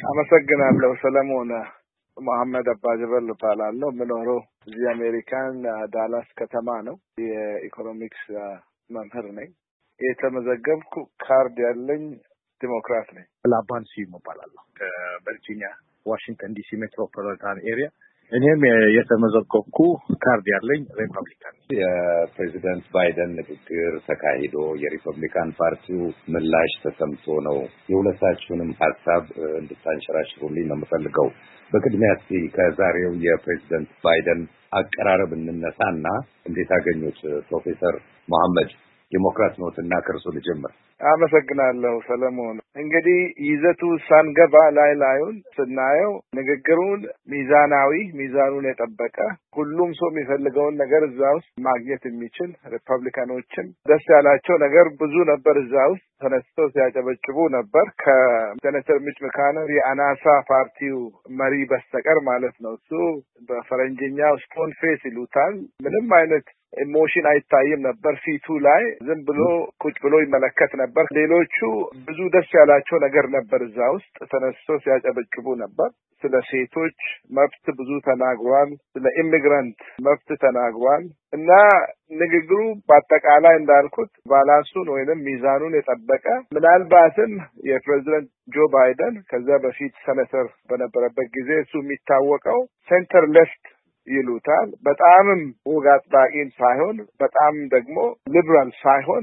አመሰግናለሁ ሰለሞን። መሐመድ አባጀበል እባላለሁ። የምኖረው እዚህ አሜሪካን ዳላስ ከተማ ነው። የኢኮኖሚክስ መምህር ነኝ። የተመዘገብኩ ካርድ ያለኝ ዲሞክራት ነኝ። ላባን ሲም እባላለሁ ከቨርጂኒያ ዋሽንግተን ዲሲ ሜትሮፖሊታን ኤሪያ። እኔም የተመዘገብኩ ካርድ ያለኝ ሪፐብሊካን። የፕሬዚደንት ባይደን ንግግር ተካሂዶ የሪፐብሊካን ፓርቲው ምላሽ ተሰምቶ ነው። የሁለታችሁንም ሀሳብ እንድታንሸራሽሩልኝ ነው የምፈልገው። በቅድሚያ እስቲ ከዛሬው የፕሬዚደንት ባይደን አቀራረብ እንነሳና እንዴት አገኙት? ፕሮፌሰር መሐመድ ዲሞክራት ኖትና ከርሶ ልጀምር። አመሰግናለሁ ሰለሞን። እንግዲህ ይዘቱ ሳንገባ ላዩን ስናየው ንግግሩን ሚዛኑን የጠበቀ ሁሉም ሰው የሚፈልገውን ነገር እዛ ውስጥ ማግኘት የሚችል ሪፐብሊካኖችም ደስ ያላቸው ነገር ብዙ ነበር። እዛ ውስጥ ተነስተው ሲያጨበጭቡ ነበር። ከሴኔተር ሚች መካነር የአናሳ ፓርቲው መሪ በስተቀር ማለት ነው። እሱ በፈረንጅኛው ስቶን ፌስ ይሉታል። ምንም አይነት ኢሞሽን አይታይም ነበር ፊቱ ላይ። ዝም ብሎ ቁጭ ብሎ ይመለከት ነበር። ሌሎቹ ብዙ ደስ ያላቸው ነገር ነበር። እዛ ውስጥ ተነስተው ሲያጨበጭቡ ነበር። ስለ ሴቶች መብት ብዙ ተናግሯል። ስለ ኢሚግራንት መብት ተናግሯል። እና ንግግሩ በአጠቃላይ እንዳልኩት ባላንሱን ወይንም ሚዛኑን የጠበቀ ምናልባትም የፕሬዚደንት ጆ ባይደን ከዛ በፊት ሴኔተር በነበረበት ጊዜ እሱ የሚታወቀው ሴንተር ሌፍት ይሉታል። በጣምም ወግ አጥባቂም ሳይሆን በጣም ደግሞ ሊበራል ሳይሆን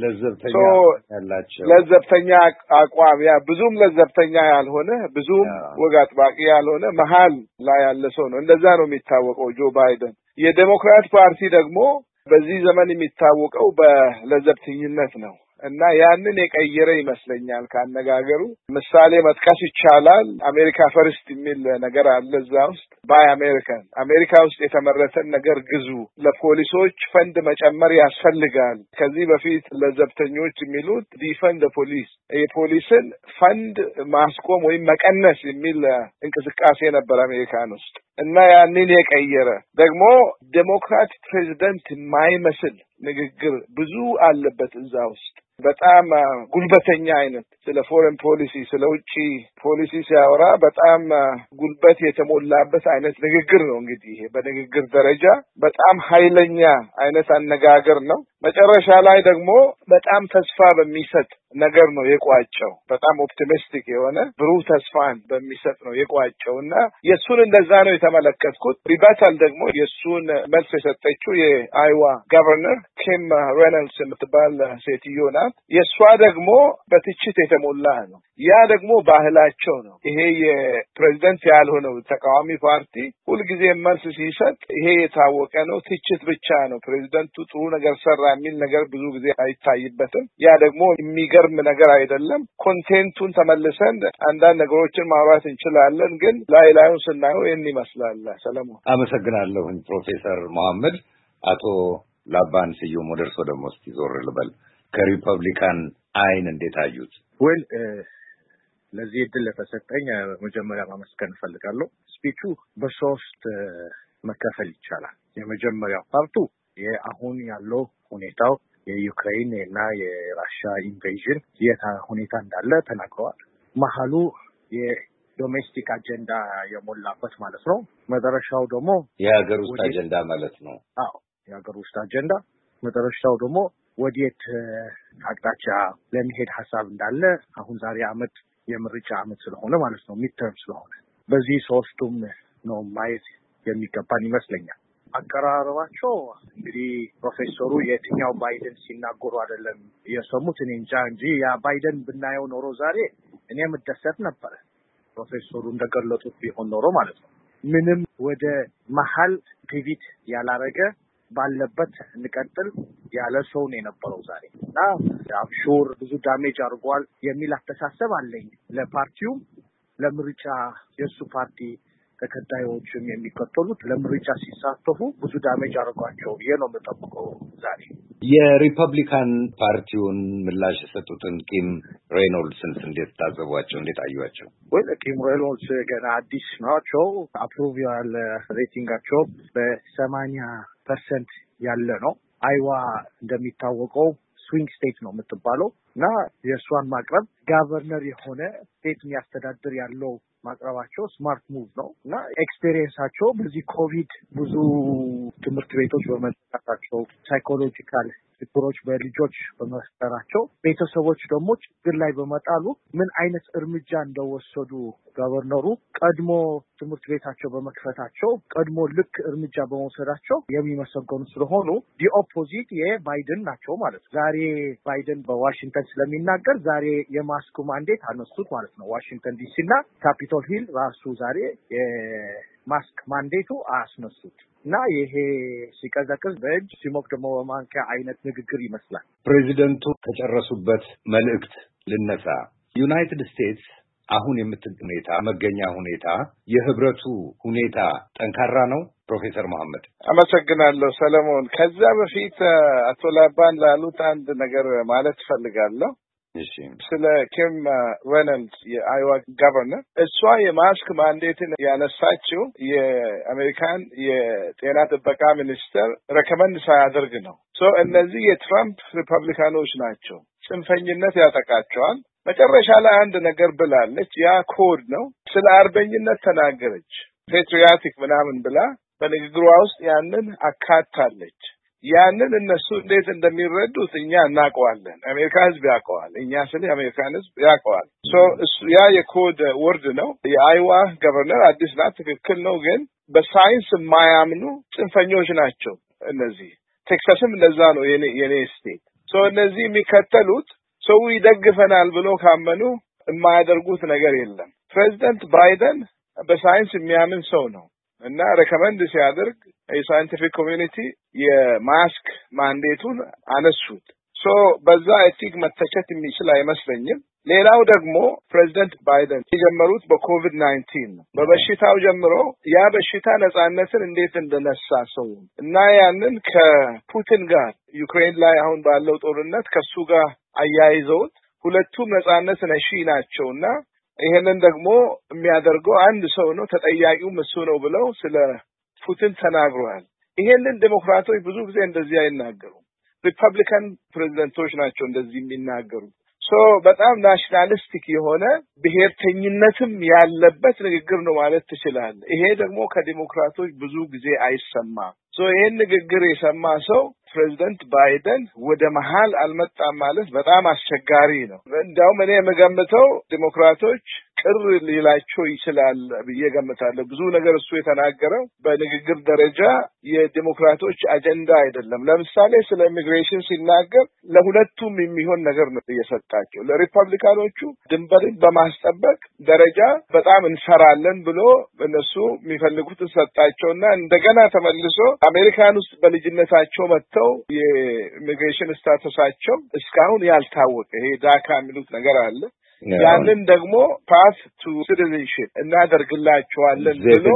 ለዘብተኛ አቋም ብዙም ለዘብተኛ ያልሆነ ብዙም ወግ አጥባቂ ያልሆነ መሀል ላይ ያለ ሰው ነው። እንደዛ ነው የሚታወቀው ጆ ባይደን። የዴሞክራት ፓርቲ ደግሞ በዚህ ዘመን የሚታወቀው በለዘብተኝነት ነው እና ያንን የቀየረ ይመስለኛል ካነጋገሩ። ምሳሌ መጥቀስ ይቻላል። አሜሪካ ፈርስት የሚል ነገር አለ እዛ ውስጥ። ባይ አሜሪካን፣ አሜሪካ ውስጥ የተመረተን ነገር ግዙ፣ ለፖሊሶች ፈንድ መጨመር ያስፈልጋል። ከዚህ በፊት ለዘብተኞች የሚሉት ዲፈንድ ፖሊስ፣ የፖሊስን ፈንድ ማስቆም ወይም መቀነስ የሚል እንቅስቃሴ ነበር አሜሪካን ውስጥ እና ያንን የቀየረ ደግሞ ዴሞክራት ፕሬዚደንት የማይመስል ንግግር ብዙ አለበት እዛ ውስጥ። በጣም ጉልበተኛ አይነት ስለ ፎሬን ፖሊሲ ስለ ውጪ ፖሊሲ ሲያወራ በጣም ጉልበት የተሞላበት አይነት ንግግር ነው። እንግዲህ ይሄ በንግግር ደረጃ በጣም ኃይለኛ አይነት አነጋገር ነው። መጨረሻ ላይ ደግሞ በጣም ተስፋ በሚሰጥ ነገር ነው የቋጨው። በጣም ኦፕቲሚስቲክ የሆነ ብሩህ ተስፋን በሚሰጥ ነው የቋጨው እና የሱን እንደዛ ነው የተመለከትኩት። ሪባታል ደግሞ የሱን መልስ የሰጠችው የአይዋ ገቨርነር ኪም ሬኖልድስ የምትባል ሴትዮ ናት። የሷ ደግሞ በትችት የተሞላ ነው። ያ ደግሞ ባህላቸው ነው። ይሄ የፕሬዚደንት ያልሆነው ተቃዋሚ ፓርቲ ሁልጊዜ መልስ ሲሰጥ ይሄ የታወቀ ነው። ትችት ብቻ ነው። ፕሬዚደንቱ ጥሩ ነገር ሰራ የሚል ነገር ብዙ ጊዜ አይታይበትም። ያ ደግሞ የሚገርም ነገር አይደለም። ኮንቴንቱን ተመልሰን አንዳንድ ነገሮችን ማውራት እንችላለን፣ ግን ላዩን ስናየው ይህን ይመስላል። ሰለሞን አመሰግናለሁ። ፕሮፌሰር መሐመድ። አቶ ላባን ስዩም ወደ እርሶ ደግሞ እስኪ ዞር ልበል። ከሪፐብሊካን አይን እንዴት አዩት? ለዚህ እድል ለተሰጠኝ መጀመሪያ ማመስገን እፈልጋለሁ። ስፒቹ በሶስት መከፈል ይቻላል። የመጀመሪያው ፓርቱ የአሁን ያለው ሁኔታው የዩክሬን እና የራሽያ ኢንቬዥን ሁኔታ እንዳለ ተናግረዋል። መሀሉ የዶሜስቲክ አጀንዳ የሞላበት ማለት ነው። መጨረሻው ደግሞ የሀገር ውስጥ አጀንዳ ማለት ነው። አዎ የሀገር ውስጥ አጀንዳ። መጨረሻው ደግሞ ወዴት አቅጣጫ ለመሄድ ሀሳብ እንዳለ አሁን ዛሬ አመት የምርጫ አመት ስለሆነ ማለት ነው ሚድተርም ስለሆነ በዚህ ሶስቱም ነው ማየት የሚገባን ይመስለኛል። አቀራረባቸው እንግዲህ ፕሮፌሰሩ የትኛው ባይደን ሲናገሩ አይደለም የሰሙት እኔ እንጃ እንጂ ያ ባይደን ብናየው ኖሮ ዛሬ እኔም እደሰት ነበር። ፕሮፌሰሩ እንደገለጹት ቢሆን ኖሮ ማለት ነው ምንም ወደ መሀል ፒቪት ያላረገ ባለበት እንቀጥል ያለ ሰው ነው የነበረው ዛሬ እና አብሹር ብዙ ዳሜጅ አድርጓል የሚል አስተሳሰብ አለኝ። ለፓርቲው ለምርጫ የሱ ፓርቲ ተከታዮችም የሚከተሉት ለምርጫ ሲሳተፉ ብዙ ዳሜጅ አድርጓቸው ይሄ ነው የምጠብቀው ዛሬ። የሪፐብሊካን ፓርቲውን ምላሽ የሰጡትን ኪም ሬኖልድስን እንዴት ታዘቧቸው? እንዴት አዩዋቸው? ኪም ሬኖልድስ ገና አዲስ ናቸው። አፕሩቫል ሬቲንጋቸው በ80% ያለ ነው። አይዋ እንደሚታወቀው ስዊንግ ስቴት ነው የምትባለው እና የእሷን ማቅረብ ጋቨርነር የሆነ ስቴት የሚያስተዳድር ያለው ማቅረባቸው ስማርት ሙቭ ነው እና ኤክስፔሪየንሳቸው በዚህ ኮቪድ ብዙ ትምህርት ቤቶች በመዘጋታቸው ሳይኮሎጂካል ችግሮች በልጆች በመፍጠራቸው ቤተሰቦች ደግሞ ችግር ላይ በመጣሉ ምን አይነት እርምጃ እንደወሰዱ ገቨርነሩ ቀድሞ ትምህርት ቤታቸው በመክፈታቸው ቀድሞ ልክ እርምጃ በመውሰዳቸው የሚመሰገኑ ስለሆኑ ኦፖዚት የባይደን ናቸው ማለት ነው። ዛሬ ባይደን በዋሽንግተን ስለሚናገር ዛሬ የማስኩ ማንዴት አነሱት ማለት ነው። ዋሽንግተን ዲሲ እና ካፒቶል ሂል ራሱ ዛሬ የማስክ ማንዴቱ አስነሱት እና ይሄ ሲቀዘቅዝ በእጅ ሲሞቅ ደግሞ በማንኪያ አይነት ንግግር ይመስላል። ፕሬዚደንቱ ከጨረሱበት መልእክት ልነሳ። ዩናይትድ ስቴትስ አሁን የምትገኝ ሁኔታ መገኛ ሁኔታ የህብረቱ ሁኔታ ጠንካራ ነው። ፕሮፌሰር መሐመድ አመሰግናለሁ ሰለሞን። ከዛ በፊት አቶ ላባን ላሉት አንድ ነገር ማለት ፈልጋለሁ። ስለ ኪም ሬናልድስ የአይዋ ገቨርነር እሷ የማስክ ማንዴትን ያነሳችው የአሜሪካን የጤና ጥበቃ ሚኒስቴር ሬኮመንድ ሳያደርግ ነው። እነዚህ የትራምፕ ሪፐብሊካኖች ናቸው። ጽንፈኝነት ያጠቃቸዋል። መጨረሻ ላይ አንድ ነገር ብላለች። ያ ኮድ ነው። ስለ አርበኝነት ተናገረች። ፔትሪያቲክ ምናምን ብላ በንግግሯ ውስጥ ያንን አካታለች። ያንን እነሱ እንዴት እንደሚረዱት እኛ እናውቀዋለን። አሜሪካ ህዝብ ያውቀዋል። እኛ ስለ አሜሪካን ህዝብ ያውቀዋል። እሱ ያ የኮድ ወርድ ነው። የአይዋ ገቨርነር አዲስ ናት፣ ትክክል ነው። ግን በሳይንስ የማያምኑ ጽንፈኞች ናቸው እነዚህ። ቴክሳስም እንደዛ ነው የኔ ስቴት። እነዚህ የሚከተሉት ሰው ይደግፈናል ብሎ ካመኑ የማያደርጉት ነገር የለም። ፕሬዚደንት ባይደን በሳይንስ የሚያምን ሰው ነው እና ሬኮመንድ ሲያደርግ የሳይንቲፊክ ኮሚዩኒቲ የማስክ ማንዴቱን አነሱት። በዛ ኤቲክ መተቸት የሚችል አይመስለኝም። ሌላው ደግሞ ፕሬዚደንት ባይደን የጀመሩት በኮቪድ-19 ነው። በበሽታው ጀምሮ ያ በሽታ ነጻነትን እንዴት እንደነሳ ሰው እና ያንን ከፑቲን ጋር ዩክሬን ላይ አሁን ባለው ጦርነት ከሱ ጋር አያይዘውት ሁለቱም ነጻነት ነሺ ናቸውና ይሄንን ደግሞ የሚያደርገው አንድ ሰው ነው፣ ተጠያቂውም እሱ ነው ብለው ስለ ፑቲን ተናግረዋል። ይሄንን ዴሞክራቶች ብዙ ጊዜ እንደዚህ አይናገሩም። ሪፐብሊካን ፕሬዚደንቶች ናቸው እንደዚህ የሚናገሩት። በጣም ናሽናሊስቲክ የሆነ ብሔርተኝነትም ያለበት ንግግር ነው ማለት ትችላለህ። ይሄ ደግሞ ከዴሞክራቶች ብዙ ጊዜ አይሰማም። ይሄን ንግግር የሰማ ሰው ፕሬዚደንት ባይደን ወደ መሃል አልመጣም ማለት በጣም አስቸጋሪ ነው። እንዲያውም እኔ የምገምተው ዴሞክራቶች ቅር ሊላቸው ይችላል ብዬ ገምታለሁ። ብዙ ነገር እሱ የተናገረው በንግግር ደረጃ የዴሞክራቶች አጀንዳ አይደለም። ለምሳሌ ስለ ኢሚግሬሽን ሲናገር ለሁለቱም የሚሆን ነገር ነው እየሰጣቸው። ለሪፐብሊካኖቹ ድንበርን በማስጠበቅ ደረጃ በጣም እንሰራለን ብሎ እነሱ የሚፈልጉትን ሰጣቸውና እንደገና ተመልሶ አሜሪካን ውስጥ በልጅነታቸው መጥተው የኢሚግሬሽን ስታተሳቸው እስካሁን ያልታወቀ ይሄ ዳካ የሚሉት ነገር አለ። ያንን ደግሞ ፓስ ቱ ሲቲዝንሺፕ እናደርግላቸዋለን ብሎ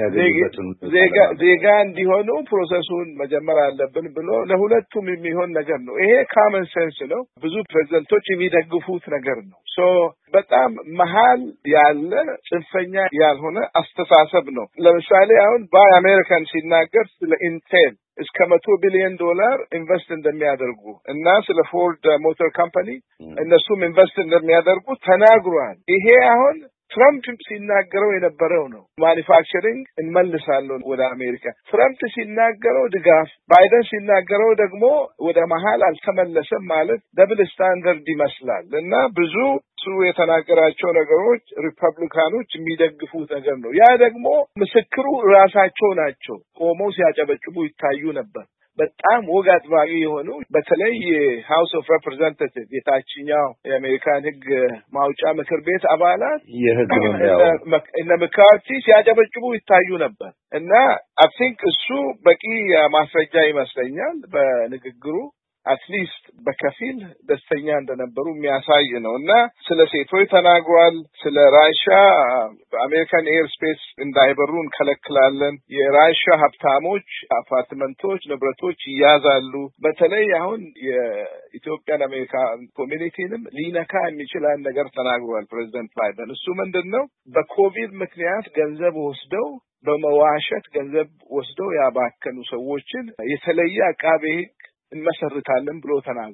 ዜጋ እንዲሆኑ ፕሮሰሱን መጀመር አለብን ብሎ ለሁለቱም የሚሆን ነገር ነው። ይሄ ካመን ሴንስ ነው። ብዙ ፕሬዝደንቶች የሚደግፉት ነገር ነው። በጣም መሃል ያለ ጽንፈኛ ያልሆነ አስተሳሰብ ነው። ለምሳሌ አሁን ባይ አሜሪካን ሲናገር ስለ ኢንቴል እስከ $100 ቢሊዮን ኢንቨስት እንደሚያደርጉ እና ስለ ፎርድ ሞተር ካምፓኒ እነሱም ኢንቨስት እንደሚያደርጉ ተናግሯል። ይሄ አሁን ትራምፕ ሲናገረው የነበረው ነው። ማኒፋክቸሪንግ እንመልሳለን ወደ አሜሪካ። ትራምፕ ሲናገረው ድጋፍ፣ ባይደን ሲናገረው ደግሞ ወደ መሃል አልተመለሰም ማለት ደብል ስታንዳርድ ይመስላል እና ብዙ እሱ የተናገራቸው ነገሮች ሪፐብሊካኖች የሚደግፉት ነገር ነው። ያ ደግሞ ምስክሩ ራሳቸው ናቸው። ቆመው ሲያጨበጭቡ ይታዩ ነበር። በጣም ወግ አጥባቂ የሆኑ በተለይ ሃውስ ኦፍ ሬፕሬዘንታቲቭ የታችኛው የአሜሪካን ሕግ ማውጫ ምክር ቤት አባላት የሕግ እነ መካርቲ ሲያጨበጭቡ ይታዩ ነበር እና አይ ቲንክ እሱ በቂ ማስረጃ ይመስለኛል በንግግሩ አትሊስት በከፊል ደስተኛ እንደነበሩ የሚያሳይ ነው እና ስለ ሴቶች ተናግሯል። ስለ ራሻ በአሜሪካን ኤር ስፔስ እንዳይበሩ እንከለክላለን፣ የራሻ ሀብታሞች አፓርትመንቶች፣ ንብረቶች ይያዛሉ። በተለይ አሁን የኢትዮጵያን አሜሪካን ኮሚኒቲንም ሊነካ የሚችል ነገር ተናግሯል ፕሬዚደንት ባይደን። እሱ ምንድነው በኮቪድ ምክንያት ገንዘብ ወስደው በመዋሸት ገንዘብ ወስደው ያባከኑ ሰዎችን የተለየ አቃቤ እንመሰርታለን ብሎ ተናግሯል።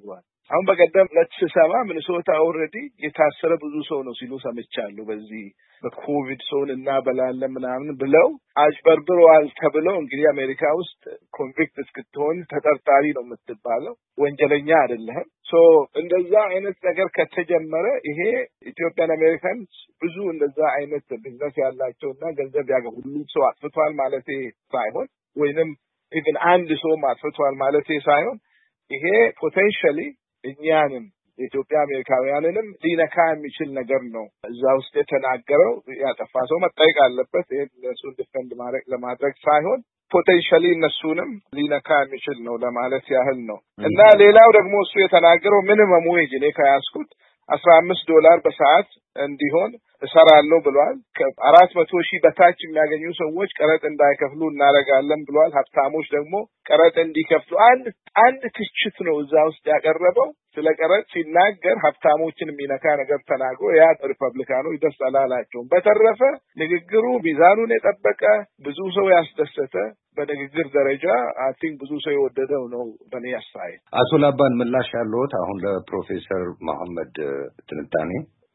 አሁን በቀደም ለተሰማ ሚኒሶታ ኦልሬዲ የታሰረ ብዙ ሰው ነው ሲሉ ሰምቻለሁ። በዚህ በኮቪድ ሰውን እና በላለም ምናምን ብለው አጭበርብረዋል ተብለው እንግዲህ አሜሪካ ውስጥ ኮንቪክት እስክትሆን ተጠርጣሪ ነው የምትባለው፣ ወንጀለኛ አይደለህም። እንደዛ አይነት ነገር ከተጀመረ ይሄ ኢትዮጵያን አሜሪካን ብዙ እንደዛ አይነት ቢዝነስ ያላቸውና ገንዘብ ያገኙ ሁሉ ሰው አጥፍቷል ማለት ሳይሆን ወይንም ኢቭን አንድ ሰው አጥፍቷል ማለት ሳይሆን ይሄ ፖቴንሻሊ እኛንም የኢትዮጵያ አሜሪካውያንንም ሊነካ የሚችል ነገር ነው። እዛ ውስጥ የተናገረው ያጠፋ ሰው መጠየቅ አለበት። ይሄን እነሱን ዲፌንድ ለማድረግ ሳይሆን ፖቴንሻሊ እነሱንም ሊነካ የሚችል ነው ለማለት ያህል ነው። እና ሌላው ደግሞ እሱ የተናገረው ሚኒመም ዌጅ እኔ ከያዝኩት $15 በሰዓት እንዲሆን እሰራለሁ ብሏል። ከ400,000 በታች የሚያገኙ ሰዎች ቀረጥ እንዳይከፍሉ እናደርጋለን ብሏል። ሀብታሞች ደግሞ ቀረጥ እንዲከፍሉ አንድ ትችት ነው እዛ ውስጥ ያቀረበው። ስለ ቀረጥ ሲናገር ሀብታሞችን የሚነካ ነገር ተናግሮ ያ ሪፐብሊካኖች ደስ አላላቸውም። በተረፈ ንግግሩ ሚዛኑን የጠበቀ ብዙ ሰው ያስደሰተ በንግግር ደረጃ አይ ቲንክ ብዙ ሰው የወደደው ነው በእኔ አስተያየት። አቶ ላባን ምላሽ ያለዎት አሁን ለፕሮፌሰር መሐመድ ትንታኔ?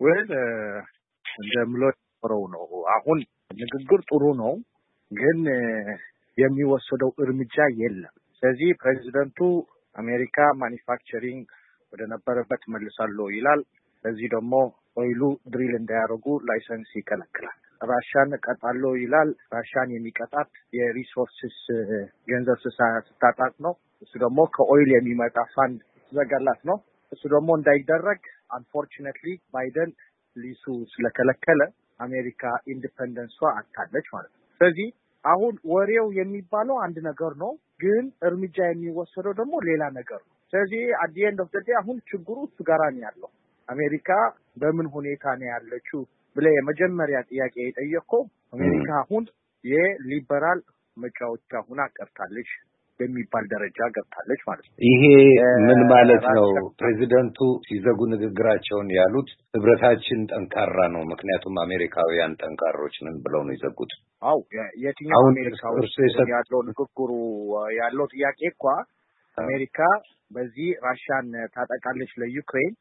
እንደምለው ነው። አሁን ንግግር ጥሩ ነው፣ ግን የሚወሰደው እርምጃ የለም። ስለዚህ ፕሬዚደንቱ አሜሪካ ማኒፋክቸሪንግ ወደ ነበረበት መልሳለሁ ይላል። ስለዚህ ደግሞ ኦይሉ ድሪል እንዳያደርጉ ላይሰንስ ይከለክላል። ራሻን ቀጣለሁ ይላል። ራሻን የሚቀጣት የሪሶርስስ ገንዘብ ስታጣት ነው። እሱ ደግሞ ከኦይል የሚመጣ ፋንድ ዘጋላት ነው። እሱ ደግሞ እንዳይደረግ አንፎርቹኔትሊ ባይደን ሊሱ ስለከለከለ አሜሪካ ኢንዲፔንደንሷ አጣለች ማለት ነው። ስለዚህ አሁን ወሬው የሚባለው አንድ ነገር ነው፣ ግን እርምጃ የሚወሰደው ደግሞ ሌላ ነገር ነው። ስለዚህ at the end of the day አሁን ችግሩ እሱ ጋር ነው ያለው። አሜሪካ በምን ሁኔታ ነው ያለችው ብለህ የመጀመሪያ ጥያቄ የጠየቀው አሜሪካ አሁን የሊበራል መጫወቻ ሆና ቀርታለች በሚባል ደረጃ ገብታለች ማለት ነው። ይሄ ምን ማለት ነው? ፕሬዚደንቱ ሲዘጉ ንግግራቸውን ያሉት ህብረታችን ጠንካራ ነው ምክንያቱም አሜሪካውያን ጠንካሮች ነን ብለው ነው የዘጉት። አው የትኛው አሜሪካው ያለው ንግግሩ ያለው ጥያቄ እኮ አሜሪካ በዚህ ራሻን ታጠቃለች ለዩክሬን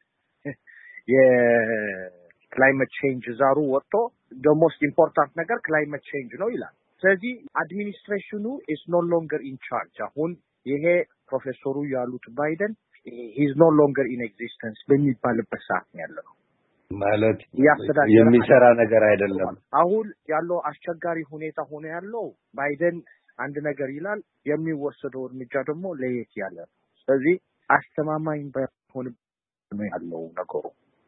የክላይሜት ቼንጅ ዛሩ ወጥቶ the most important ነገር ክላይሜት ቼንጅ ነው ይላል። ስለዚህ አድሚኒስትሬሽኑ is no longer in charge። አሁን ይሄ ፕሮፌሰሩ ያሉት ባይደን he is no longer in existence በሚባልበት ሰዓት ነው ያለው ማለት የሚሰራ ነገር አይደለም። አሁን ያለው አስቸጋሪ ሁኔታ ሆነ ያለው ባይደን አንድ ነገር ይላል የሚወሰደው እርምጃ ደግሞ ለየት ያለ። ስለዚህ አስተማማኝ ባይሆን ነው ያለው ነገሩ።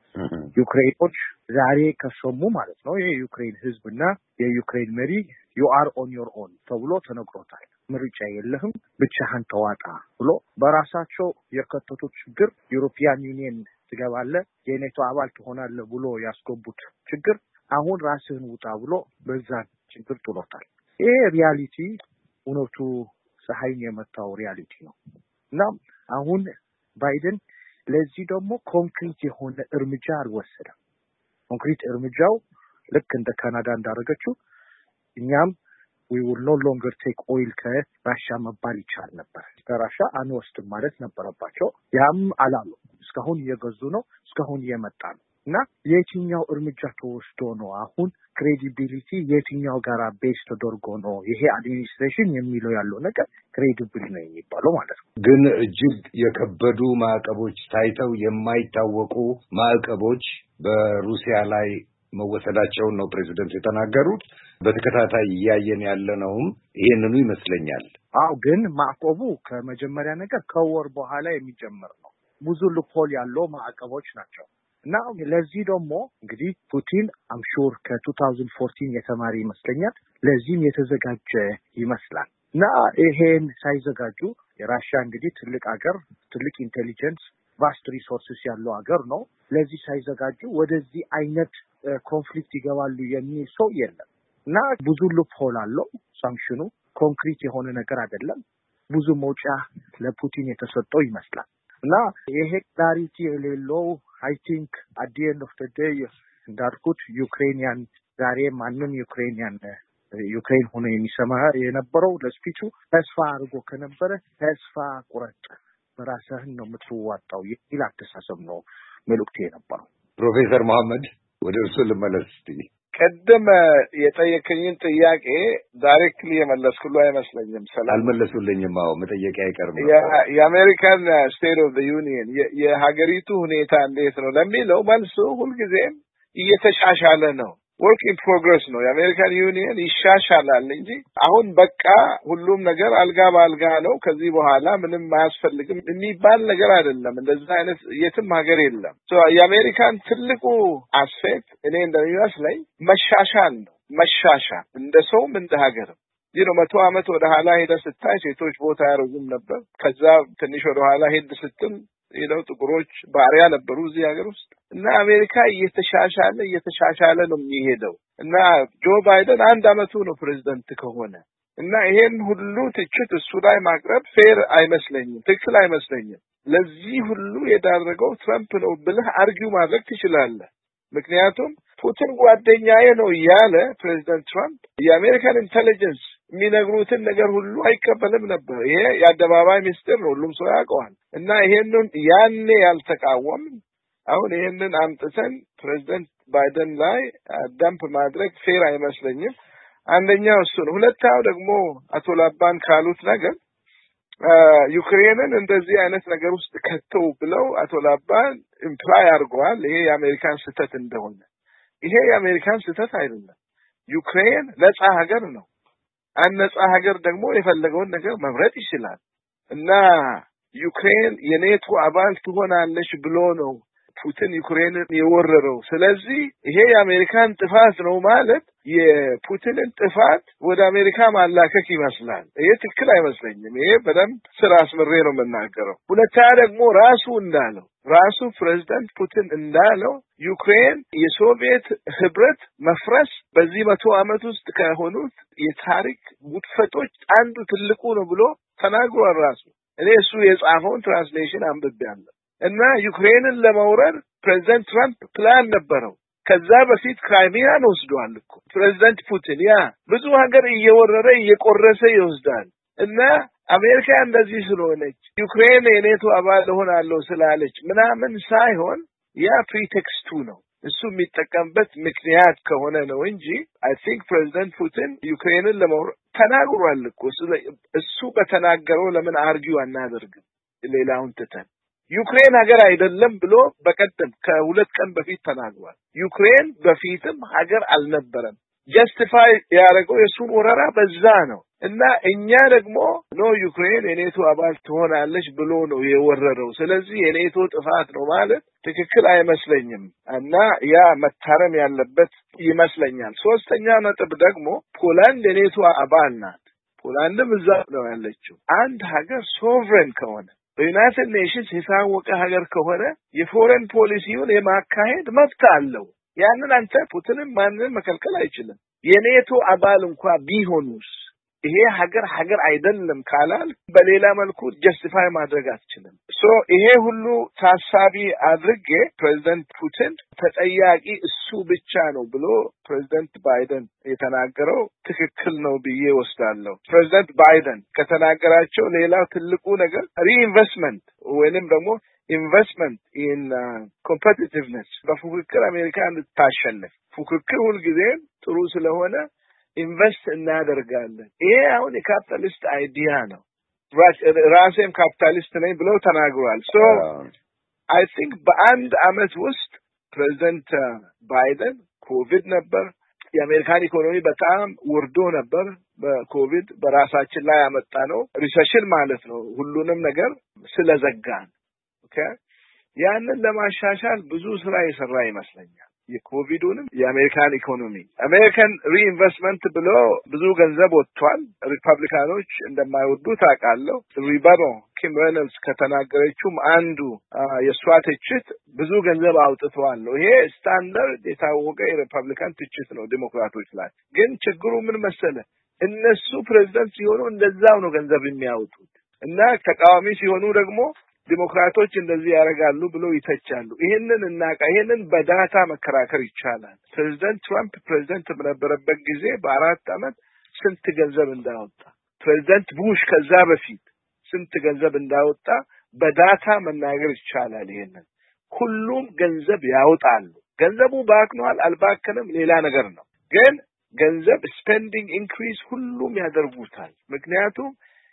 ዩክሬኖች ዛሬ ከሰሙ ማለት ነው የዩክሬን ህዝብና የዩክሬን መሪ you are on your own ተብሎ ተነግሮታል። ምርጫ የለህም ብቻህን ተዋጣ ብሎ በራሳቸው የከተቱት ችግር ዩሮፒያን ዩኒየን ትገባለህ የኔቶ አባል ትሆናለህ ብሎ ያስገቡት ችግር አሁን ራስህን ውጣ ብሎ በዛን ችግር ጥሎታል። ይሄ ሪያሊቲ እውነቱ ፀሐይን የመታው ሪያሊቲ ነው። እና አሁን ባይደን ለዚህ ደግሞ ኮንክሪት የሆነ እርምጃ አልወሰደም። ኮንክሪት እርምጃው ልክ እንደ ካናዳ እንዳደረገችው እኛም we will no longer take oil ከራሻ መባል ይቻል ነበር። ከራሻ አንወስድም ማለት ነበረባቸው። ያም አላሉ። እስካሁን እየገዙ ነው፣ እስካሁን እየመጣ ነው። እና የትኛው እርምጃ ተወስዶ ነው አሁን ክሬዲቢሊቲ የትኛው ጋራ ቤስ ተደርጎ ነው ይሄ አድሚኒስትሬሽን የሚለው ያለው ነገር ክሬዲብል ነው የሚባለው ማለት ነው። ግን እጅግ የከበዱ ማዕቀቦች ታይተው የማይታወቁ ማዕቀቦች በሩሲያ ላይ መወሰዳቸውን ነው ፕሬዚደንት የተናገሩት። በተከታታይ እያየን ያለነውም ይሄንኑ ይመስለኛል። አዎ፣ ግን ማዕቀቡ ከመጀመሪያ ነገር ከወር በኋላ የሚጀምር ነው። ብዙ ሉፕሆል ያለው ማዕቀቦች ናቸው። እና ለዚህ ደግሞ እንግዲህ ፑቲን አምሹር ከ2014 የተማሪ ይመስለኛል ለዚህም የተዘጋጀ ይመስላል። እና ይሄን ሳይዘጋጁ የራሽያ እንግዲህ ትልቅ ሀገር ትልቅ ኢንቴሊጀንስ ቫስት ሪሶርስስ ያለው ሀገር ነው። ለዚህ ሳይዘጋጁ ወደዚህ አይነት ኮንፍሊክት ይገባሉ የሚል ሰው የለም። እና ብዙ ሉፕሆል አለው ሳንክሽኑ ኮንክሪት የሆነ ነገር አይደለም። ብዙ መውጫ ለፑቲን የተሰጠው ይመስላል። እና ይሄ ክላሪቲ የሌለው I think at the end of the day እንዳልኩት ዩክሬኒያን ዛሬ ማንም ዩክሬን ሆነ የሚሰማ የነበረው ለስፒቹ ተስፋ አድርጎ ከነበረ ተስፋ ቁረጥ በራስህ ነው የምትዋጣው የሚል አስተሳሰብ ነው መልእክቱ የነበረው። ፕሮፌሰር መሐመድ ወደ እርሱ ልመለስ እስቲ። ቀደም የጠየቀኝን ጥያቄ ዳይሬክትሊ የመለስኩልህ አይመስለኝም። ሰላም አልመለሱልኝም። አዎ መጠየቅ አይቀርም። የአሜሪካን ስቴት ኦፍ ዘ ዩኒየን የሀገሪቱ ሁኔታ እንዴት ነው ለሚለው መልሱ ሁልጊዜም እየተሻሻለ ነው። ወርክ ኢን ፕሮግረስ ነው። የአሜሪካን ዩኒየን ይሻሻላል እንጂ አሁን በቃ ሁሉም ነገር አልጋ ባልጋ ነው ከዚህ በኋላ ምንም አያስፈልግም የሚባል ነገር አይደለም። እንደዛ አይነት የትም ሀገር የለም። የአሜሪካን ትልቁ አስፔክት እኔ እንደሚመስለኝ መሻሻል ነው። መሻሻል እንደ ሰውም እንደ ሀገርም ነው። 100 ዓመት ወደ ኋላ ሄደ ስታይ ሴቶች ቦታ ያረጉም ነበር። ከዛ ትንሽ ወደ ኋላ ሄድ ስትል ጥቁሮች ባሪያ ነበሩ እዚህ ሀገር ውስጥ እና አሜሪካ እየተሻሻለ ነው የሚሄደው እና ጆ ባይደን 1 ዓመቱ ነው ፕሬዝዳንት ከሆነ እና ይሄን ሁሉ ትችት እሱ ላይ ማቅረብ ፌር አይመስለኝም፣ ትክክል አይመስለኝም። ለዚህ ሁሉ የዳረገው ትራምፕ ነው ብለህ አርጊው ማድረግ ትችላለህ። ምክንያቱም ፑቲን ጓደኛዬ ነው ያለ ፕሬዝዳንት ትራምፕ የአሜሪካን ኢንተለጀንስ የሚነግሩትን ነገር ሁሉ አይቀበልም ነበር። ይሄ የአደባባይ ሚስጥር ነው፣ ሁሉም ሰው ያውቀዋል። እና ይሄንን ያኔ ያልተቃወም አሁን ይሄንን አምጥተን ፕሬዝዳንት ባይደን ላይ ዳምፕ ማድረግ ፌር አይመስለኝም። አንደኛው እሱ ነው። ሁለተኛው ደግሞ አቶ ላባን ካሉት ነገር ዩክሬንን እንደዚህ አይነት ነገር ውስጥ ከተው ብለው አቶ ላባን ኢምፕላይ አድርገዋል። ይሄ የአሜሪካን ስህተት እንደሆነ። ይሄ የአሜሪካን ስህተት አይደለም። ዩክሬን ነፃ ሀገር ነው። ነፃ ሀገር ደግሞ የፈለገውን ነገር መምረጥ ይችላል እና ዩክሬን የኔቶ አባል ትሆናለች ብሎ ነው ፑቲን ዩክሬንን የወረረው። ስለዚህ ይሄ የአሜሪካን ጥፋት ነው ማለት የፑቲንን ጥፋት ወደ አሜሪካ ማላከክ ይመስላል። ይሄ ትክክል አይመስለኝም። ይሄ በደንብ ስራ አስመሬ ነው የምናገረው። ሁለተኛ ደግሞ ራሱ ፕሬዝዳንት ፑቲን እንዳለው ዩክሬን የሶቪየት ህብረት መፍረስ በዚህ 100 ዓመት ውስጥ ከሆኑት የታሪክ ውድፈቶች አንዱ ትልቁ ነው ብሎ ተናግሯል ራሱ። እኔ እሱ የጻፈውን ትራንስሌሽን አንብቤያለሁ። እና ዩክሬንን ለመውረር ፕሬዝዳንት ትራምፕ ፕላን ነበረው። ከዛ በፊት ክራይሚያን ወስዷል እኮ ፕሬዝዳንት ፑቲን። ያ ብዙ ሀገር እየወረረ እየቆረሰ ይወስዳል። እና አሜሪካ እንደዚህ ስለሆነች ዩክሬን የኔቶ አባል ሆናለሁ ስላለች ምናምን ሳይሆን ያ ፕሪቴክስቱ ነው። እሱ የሚጠቀምበት ምክንያት ከሆነ ነው እንጂ አይ ቲንክ ፕሬዝዳንት ፑቲን ዩክሬንን ለመውረር ተናግሯል እኮ። እሱ በተናገረው ለምን አርጊው አናደርግም? ሌላውን ትተን ዩክሬን ሀገር አይደለም ብሎ በቀደም ከ2 ቀን በፊት ተናግሯል። ዩክሬን በፊትም ሀገር አልነበረም። ጀስቲፋይ ያደረገው የሱን ወረራ በዛ ነው። እና እኛ ደግሞ ዩክሬን የኔቶ አባል ትሆናለች ብሎ ነው የወረረው። ስለዚህ የኔቶ ጥፋት ነው ማለት ትክክል አይመስለኝም እና ያ መታረም ያለበት ይመስለኛል። ሶስተኛ ነጥብ ደግሞ ፖላንድ የኔቶ አባል ናት። ፖላንድም እዛ ነው ያለችው። አንድ ሀገር ሶቨሬን ከሆነ በዩናይትድ ኔሽንስ የታወቀ ሀገር ከሆነ የፎሬን ፖሊሲውን የማካሄድ መብት አለው። ያንን አንተ ፑቲንም ማንንም መከልከል አይችልም። የኔቶ አባል እንኳን ቢሆኑስ ይሄ ሀገር አይደለም ካላል በሌላ መልኩ ጀስቲፋይ ማድረግ አትችልም። ይሄ ሁሉ ታሳቢ አድርጌ ፕሬዝዳንት ፑቲን ተጠያቂ እሱ ብቻ ነው ብሎ ፕሬዝዳንት ባይደን የተናገረው ትክክል ነው ብዬ ወስዳለሁ። ፕሬዝዳንት ባይደን ከተናገራቸው ሌላው ትልቁ ነገር ሪኢንቨስትመንት ወይንም ደግሞ ኢንቨስትመንት ኢን ኮምፒቲቲቭነስ በፉክክር አሜሪካ እንድታሸንፍ ፉክክር ሁልጊዜ ጥሩ ስለሆነ ኢንቨስት እናደርጋለን። ይሄ አሁን የካፒታሊስት አይዲያ ነው። ራሴም ካፒታሊስት ነኝ ብለው ተናግሯል። አይ ቲንክ በአንድ አመት ውስጥ ፕሬዝዳንት ባይደን ኮቪድ ነበር፣ የአሜሪካን ኢኮኖሚ በጣም ወርዶ ነበር። በኮቪድ በራሳችን ላይ ያመጣ ነው ሪሰሽን ማለት ነው፣ ሁሉንም ነገር ስለዘጋን። ያንን ለማሻሻል ብዙ ስራ የሰራ ይመስለኛል። የኮቪዱንም የአሜሪካን ኢኮኖሚ አሜሪካን ሪኢንቨስትመንት ብሎ ብዙ ገንዘብ ወጥቷል። ሪፐብሊካኖች እንደማይወዱ ታውቃለሁ። ሪበሮ ኪም ሬኖልድስ ከተናገረችውም አንዱ የሷ ትችት ብዙ ገንዘብ አውጥተዋል ነው። ይሄ ስታንዳርድ የታወቀ የሪፐብሊካን ትችት ነው ዲሞክራቶች ላይ። ግን ችግሩ ምን መሰለ? እነሱ ፕሬዝዳንት ሲሆኑ እንደዛው ነው ገንዘብ የሚያወጡት እና ተቃዋሚ ሲሆኑ ደግሞ ዲሞክራቶች እንደዚህ ያደርጋሉ ብለው ይተቻሉ። ይሄንን በዳታ መከራከር ይቻላል። ፕሬዝዳንት ትራምፕ ፕሬዝዳንት በነበረበት ጊዜ በ4 አመት ስንት ገንዘብ እንዳወጣ፣ ፕሬዝዳንት ቡሽ ከዛ በፊት ስንት ገንዘብ እንዳወጣ በዳታ መናገር ይቻላል። ይሄንን ሁሉም ገንዘብ ያወጣሉ። ገንዘቡ ባክኗል አልባከነም ሌላ ነገር ነው። ግን ገንዘብ ስፔንዲንግ ኢንክሪዝ ሁሉም ያደርጉታል። ምክንያቱም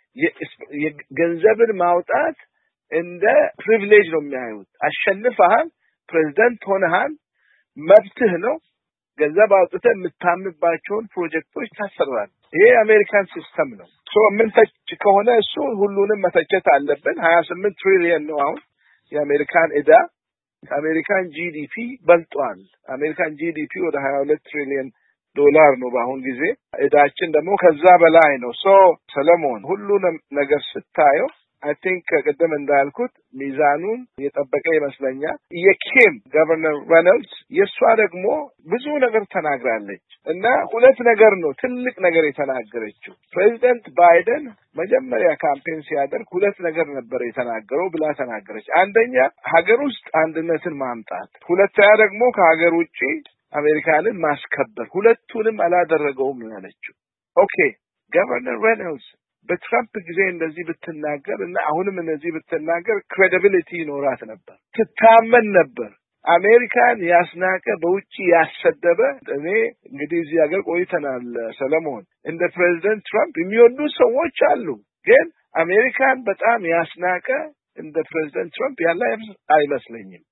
የገንዘብን ማውጣት እንደ ፕሪቪሌጅ ነው የሚያዩት። አሸንፈሃል፣ ፕሬዝዳንት ሆነሃል፣ መብትህ ነው። ገንዘብ አውጥተህ የምታምንባቸውን ፕሮጀክቶች ታሰራል። ይሄ አሜሪካን ሲስተም ነው። ምን ተች ከሆነ እሱ ሁሉንም መተቸት አለብን። 28 ትሪሊየን ነው አሁን የአሜሪካን ዕዳ ከአሜሪካን ጂዲፒ በልጧል። አሜሪካን ጂዲፒ ወደ 22 ትሪሊየን ዶላር ነው በአሁን ጊዜ። ዕዳችን ደግሞ ከዛ በላይ ነው። ሰለሞን ሁሉንም ነገር ስታየው I think ቀደም እንዳልኩት ሚዛኑን የጠበቀ ይመስለኛል። የኬም ገቨርነር ሬኖልድስ የሷ ደግሞ ብዙ ነገር ተናግራለች እና ሁለት ነገር ነው ትልቅ ነገር የተናገረችው። ፕሬዚደንት ባይደን መጀመሪያ ካምፔን ሲያደርግ ሁለት ነገር ነበር የተናገረው ብላ ተናገረች። አንደኛ ሀገር ውስጥ አንድነትን ማምጣት፣ ሁለተኛ ደግሞ ከሀገር ውጪ አሜሪካንን ማስከበር። ሁለቱንም አላደረገውም ነው ያለችው። ኦኬ ገቨርነር ሬኖልድስ በትራምፕ ጊዜ እንደዚህ ብትናገር እና አሁንም እንደዚህ ብትናገር ክሬዲቢሊቲ ይኖራት ነበር፣ ትታመን ነበር። አሜሪካን ያስናቀ በውጪ ያሰደበ እኔ እንግዲህ እዚህ ሀገር ቆይተናል ሰለሞን። እንደ ፕሬዚደንት ትራምፕ የሚወዱ ሰዎች አሉ፣ ግን አሜሪካን በጣም ያስናቀ እንደ ፕሬዚደንት ትራምፕ ያለ አይመስለኝም።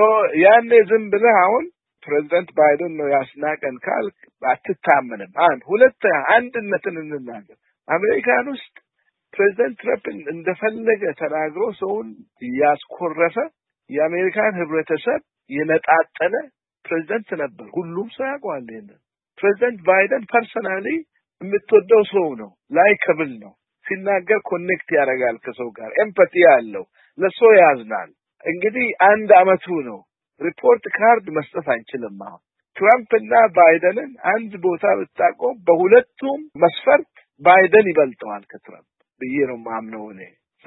ያኔ ዝም ብለህ አሁን ፕሬዚደንት ባይደን ነው ያስናቀን ካልክ አትታመንም። ሁለተኛ አንድነትን እንናገር። አሜሪካን ውስጥ ፕሬዚደንት ትራምፕ እንደፈለገ ተናግሮ ሰውን ያስኮረፈ የአሜሪካን ህብረተሰብ የነጣጠለ ፕሬዚደንት ነበር። ሁሉም ሰው ያውቀዋል ይሄንን። ፕሬዚደንት ባይደን ፐርሰናሊ የምትወደው ሰው ነው፣ ላይከብል ነው፣ ሲናገር ኮኔክት ያደርጋል ከሰው ጋር፣ ኤምፓቲ ያለው፣ ለሰው ያዝናል። እንግዲህ አንድ አመቱ ነው። ሪፖርት ካርድ መስጠት አንችልም። አሁን ትራምፕ እና ባይደንን አንድ ቦታ ብታቆም በሁለቱም መስፈርት ባይደን ይበልጠዋል ከትራምፕ ብዬ ነው ማምነው እኔ።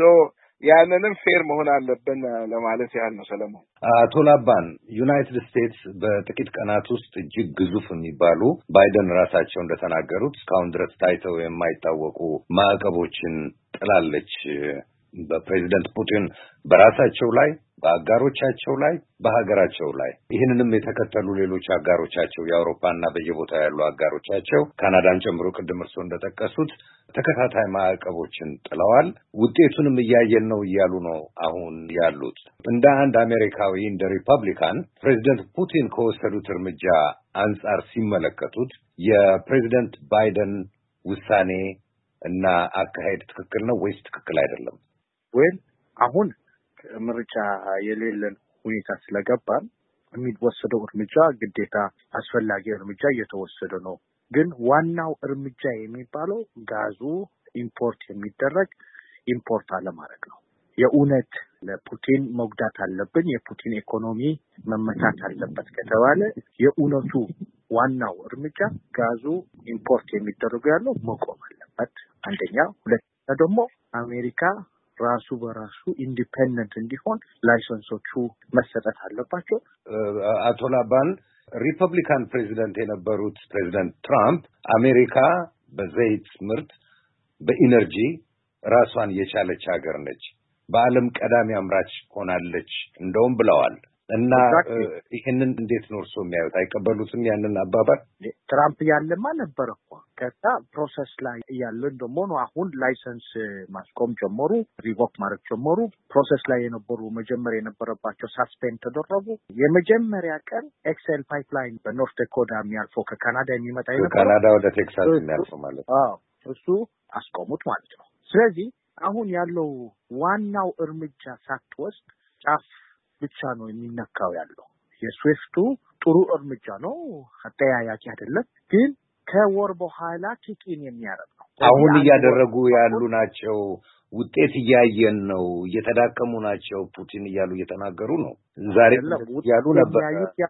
ያንንም ፌር መሆን አለብን ለማለት ያህል ነው ሰለሞን። አቶ ላባን ዩናይትድ ስቴትስ በጥቂት ቀናት ውስጥ እጅግ ግዙፍ የሚባሉ ባይደን ራሳቸው እንደተናገሩት እስካሁን ድረስ ታይተው የማይታወቁ ማዕቀቦችን ጥላለች። በፕሬዚደንት ፑቲን በራሳቸው ላይ፣ በአጋሮቻቸው ላይ፣ በሀገራቸው ላይ ይህንንም የተከተሉ ሌሎች አጋሮቻቸው የአውሮፓና በየቦታው ያሉ አጋሮቻቸው ካናዳን ጨምሮ ቅድም እርስዎ እንደጠቀሱት ተከታታይ ማዕቀቦችን ጥለዋል። ውጤቱንም እያየን ነው እያሉ ነው አሁን ያሉት። እንደ አንድ አሜሪካዊ እንደ ሪፐብሊካን ፕሬዚደንት ፑቲን ከወሰዱት እርምጃ አንጻር ሲመለከቱት የፕሬዚደንት ባይደን ውሳኔ እና አካሄድ ትክክል ነው ወይስ ትክክል አይደለም? አሁን ምርጫ የሌለን ሁኔታ ስለገባን የሚወሰደው እርምጃ ግዴታ አስፈላጊ እርምጃ እየተወሰደ ነው። ግን ዋናው እርምጃ የሚባለው ጋዙ ኢምፖርት የሚደረግ ኢምፖርት አለማድረግ ነው። የእውነት ለፑቲን መጉዳት አለብን፣ የፑቲን ኢኮኖሚ መመታት አለበት ከተባለ የእውነቱ ዋናው እርምጃ ጋዙ ኢምፖርት የሚደረጉ ያለው መቆም አለበት አንደኛ። ሁለተኛ ደግሞ አሜሪካ ራሱ በራሱ ኢንዲፔንደንት እንዲሆን ላይሰንሶቹ መሰጠት አለባቸው። አቶ ላባን ሪፐብሊካን ፕሬዚደንት የነበሩት ፕሬዚደንት ትራምፕ አሜሪካ በዘይት ምርት፣ በኢነርጂ ራሷን የቻለች ሀገር ነች፣ በዓለም ቀዳሚ አምራች ሆናለች እንደውም ብለዋል። እና ይሄንን እንዴት ነው እርስዎ የሚያዩት? አይቀበሉትም ያንን አባባል? ትራምፕ ያለማ ነበር እኮ ከዛ ፕሮሰስ ላይ ያለን ደግሞ ነው። አሁን ላይሰንስ ማስቆም ጀመሩ፣ ሪቮክ ማድረግ ጀመሩ። ፕሮሰስ ላይ የነበሩ መጀመሪያ የነበረባቸው ሳስፔንድ ተደረጉ። የመጀመሪያ ቀን ኤክስኤል ፓይፕላይን በኖርት ዳኮታ የሚያልፈው ከካናዳ የሚመጣ የነበረው ከካናዳ ወደ ቴክሳስ የሚያልፈው ማለት ነው። እሱ አስቆሙት ማለት ነው። ስለዚህ አሁን ያለው ዋናው እርምጃ ሳትወስድ ጫፍ ብቻ ነው የሚነካው ያለው። የስዊፍቱ ጥሩ እርምጃ ነው፣ አጠያያቂ አይደለም፣ ግን ከወር በኋላ ኪኪን የሚያደርግ ነው። አሁን እያደረጉ ያሉ ናቸው። ውጤት እያየን ነው፣ እየተዳከሙ ናቸው ፑቲን እያሉ እየተናገሩ ነው። ዛሬ ያሉ ነበር።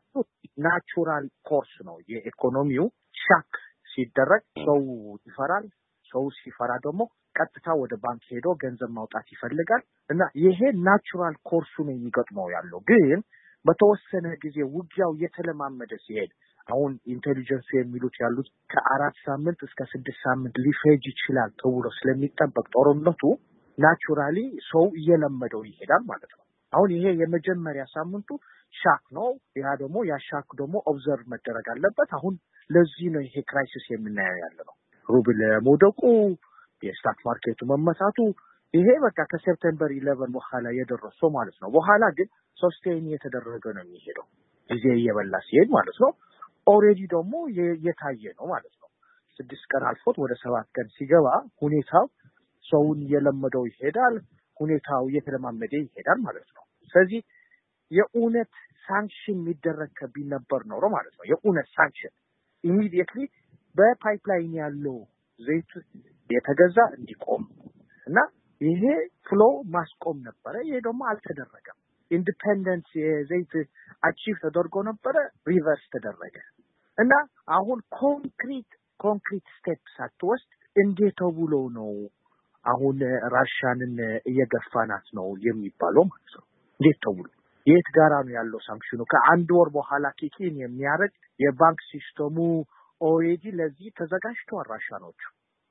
ናቹራል ኮርስ ነው የኢኮኖሚው። ሻክ ሲደረግ ሰው ይፈራል። ሰው ሲፈራ ደግሞ ቀጥታ ወደ ባንክ ሄዶ ገንዘብ ማውጣት ይፈልጋል እና ይሄ ናቹራል ኮርሱ ነው የሚገጥመው ያለው። ግን በተወሰነ ጊዜ ውጊያው እየተለማመደ ሲሄድ አሁን ኢንቴሊጀንስ የሚሉት ያሉት ከ4 ሳምንት እስከ 6 ሳምንት ሊፈጅ ይችላል ተብሎ ስለሚጠበቅ ጦርነቱ ናቹራሊ ሰው እየለመደው ይሄዳል ማለት ነው። አሁን ይሄ የመጀመሪያ ሳምንቱ ሻክ ነው። ያ ደግሞ ሻክ ደግሞ ኦብዘርቭ መደረግ አለበት። አሁን ለዚህ ነው ይሄ ክራይሲስ የምናየው ያለው ሩብል መውደቁ፣ የስታክ ማርኬቱ መመታቱ፣ ይሄ በቃ ከሴፕቴምበር 11 በኋላ የደረሰው ማለት ነው። በኋላ ግን ሶስቴን የተደረገ ነው የሚሄደው ጊዜ እየበላ ሲሄድ ማለት ነው። ኦሬዲ ደግሞ የታየ ነው ማለት ነው። 6 ቀን አልፎት ወደ 7 ቀን ሲገባ ሁኔታው ሰውን እየለመደው ይሄዳል። ሁኔታው እየተለማመደ ይሄዳል ማለት ነው። ስለዚህ የኡነት ሳንክሽን የሚደረግ ቢነበር ነው ማለት ነው። የኡነት ሳንክሽን ኢሚዲየትሊ በፓይፕላይን ያለው ዘይት የተገዛ እንዲቆም እና ይሄ ፍሎ ማስቆም ነበረ። ይሄ ደግሞ አልተደረገም። ኢንዲፔንደንስ የዘይት አቺቭ ተደርጎ ነበረ፣ ሪቨርስ ተደረገ እና አሁን ኮንክሪት ስቴፕስ አትወስድ እንዴት ተብሎ ነው አሁን ራሻንን እየገፋናት ነው የሚባለው ማለት ነው። እንዴት ተብሎ የት ጋራ ነው ያለው ሳንክሽኑ? ከአንድ ወር በኋላ ኪኪን የሚያረግ የባንክ ሲስተሙ ኦሬዲ ለዚህ ተዘጋጅቷል። ራሻኖቹ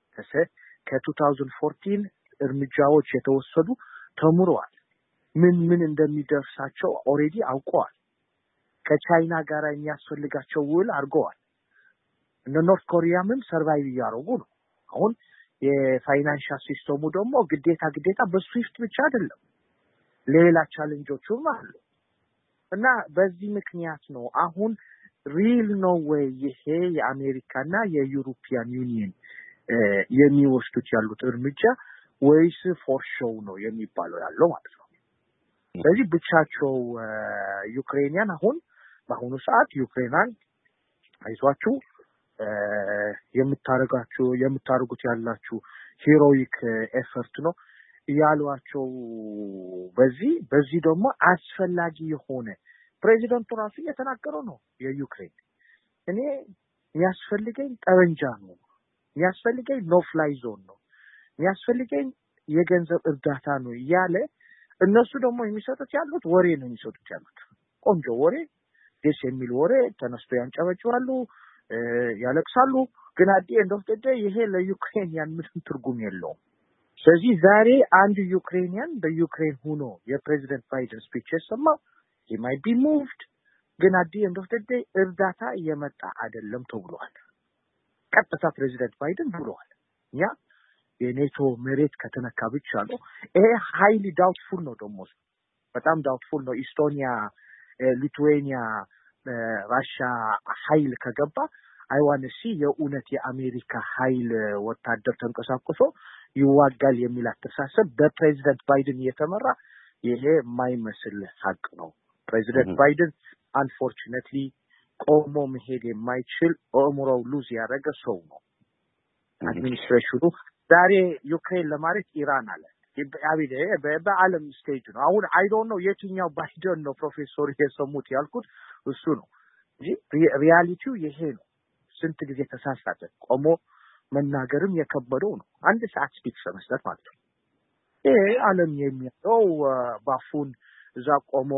ከ2014 እርምጃዎች የተወሰዱ ተምረዋል። ምን እንደሚደርሳቸው ኦሬዲ አውቀዋል። ከቻይና ጋር የሚያስፈልጋቸው ውል አድርገዋል። እነ ኖርት ኮሪያም ሰርቫይቭ ያደረጉ ነው። አሁን የፋይናንሻል ሲስተሙ ደግሞ ግዴታ በስዊፍት ብቻ አይደለም፣ ሌላ ቻሌንጆችም አሉ እና በዚህ ምክንያት ነው አሁን ሪል ነው ወይ ይሄ የአሜሪካና የዩሮፒያን ዩኒየን የሚወስዱት ያሉት እርምጃ ወይስ ፎር ሾው ነው የሚባለው ያለው ማለት ነው። ስለዚህ ብቻቸው ዩክሬንያን አሁን በአሁኑ ሰዓት ዩክሬናን አይዟችሁ የምታረጉት ያላችሁ ሂሮይክ ኤፈርት ነው ያሏቸው። በዚህ ደግሞ አስፈላጊ የሆነ ፕሬዚደንቱ ራሱ እየተናገረው ነው የዩክሬን እኔ የሚያስፈልገኝ ጠበንጃ ነው፣ የሚያስፈልገኝ ኖ ፍላይ ዞን ነው፣ የሚያስፈልገኝ የገንዘብ እርዳታ ነው እያለ እነሱ ደግሞ የሚሰጡት ያሉት ወሬ ነው የሚሰጡት ያሉት ቆንጆ ወሬ፣ ደስ የሚል ወሬ ተነስቶ ያንጨበጭባሉ፣ ያለቅሳሉ። ግን አዲ እንደወደደ ይሄ ለዩክሬን ምንም ትርጉም የለውም። ስለዚህ ዛሬ አንድ ዩክሬንያን በዩክሬን ሆኖ የፕሬዚደንት ባይደን ስፒች የሰማው he might be moved ግን አዲ እንደወደደ እርዳታ እየመጣ አይደለም ተብሏል። ቀጥታ ፕሬዚደንት ባይደን ብለዋል ያ የኔቶ መሬት ከተነካ ብቻ ነው። ይሄ ሃይሊ ዳውትፉል ነው፣ ደግሞ በጣም ዳውትፉል ነው። ኢስቶኒያ፣ ሊቱዌኒያ ራሻ ኃይል ከገባ አይዋንሲ የኡነት የአሜሪካ ኃይል ወታደር ተንቀሳቅሶ ይዋጋል የሚል አስተሳሰብ በፕሬዚደንት ባይደን እየተመራ ይሄ የማይመስል ሀቅ ነው። ፕሬዚደንት ባይደን አንፎርቹኔትሊ ቆሞ መሄድ የማይችል ኦሞራው ሉዝ ያደረገ ሰው ነው። አድሚኒስትሬሽኑ ዛሬ ዩክሬን ለማለት ኢራን አለ አቢደ በዓለም ስቴጅ ነው። አሁን አይ ዶንት ኖ የትኛው ባይደን ነው ፕሮፌሰር የሰሙት ያልኩት እሱ ነው እንጂ ሪያሊቲው ይሄ ነው። ስንት ጊዜ ተሳሳተ ቆሞ መናገርም የከበደው ነው። አንድ ሰዓት ስፒክስ መስጠት ማለት ነው። ይሄ ዓለም የሚያለው ባፉን እዛ ቆሞ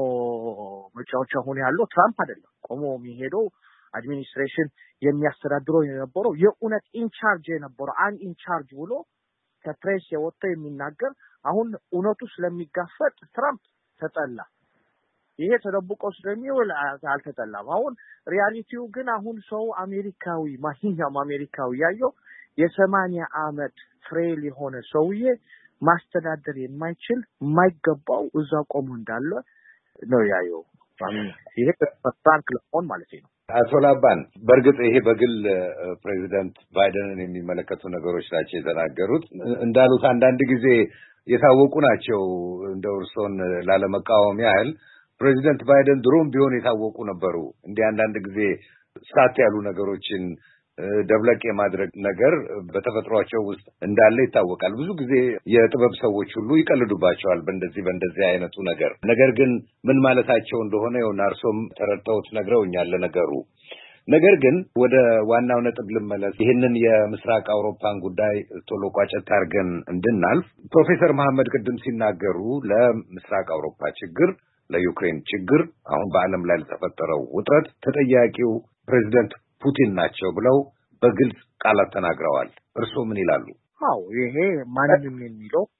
መጫወቻ ሆነ ያለው ትራምፕ አይደለም። ቆሞ የሚሄደው አድሚኒስትሬሽን የሚያስተዳድረው የነበረው የኡነት ኢንቻርጅ የነበረው ኢንቻርጅ ብሎ ከፕሬስ የወጣ የሚናገር አሁን ኡነቱ ስለሚጋፈጥ ትራምፕ ተጠላ። ይሄ ተደብቆ ስለሚውል አልተጠላም። አሁን ሪያሊቲው ግን አሁን ሰው አሜሪካዊ ማንኛውም አሜሪካዊ ያየው የ80 ዓመት ፍሬል የሆነ ሰውዬ ማስተዳደር የማይችል የማይገባው እዛ ቆሞ እንዳለ ነው ያየው። ይሄ ፍራንክ ለሆን ማለት ነው። አቶ ላባን በርግጥ ይሄ በግል ፕሬዚደንት ባይደንን የሚመለከቱ ነገሮች ናቸው የተናገሩት። እንዳሉት አንዳንድ ጊዜ የታወቁ ናቸው። እንደ እርሶን ላለመቃወም ያህል ፕሬዚደንት ባይደን ድሮም ቢሆን የታወቁ ነበሩ። እንዲህ አንዳንድ ጊዜ ስታት ያሉ ነገሮችን ደብለቅ የማድረግ ነገር በተፈጥሯቸው ውስጥ እንዳለ ይታወቃል። ብዙ ጊዜ የጥበብ ሰዎች ሁሉ ይቀልዱባቸዋል በእንደዚህ አይነቱ ነገር ግን ምን ማለታቸው እንደሆነ እርሶም ተረድተውት ነግረውኛል ለነገሩ። ነገር ግን ወደ ዋናው ነጥብ ልመለስ። ይህንን የምስራቅ አውሮፓን ጉዳይ ቶሎ ቋጨት አድርገን እንድናልፍ ፕሮፌሰር መሐመድ ቅድም ሲናገሩ ለምስራቅ አውሮፓ ችግር፣ ለዩክሬን ችግር፣ አሁን በዓለም ላይ ለተፈጠረው ውጥረት ተጠያቂው ፕሬዚደንት ፑቲን ናቸው ብለው በግልጽ ቃላት ተናግረዋል። እርስዎ ምን ይላሉ? ይሄ ማንንም የሚለው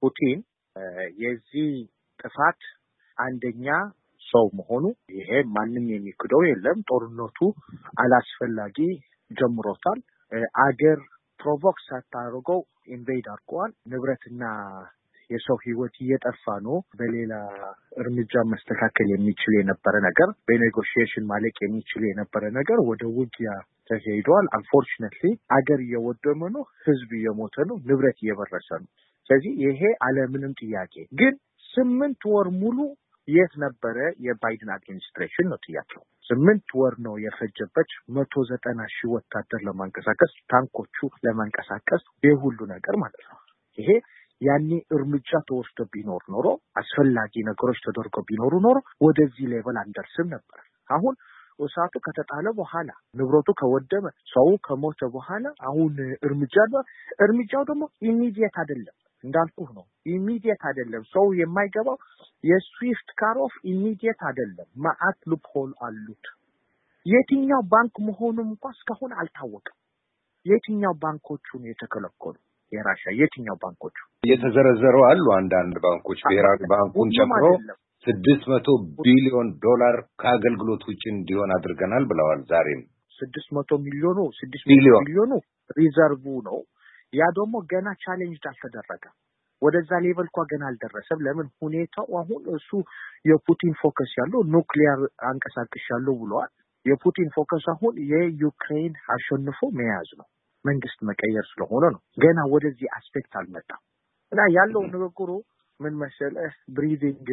ፑቲን የዚህ ጥፋት አንደኛ ሰው መሆኑ ይሄ ማንንም የሚክደው የለም። ጦርነቱ አላስፈላጊ ጀምሮታል። አገር ፕሮቮክስ አታርገው ኢንቬድ አድርጓል። ንብረትና የሰው ህይወት እየጠፋ ነው። በሌላ እርምጃ መስተካከል የሚችል የነበረ ነገር በኔጎሺዬሽን ማለቅ የሚችል የነበረ ነገር ወደ ውጊያ ተሄዷል። አንፎርቹኔትሊ አገር እየወደመ ነው፣ ህዝብ እየሞተ ነው፣ ንብረት እየበረሰ ነው። ስለዚህ ይሄ አለምንም ጥያቄ ግን 8 ወር ሙሉ የት ነበረ የባይደን አድሚኒስትሬሽን ነው ጥያቄው። 8 ወር ነው የፈጀበት 190,000 ወታደር ለማንቀሳቀስ፣ ታንኮቹ ለማንቀሳቀስ፣ የሁሉ ነገር ማለት ነው። ይሄ ያኔ እርምጃ ተወስዶ ቢኖር ኖሮ አስፈላጊ ነገሮች ተደርጎ ቢኖሩ ኖሮ ወደዚህ ሌቭል አንደርስም ነበር። አሁን እሳቱ ከተጣለ በኋላ ንብረቱ ከወደመ ሰው ከሞተ በኋላ አሁን እርምጃው ደግሞ ኢሚዲየት አይደለም። እንዳልኩህ ነው፣ ኢሚዲየት አይደለም። ሰው የማይገባው የስዊፍት ካር ኦፍ ኢሚዲየት አይደለም። ማአት ሉፕሆል አሉት። የትኛው ባንክ መሆኑም እንኳን እስካሁን አልታወቀም። የትኛው ባንኮቹ ነው የተከለከሉ? የራሻ የትኛው ባንኮቹ የተዘረዘሩ አሉ። አንዳንድ ባንኮች ብሔራዊ ባንኩን ጨምሮ $600 ቢሊዮን ከአገልግሎት ውጭ እንዲሆን አድርገናል ብለዋል። ዛሬም 600 ሚሊዮኑ ሪዘርቭ ነው። ያ ደግሞ ገና ቻሌንጅ አልተደረገም። ወደዛ ሌቨል እንኳን ገና አልደረሰም። ለምን? ሁኔታው አሁን እሱ የፑቲን ፎከስ ያለው ኑክሊየር አንቀሳቅሻለሁ ብለዋል። የፑቲን ፎከስ አሁን የዩክሬን አሸንፎ መያዝ ነው፣ መንግስት መቀየር ስለሆነ ነው። ገና ወደዚህ አስፔክት አልመጣም እና ያለው ንግግሩ ምን መሰለህ፣ ብሪዚንግ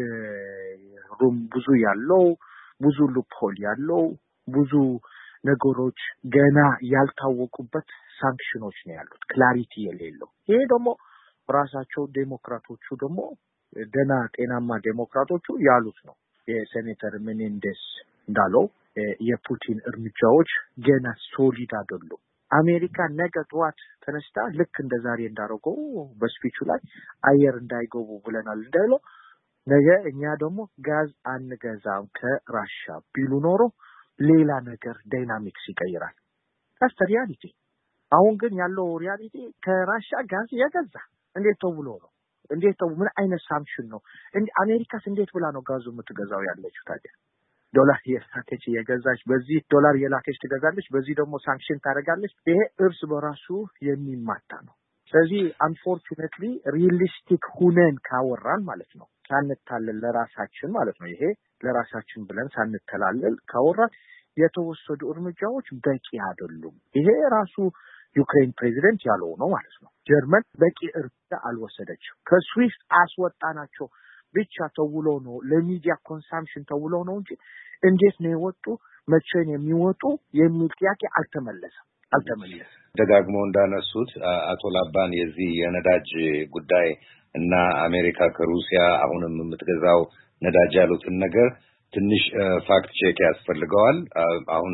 ሩም ብዙ ያለው፣ ብዙ ሉፕሆል ያለው፣ ብዙ ነገሮች ገና ያልታወቁበት ሳንክሽኖች ነው ያሉት፣ ክላሪቲ የሌለው። ይሄ ደግሞ ራሳቸው ዴሞክራቶቹ ደግሞ ደና ጤናማ ዴሞክራቶቹ ያሉት ነው። የሴኔተር ሜኔንዴስ እንዳለው የፑቲን እርምጃዎች ገና ሶሊድ አይደሉም። አሜሪካ ነገ ጠዋት ተነስታ ልክ እንደዛሬ እንዳረገው በስፒቹ ላይ አየር እንዳይገቡ ብለናል እንዳለው ነገ እኛ ደግሞ ጋዝ አንገዛም ከራሻ ቢሉ ኖሮ ሌላ ነገር ዳይናሚክስ ይቀይራል። ታስ ሪያሊቲ። አሁን ግን ያለው ሪያሊቲ ከራሻ ጋዝ የገዛ እንዴት ተብሎ ነው? ምን አይነት ሳንክሽን ነው? አሜሪካስ እንዴት ብላ ነው ጋዙ የምትገዛው ያለችው ታዲያ? ዶላር የላከች የገዛች፣ በዚህ ዶላር የላከች ትገዛለች፣ በዚህ ደግሞ ሳንክሽን ታደርጋለች። ይሄ እርስ በራሱ የሚማታ ነው። ስለዚህ አንፎርቹኔትሊ ሪሊስቲክ ሁነን ካወራን ማለት ነው፣ ሳንታለል ለራሳችን ማለት ነው፣ ይሄ ለራሳችን ብለን ሳንተላለል ካወራን የተወሰዱ እርምጃዎች በቂ አይደሉም። ይሄ ራሱ ዩክሬን ፕሬዚደንት ያለው ነው ማለት ነው። ጀርመን በቂ እርምጃ አልወሰደችም። ከስዊፍት አስወጣናቸው ብቻ ተውሎ ነው፣ ለሚዲያ ኮንሳምፕሽን ተውሎ ነው እንጂ እንዴት ነው የወጡ መቼ ነው የሚወጡ የሚል ጥያቄ አልተመለሰም። ደጋግሞ እንዳነሱት አቶ ላባን የዚህ የነዳጅ ጉዳይ እና አሜሪካ ከሩሲያ አሁንም የምትገዛው ነዳጅ ያሉትን ነገር ትንሽ ፋክት ቼክ ያስፈልገዋል። አሁን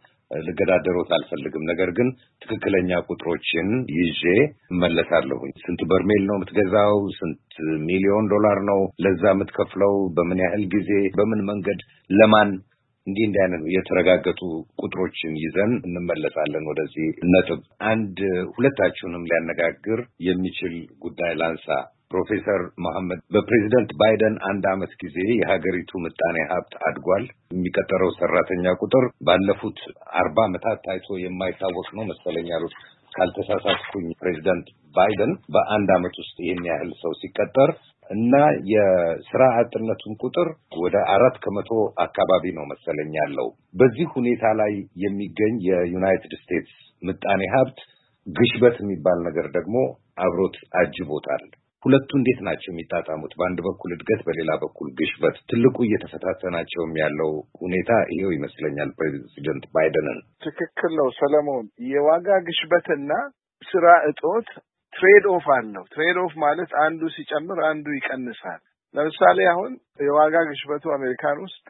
ልገዳደሮት አልፈልግም። ነገር ግን ትክክለኛ ቁጥሮችን ይዤ እመለሳለሁ። ስንት በርሜል ነው የምትገዛው? ስንት ሚሊዮን ዶላር ነው ለዛ የምትከፍለው? በምን ያህል ጊዜ፣ በምን መንገድ፣ ለማን? እንዲህ አይነት የተረጋገጡ ቁጥሮችን ይዘን እንመለሳለን ወደዚህ ነጥብ። ሁለታችሁንም ሊያነጋግር የሚችል ጉዳይ ላንሳ። ፕሮፌሰር መሐመድ፣ በፕሬዚደንት ባይደን 1 ዓመት ጊዜ የሀገሪቱ ምጣኔ ሀብት አድጓል። የሚቀጠረው ሰራተኛ ቁጥር ባለፉት 40 ዓመታት ታይቶ የማይታወቅ ነው መሰለኝ ያሉት ካልተሳሳትኩኝ ፕሬዚደንት ባይደን በ1 ዓመት ውስጥ ይህን ያህል ሰው ሲቀጠር እና የስራ አጥነቱን ቁጥር ወደ 4% አካባቢ ነው መሰለኝ ያለው። በዚህ ሁኔታ ላይ የሚገኝ የዩናይትድ ስቴትስ ምጣኔ ሀብት ግሽበት የሚባል ነገር ደግሞ አብሮት አጅቦታል። ሁለቱ እንዴት ናቸው የሚጣጣሙት? በአንድ በኩል እድገት፣ በሌላ በኩል ግሽበት። ትልቁ እየተፈታተናቸውም ያለው ሁኔታ ይሄው ይመስለኛል ፕሬዚደንት ባይደንን። ትክክል ነው ሰለሞን። የዋጋ ግሽበትና ስራ እጦት ትሬድ ኦፍ አለው። ትሬድ ኦፍ ማለት አንዱ ሲጨምር አንዱ ይቀንሳል። ለምሳሌ አሁን የዋጋ ግሽበቱ አሜሪካን ውስጥ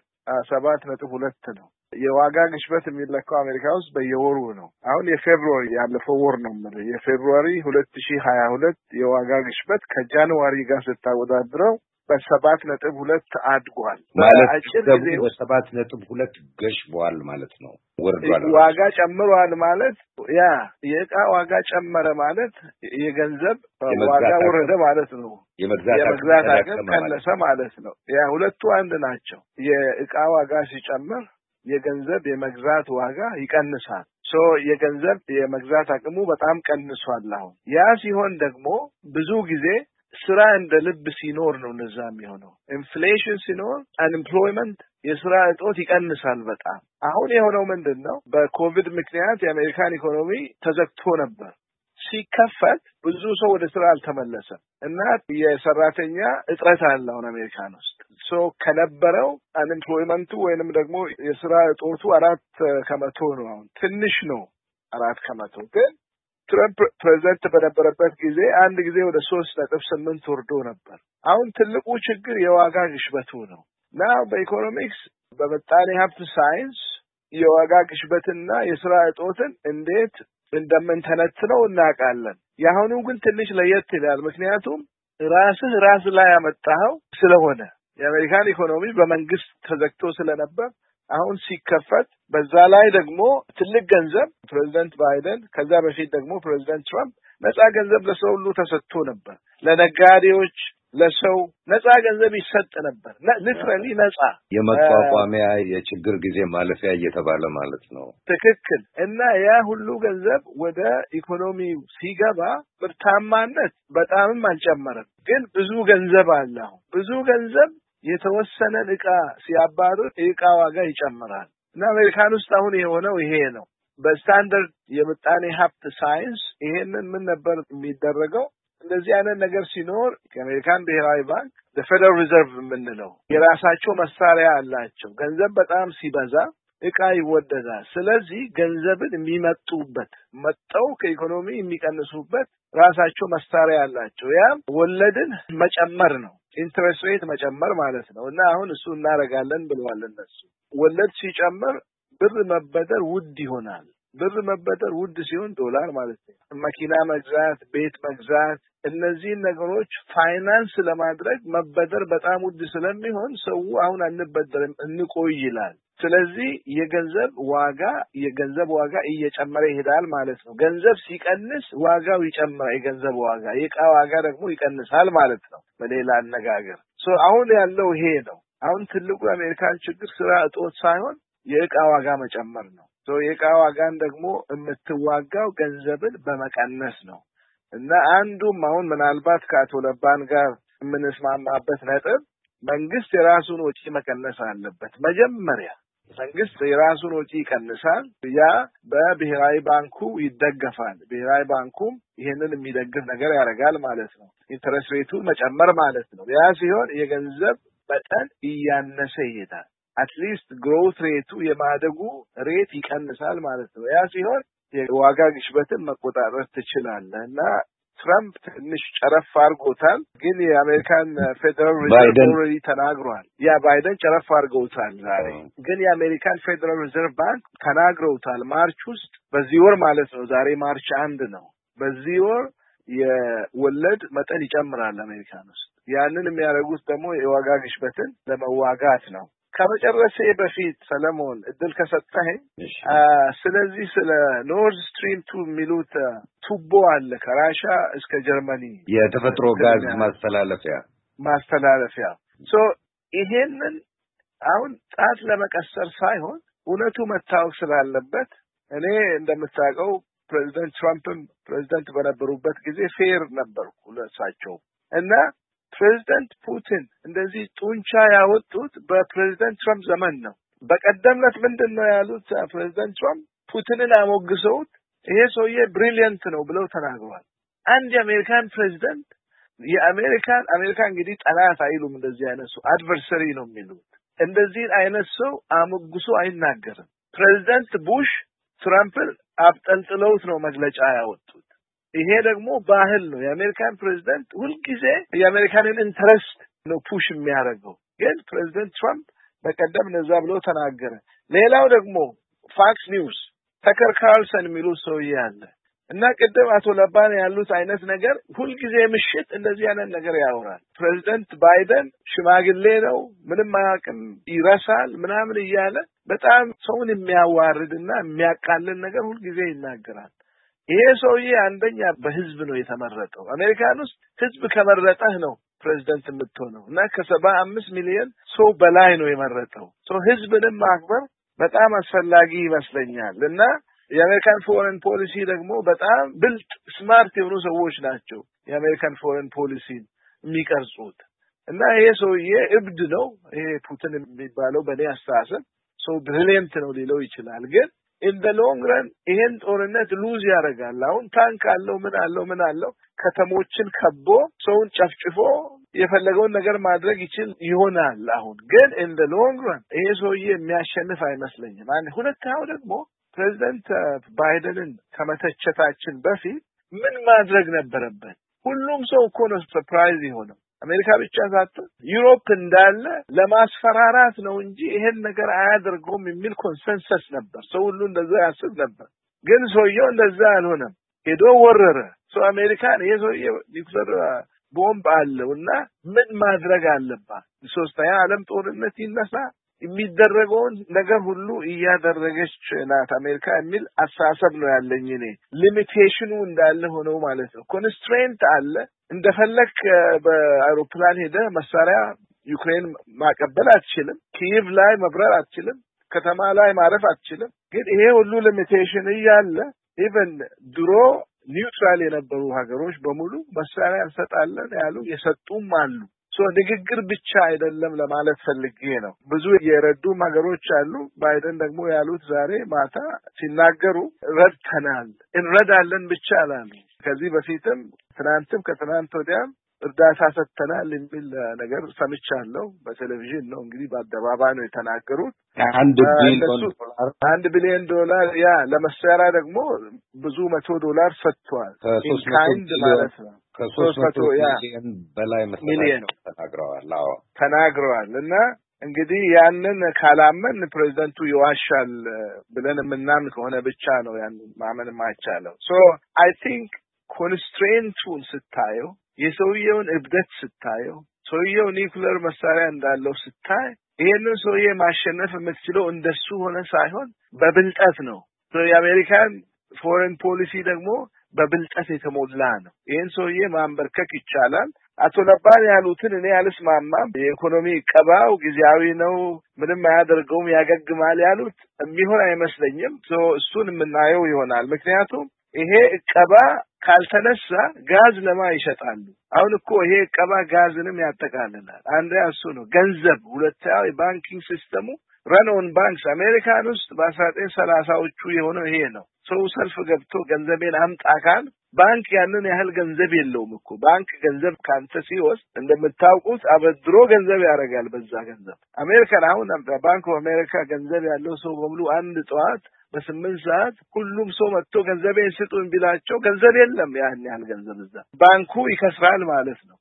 7.2 ነው። የዋጋ ግሽበት የሚለካው አሜሪካ ውስጥ በየወሩ ነው። አሁን የፌብሩዋሪ ያለፈው ወር ነው ማለት የፌብሩዋሪ 2022 የዋጋ ግሽበት ከጃንዋሪ ጋር ስታወዳድረው በ7.2 አድጓል። ማለት ደግሞ 7.2 ገሽቧል ማለት ነው። ወርዷል። ዋጋ ጨምሯል ማለት ያ የዕቃ ዋጋ ጨመረ ማለት የገንዘብ ዋጋ ወረደ ማለት ነው። የመግዛት አቅም ቀነሰ ማለት ነው። ያ ሁለቱ አንድ ናቸው። የዕቃ ዋጋ ሲጨምር የገንዘብ የመግዛት ዋጋ ይቀንሳል። የገንዘብ የመግዛት አቅሙ በጣም ቀንሷል። አሁን ያ ሲሆን ደግሞ ብዙ ጊዜ ስራ እንደ ልብ ሲኖር ነው እንደዛ የሚሆነው። ኢንፍሌሽን ሲኖር አንኤምፕሎይመንት የስራ እጦት ይቀንሳል በጣም። አሁን የሆነው ምንድነው? በኮቪድ ምክንያት የአሜሪካን ኢኮኖሚ ተዘግቶ ነበር። ሲከፈት ብዙ ሰው ወደ ስራ አልተመለሰም እና የሰራተኛ እጥረት አለ አሁን አሜሪካን ውስጥ። ከነበረው አንኤምፕሎይመንቱ ወይንም ደግሞ የስራ እጦቱ 4% ነው። አሁን ትንሽ ነው 4%። ግን ትራምፕ ፕሬዝዳንት በነበረበት ጊዜ አንድ ጊዜ ወደ 3.8 ወርዶ ነበር። አሁን ትልቁ ችግር የዋጋ ግሽበቱ ነው እና በኢኮኖሚክስ በምጣኔ ሀብት ሳይንስ የዋጋ ግሽበትና የስራ እጦትን እንዴት እንደምንተነትነው እናውቃለን። የአሁኑ ግን ትንሽ ለየት ይላል። ምክንያቱም ራስ ላይ ያመጣው ስለሆነ የአሜሪካን ኢኮኖሚ በመንግስት ተዘግቶ ስለነበር አሁን ሲከፈት በዛ ላይ ደግሞ ትልቅ ገንዘብ ፕሬዝዳንት ባይደን ከዛ በፊት ደግሞ ፕሬዝዳንት ትራምፕ ነፃ ገንዘብ ለሰው ሁሉ ተሰጥቶ ነበር። ለነጋዴዎች ለሰው ነፃ ገንዘብ ይሰጥ ነበር። ሊትራሊ ነፃ የመቋቋሚያ የችግር ጊዜ ማለፊያ እየተባለ ማለት ነው። ትክክል። እና ያ ሁሉ ገንዘብ ወደ ኢኮኖሚው ሲገባ ምርታማነት በጣምም አልጨመረም። ግን ብዙ ገንዘብ አለ። ብዙ ገንዘብ የተወሰነን ዕቃ ሲያባርር ዕቃ ዋጋ ይጨምራል። እና አሜሪካን ውስጥ አሁን የሆነው ይሄ ነው። በስታንዳርድ የምጣኔ ሀብት ሳይንስ ይሄንን ምን ነበር የሚደረገው? እንደዚህ አይነት ነገር ሲኖር የአሜሪካን ብሔራዊ ባንክ ፌደራል ሪዘርቭ የምንለው የራሳቸው መሳሪያ አላቸው። ገንዘብ በጣም ሲበዛ ዕቃ ይወደዳል። ስለዚህ ገንዘብን የሚመጡበት መጠው ከኢኮኖሚ የሚቀንሱበት ራሳቸው መሳሪያ አላቸው። ያም ወለድን መጨመር ነው። ኢንትረስት ሬት መጨመር ማለት ነው። እና አሁን እሱ እናደርጋለን ብለዋል እነሱ። ወለድ ሲጨምር ብር መበደር ውድ ይሆናል። ብር መበደር ውድ ሲሆን ዶላር ማለት ነው። መኪና መግዛት፣ ቤት መግዛት፣ እነዚህን ነገሮች ፋይናንስ ለማድረግ መበደር በጣም ውድ ስለሚሆን ሰው አሁን አንበደርም እንቆይ ይላል። ስለዚህ የገንዘብ ዋጋ እየጨመረ ይሄዳል ማለት ነው። ገንዘብ ሲቀንስ ዋጋው ይጨምራል። የገንዘብ ዋጋ የዕቃ ዋጋ ደግሞ ይቀንሳል ማለት ነው። በሌላ አነጋገር አሁን ያለው ይሄ ነው። አሁን ትልቁ የአሜሪካን ችግር ስራ እጦት ሳይሆን የዕቃ ዋጋ መጨመር ነው። የዕቃ ዋጋን ደግሞ የምትዋጋው ገንዘብን በመቀነስ ነው። እና አንዱም አሁን ምናልባት ከአቶ ለባን ጋር የምንስማማበት ነጥብ መንግስት የራሱን ወጪ መቀነስ አለበት። መጀመሪያ መንግስት የራሱን ወጪ ይቀንሳል። ያ በብሔራዊ ባንኩ ይደገፋል። ብሔራዊ ባንኩም ይሄንን የሚደግፍ ነገር ያደርጋል ማለት ነው። ኢንተረስት ሬቱ መጨመር ማለት ነው። ያ ሲሆን የገንዘብ መጠን እያነሰ ይሄዳል። አትሊስት ግሮውት ሬቱ የማደጉ ሬት ይቀንሳል ማለት ነው። ያ ሲሆን የዋጋ ግሽበትን መቆጣጠር ትችላለህ። እና ትራምፕ ትንሽ ጨረፍ አድርጎታል። ግን የአሜሪካን ፌደራል ሪዘርቭ ኦልሬዲ ተናግሯል። ባይደን ጨረፍ አድርገውታል ዛሬ። ግን የአሜሪካን ፌደራል ሪዘርቭ ባንክ ተናግረውታል ማርች ውስጥ፣ በዚህ ወር ማለት ነው። ዛሬ ማርች 1 ነው። በዚህ ወር የወለድ መጠን ይጨምራል አሜሪካን ውስጥ። ያንን የሚያደርጉት ደግሞ የዋጋ ግሽበትን ለመዋጋት ነው። ከመጨረሴ በፊት ሰለሞን እድል ከሰጠኸኝ ስለዚህ ስለ ኖርዝ ስትሪም 2 የሚሉት ቱቦ አለ ከራሻ እስከ ጀርመኒ የተፈጥሮ ጋዝ ማስተላለፊያ ይሄንን አሁን ጣት ለመቀሰር ሳይሆን እውነቱ መታወቅ ስላለበት እኔ እንደምታውቀው ፕሬዚደንት ትራምፕም ፕሬዚደንት በነበሩበት ጊዜ ፌር ነበርኩ ለእሳቸው እና ፕሬዚደንት ፑቲን እንደዚህ ጡንቻ ያወጡት በፕሬዚደንት ትራምፕ ዘመን ነው። በቀደምነት ምንድነው ያሉት? ፕሬዚደንት ትራምፕ ፑቲንን አሞግሰውት ይሄ ሰውዬ ብሪሊየንት ነው ብለው ተናግረዋል። አንድ የአሜሪካን ፕሬዚደንት አሜሪካ እንግዲህ ጠላት አይሉም፣ እንደዚህ አይነት ሰው አድቨርሰሪ ነው የሚሉት። እንደዚህ አይነት ሰው አሞግሶ አይናገርም። ፕሬዚደንት ቡሽ ትራምፕን አብጠልጥለውት ነው መግለጫ ያወጡት። ይሄ ደግሞ ባህል ነው። የአሜሪካን ፕሬዚደንት ሁልጊዜ የአሜሪካንን ኢንተረስት ነው ፑሽ የሚያደርገው። ግን ፕሬዚደንት ትራምፕ በቀደም ነዛ ብሎ ተናገረ። ሌላው ደግሞ ፋክስ ኒውስ ተከር ካርልሰን የሚሉት ሰውዬ አለ። እና ቀደም አቶ ለባን ያሉት አይነት ነገር ሁሉ ጊዜ ምሽት እንደዚህ አይነት ነገር ያወራል። ፕሬዝዳንት ባይደን ሽማግሌ ነው ምንም አያውቅም ይረሳል ምናምን እያለ በጣም ሰውን የሚያዋርድና የሚያቃልል ነገር ሁሉ ጊዜ ይናገራል። ይሄ ሰውዬ አንደኛ በህዝብ ነው የተመረጠው። አሜሪካን ውስጥ ህዝብ ከመረጠህ ነው ፕሬዝዳንት የምትሆነው እና ከ75 ሚሊዮን ሰው በላይ ነው የመረጠው። ህዝብንም ማክበር በጣም አስፈላጊ ይመስለኛል። እና የአሜሪካን ፎሬን ፖሊሲ ደግሞ በጣም ብልጥ ስማርት የሆኑ ሰዎች ናቸው የአሜሪካን ፎሬን ፖሊሲ የሚቀርጹት። እና ይሄ ሰውዬ እብድ ነው ይሄ ፑቲን የሚባለው በኔ አስተሳሰብ ሰው ብሪሊየንት ነው ሊለው ይችላል ግን in the long run ይሄን ጦርነት ሉዝ ያደርጋል። አሁን ታንክ አለው ምን አለው ከተሞችን ከቦ ሰውን ጨፍጭፎ የፈለገውን ነገር ማድረግ ይችል ይሆናል። አሁን ግን in the long run ይሄ ሰውዬ የሚያሸንፍ አይመስለኝም። ሁለተኛው ደግሞ ፕሬዝዳንት ባይደንን ከመተቸታችን በፊት ምን ማድረግ ነበረበት? ሁሉም ሰው እኮ ነው ሰርፕራይዝ የሆነው። አሜሪካ ብቻ ሳትሆን ዩሮፕ እንዳለ ለማስፈራራት ነው እንጂ ይሄን ነገር አያደርገውም የሚል ኮንሰንሰስ ነበር። ሰው ሁሉ እንደዛ ያስብ ነበር። ግን ሰውየው እንደዛ አልሆነም። ሄዶ ወረረ። አሜሪካን ይሄ ሰውዬው ኒውክሌር ቦምብ አለውና ምን ማድረግ አለባት? ሶስተኛ ዓለም ጦርነት ይነሳ የሚደረገውን ነገር ሁሉ እያደረገች ናት አሜሪካ የሚል አስተሳሰብ ነው ያለኝ እኔ። ሊሚቴሽኑ እንዳለ ሆኖ ማለት ነው። ኮንስትሬንት አለ። እንደፈለክ በአውሮፕላን ሄደ መሳሪያ ዩክሬን ማቀበል አትችልም። ኪየቭ ላይ መብረር አትችልም። ከተማ ላይ ማረፍ አትችልም። ግን ይሄ ሁሉ ሊሚቴሽን እያለ ኢቨን ድሮ ኒውትራል የነበሩ ሀገሮች በሙሉ መሳሪያ እንሰጣለን ያሉ የሰጡም አሉ። ንግግር ብቻ አይደለም ለማለት ፈልጌ ነው። ብዙ የረዱ ሀገሮች አሉ። ባይደን ደግሞ ያሉት ዛሬ ማታ ሲናገሩ ረድተናል እንረዳለን ብቻ አላሉ። ከዚህ በፊትም ትናንትም ከትናንት ወዲያም እርዳታ ሰጥተናል የሚል ነገር ሰምቻለሁ። በቴሌቪዥን ነው እንግዲህ በአደባባይ ነው የተናገሩት። $1 ቢሊዮን ያ ለመሳሪያ ደግሞ ብዙ $100 ሰጥቷል። ኢንካይንድ ማለት ነው። ከ300 ሚሊዮን በላይ ሚሊዮን ተናግረዋል። እና እንግዲህ ያንን ካላመን ፕሬዝዳንቱ ይዋሻል ብለን የምናምን ከሆነ ብቻ ነው ያንን ማመን ማይቻለው። I think ኮንስትሬንቱን ስታየው የሰውየውን እብደት ስታየው ሰውየው ኒውክሌር መሳሪያ እንዳለው ስታይ ይሄንን ሰውዬ ማሸነፍ የምትችለው እንደሱ ሆነ ሳይሆን በብልጠት ነው። የአሜሪካን ፎሬን ፖሊሲ ደግሞ በብልጠት የተሞላ ነው። ይሄን ሰውዬ ማንበርከክ ይቻላል። አቶ ለባን ያሉትን እኔ አልስማማም። የኢኮኖሚ ቀባው ጊዜያዊ ነው ምንም አያደርገውም ያገግማል ያሉት የሚሆን አይመስለኝም። እሱን የምናየው ይሆናል። ምክንያቱም ይሄ ቀባ ካልተነሳ ጋዝ ለማ ይሸጣሉ። አሁን እኮ ይሄ ቀባ ጋዝንም ያጠቃልላል። አንድ እሱ ነው ገንዘብ። ሁለተኛው የባንኪንግ ሲስተሙ run on banks አሜሪካን ውስጥ በ1930ዎቹ የሆነው ይሄ ነው። ሰው ሰልፍ ገብቶ ገንዘቤን አምጣ ካል ባንክ ያንን ያህል ገንዘብ የለውም እኮ። ባንክ ገንዘብ ካንተ ሲወስድ እንደምታውቁት አበድሮ ገንዘብ ያደርጋል በዛ ገንዘብ። አሜሪካን አሁን ባንክ ኦፍ አሜሪካ ገንዘብ ያለው ሰው በሙሉ አንድ ጠዋት በ8 ሰዓት ሁሉም ሰው መጥቶ ገንዘቤን ስጡኝ ቢላቸው ገንዘብ የለም። ያን ያህል ገንዘብ እዛ ባንኩ ይከስራል ማለት ነው።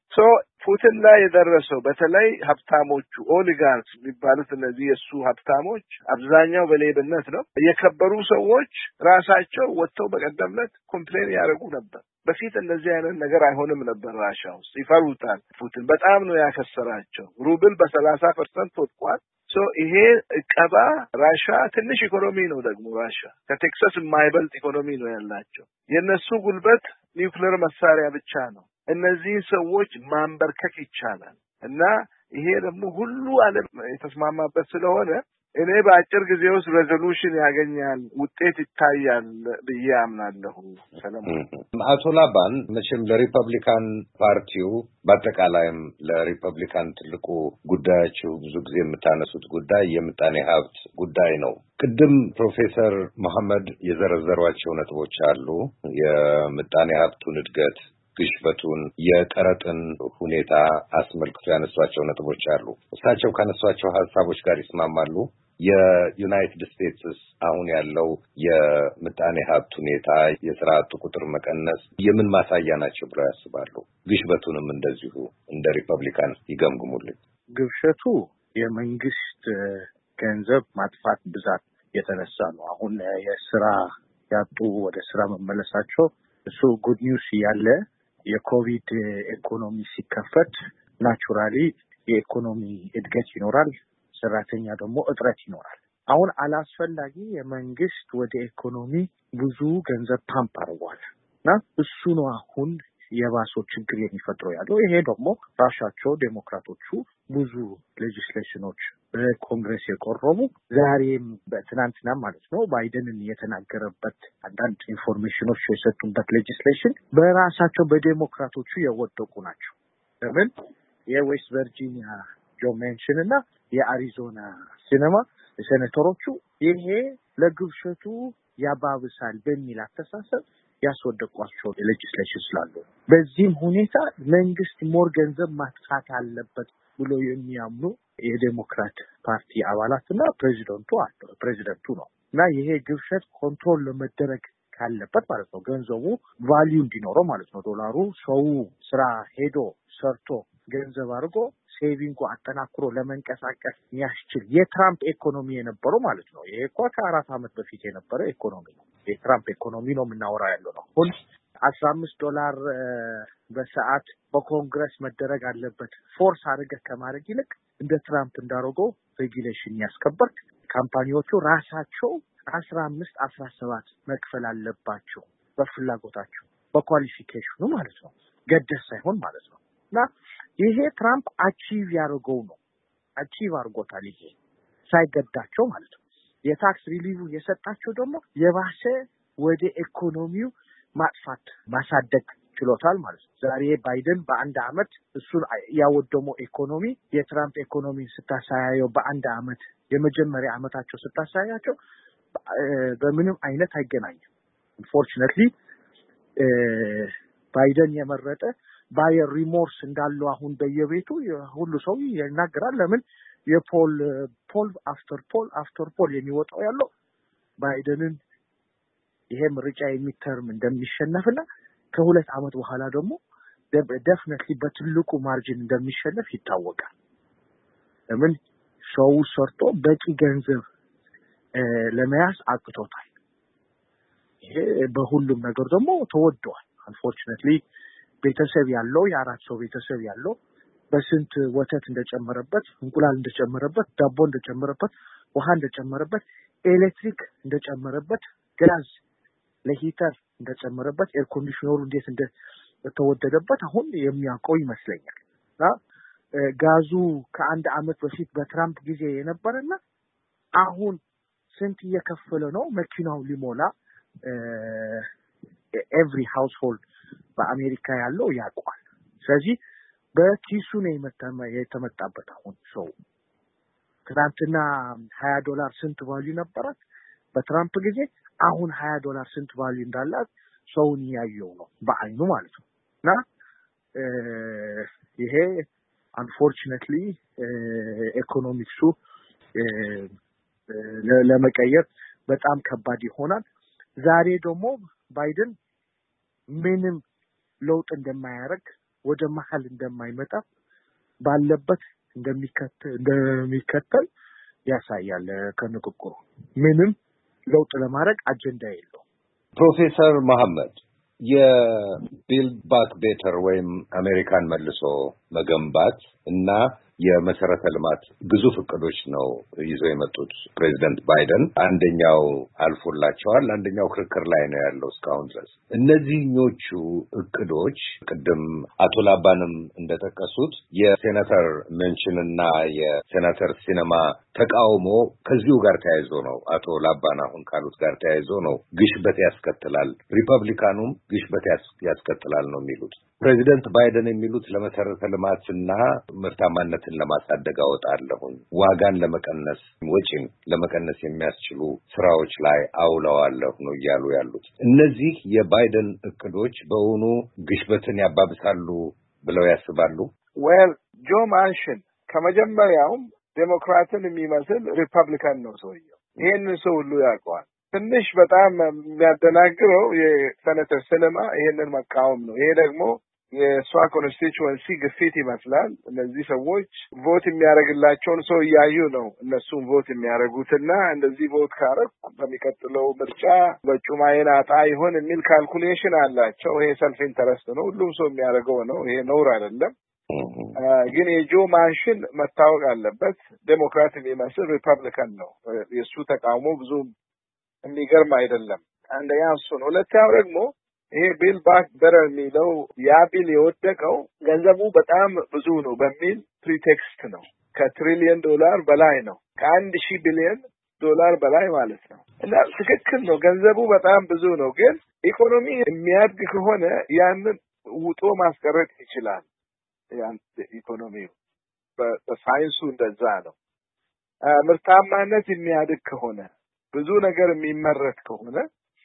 ፑቲን ላይ የደረሰው በተለይ ሀብታሞቹ ኦሊጋርክስ የሚባሉት እነዚህ የሱ ሀብታሞች አብዛኛው በሌብነት ነው። የከበሩ ሰዎች ራሳቸው ወጥተው በቀደምነት ኮምፕሌን ያደርጉ ነበር። በፊት እንደዚህ አይነት ነገር አይሆንም ነበር። ራሻ ውስጥ ይፈሩታል። ፑቲን በጣም ነው ያከሰራቸው። ሩብል በ30% ወጥቋል። ይሄ ቀባ ራሻ ትንሽ ኢኮኖሚ ነው። ደግሞ ራሻ ከቴክሳስ የማይበልጥ ኢኮኖሚ ነው ያላቸው። የነሱ ጉልበት ኒውክሌር መሳሪያ ብቻ ነው። እነዚህ ሰዎች ማንበርከክ ይቻላል። እና ይሄ ደግሞ ሁሉ ዓለም የተስማማበት ስለሆነ እኔ በአጭር ጊዜ ውስጥ ሬዞሉሽን ያገኛል፣ ውጤት ይታያል ብዬ አምናለሁ። ሰለሞን አቶ ላባን መቼም ለሪፐብሊካን ፓርቲው በአጠቃላይም ለሪፐብሊካን ትልቁ ጉዳያችሁ ብዙ ጊዜ የምታነሱት ጉዳይ የምጣኔ ሀብት ጉዳይ ነው። ቅድም ፕሮፌሰር መሐመድ የዘረዘሯቸው ነጥቦች አሉ። የምጣኔ ሀብቱን እድገት፣ ግሽበቱን፣ የቀረጥን ሁኔታ አስመልክቶ ያነሷቸው ነጥቦች አሉ። እሳቸው ካነሷቸው ሀሳቦች ጋር ይስማማሉ? የዩናይትድ ስቴትስ አሁን ያለው የምጣኔ ሀብት ሁኔታ፣ የስራ አጡ ቁጥር መቀነስ የምን ማሳያ ናቸው ብለው ያስባሉ? ግሽበቱንም እንደዚሁ እንደ ሪፐብሊካን ይገምግሙልኝ። ግሽበቱ የመንግስት ገንዘብ ማጥፋት ብዛት የተነሳ ነው። አሁን የስራ ያጡ ወደ ስራ መመለሳቸው እሱ ጉድ ኒውስ ያለ የኮቪድ ኢኮኖሚ ሲከፈት ናቹራሊ የኢኮኖሚ እድገት ይኖራል ሰራተኛ ደግሞ እጥረት ይኖራል አሁን አላስፈላጊ የመንግስት ወደ ኢኮኖሚ ብዙ ገንዘብ ፓምፕ አድርጓልና እሱ ነው አሁን የባሰው ችግር የሚፈጥረው ያለው ይሄ ደግሞ ራሻቸው ዴሞክራቶቹ ብዙ ሌጂስሌሽኖች በኮንግሬስ የቆረቡ ዛሬም በትናንትና ማለት ነው ባይደንን የተናገረበት አንዳንድ ኢንፎርሜሽኖች የሰጡበት ሌጂስሌሽን በራሳቸው በዴሞክራቶቹ የወደቁ ናቸው ለምን የዌስት ቨርጂኒያ ጆ ሜንሽን እና የአሪዞና ሲኔማ ሴኔተሮቹ ይሄ ለግብሸቱ ያባብሳል በሚል አስተሳሰብ ያስወደቋቸው ሌጂስሌሽን ስላሉ በዚህም ሁኔታ መንግስት ሞር ገንዘብ ማጥፋት አለበት ብሎ የሚያምኑ የዴሞክራት ፓርቲ አባላትና ፕሬዚደንቱ ነው እና ይሄ ግብሸት ኮንትሮል ለመደረግ ካለበት ማለት ነው ገንዘቡ ቫልዩ እንዲኖረው ማለት ነው ዶላሩ ሰው ስራ ሄዶ ሰርቶ ገንዘብ አድርጎ ሴቪንጉ አጠናክሮ ለመንቀሳቀስ ያስችል የትራምፕ ኢኮኖሚ የነበረው ማለት ነው ይሄ እኮ ከ4 አመት በፊት የነበረ ኢኮኖሚ ነው የትራምፕ ኢኮኖሚ ነው የምናወራ ያለው ነው አሁን $15 በሰዓት በኮንግረስ መደረግ አለበት ፎርስ አድርገህ ከማድረግ ይልቅ እንደ ትራምፕ እንዳደረገው ሬጉሌሽን ያስከበር ካምፓኒዎቹ ራሳቸው 15-17 መክፈል አለባቸው በፍላጎታቸው በኳሊፊኬሽኑ ማለት ነው ገደስ ሳይሆን ማለት ነው እና ይሄ ትራምፕ አቺቭ ያደረገው ነው አቺቭ አድርጎታል ይሄ ሳይገዳቸው ማለት ነው የታክስ ሪሊቭ የሰጣቸው ደግሞ የባሰ ወደ ኢኮኖሚው ማጥፋት ማሳደግ ችሎታል ማለት ነው ዛሬ ባይደን በአንድ አመት እሱን ያወደመው ኢኮኖሚ የትራምፕ ኢኮኖሚ ስታሳያየው በአንድ አመት የመጀመሪያ አመታቸው ስታሳያቸው በምንም አይነት አይገናኝም unfortunately ባይደን የመረጠ ባየር ሪሞርስ እንዳለው አሁን በየቤቱ ሁሉ ሰው ይናገራል ለምን የፖል አፍተር ፖል የሚወጣው ያለው ባይደንን ይሄ ምርጫ የሚተርም እንደሚሸነፍና ከሁለት አመት በኋላ ደግሞ definitely በትልቁ ማርጂን እንደሚሸነፍ ይታወቃል ለምን ሰው ሰርቶ በቂ ገንዘብ ለመያዝ አቅቶታል ይሄ በሁሉም ነገር ደግሞ ተወዷል unfortunately ቤተሰብ ያለው የአራት ሰው ቤተሰብ ያለው በስንት ወተት እንደጨመረበት እንቁላል እንደጨመረበት ዳቦ እንደጨመረበት ውሃ እንደጨመረበት ኤሌክትሪክ እንደጨመረበት ጋዝ ለሂተር እንደጨመረበት ኤር ኮንዲሽነሩ እንዴት እንደተወደደበት አሁን የሚያውቀው ይመስለኛል ጋዙ ከአንድ አመት በፊት በትራምፕ ጊዜ የነበረና አሁን ስንት እየከፈለ ነው መኪናው ሊሞላ every household በአሜሪካ ያለው ያውቃል ስለዚህ በኪሱ ነው የተመጣበት አሁን ሰው ትናንትና $20 ስንት ቫልዩ ነበራት በትራምፕ ጊዜ አሁን $20 ስንት ቫልዩ እንዳላት ሰውን ያየው ነው በአይኑ ማለት ነውና ይሄ unfortunately ኢኮኖሚክሱ ለመቀየር በጣም ከባድ ይሆናል ዛሬ ደግሞ ባይደን ምንም ለውጥ እንደማያደርግ ወደ መሐል እንደማይመጣ ባለበት እንደሚከተል ያሳያል ከንግግሩ ምንም ለውጥ ለማድረግ አጀንዳ የለው ፕሮፌሰር መሐመድ የቢልድ ባክ ቤተር ወይም አሜሪካን መልሶ መገንባት እና የመሰረተ ልማት ግዙፍ እቅዶች ነው ይዘው የመጡት ፕሬዚደንት ባይደን አንደኛው አልፎላቸዋል አንደኛው ክርክር ላይ ነው ያለው እስካሁን ድረስ እነዚህኞቹ እቅዶች ቅድም አቶ ላባንም እንደተጠቀሱት የሴናተር ሜንሽንና የሴናተር ሲኔማ ተቃውሞ ከዚሁ ጋር ተያይዞ ነው አቶ ላባን አሁን ካሉት ጋር ተያይዞ ነው ግሽበት ያስከትላል ሪፐብሊካኑም ግሽበት ያስከትላል ነው የሚሉት ፕሬዚደንት ባይደን የሚሉት ለመሰረተ ልማትና ምርታማነትን ለማሳደግ አወጣለሁኝ ዋጋን ለመቀነስ ወጪን ለመቀነስ የሚያስችሉ ስራዎች ላይ አውለዋለሁ ነው እያሉ ያሉት እነዚህ የባይደን እቅዶች በእውኑ ግሽበትን ያባብሳሉ ብለው ያስባሉ ጆ ማንሽን ከመጀመሪያውም ዴሞክራትን የሚመስል ሪፐብሊካን ነው ሰውየው ይሄንን ሰው ሁሉ ያውቀዋል ትንሽ በጣም የሚያደናግረው የሴኔተር ሲኔማ ይሄንን መቃወም ነው ይሄ ደግሞ የሷ ኮንስቲቹዌንሲ ግፊት ይመስላል። እነዚህ ሰዎች ቮት የሚያደርግላቸውን ሰው እያዩ ነው እነሱም ቮት የሚያደርጉትና እንደዚህ ቮት ካረኩ በሚቀጥለው ምርጫ በጩማዬን አጣ ይሆን የሚል ካልኩሌሽን አላቸው። ይሄ ሰልፍ ኢንተረስት ነው፣ ሁሉም ሰው የሚያደርገው ነው። ይሄ ነውር አይደለም። ግን የጆ ማንሽን መታወቅ አለበት። ዴሞክራት የሚመስል ሪፐብሊካን ነው። የሱ ተቃውሞ ብዙ የሚገርም አይደለም። አንደኛ እሱ ነው። ሁለተኛው ደግሞ ይሄ ቢል ባክ በረር የሚለው ያ ቢል የወደቀው ገንዘቡ በጣም ብዙ ነው በሚል ፕሪቴክስት ነው። ከትሪሊየን ዶላር በላይ ነው፣ ከ1,000 ቢሊዮን ዶላር በላይ ማለት ነው። እና ትክክል ነው፣ ገንዘቡ በጣም ብዙ ነው። ግን ኢኮኖሚ የሚያድግ ከሆነ ያንን ውጦ ማስቀረት ይችላል። ያን ኢኮኖሚው በሳይንሱ እንደዛ ነው። ምርታማነት የሚያድግ ከሆነ ብዙ ነገር የሚመረት ከሆነ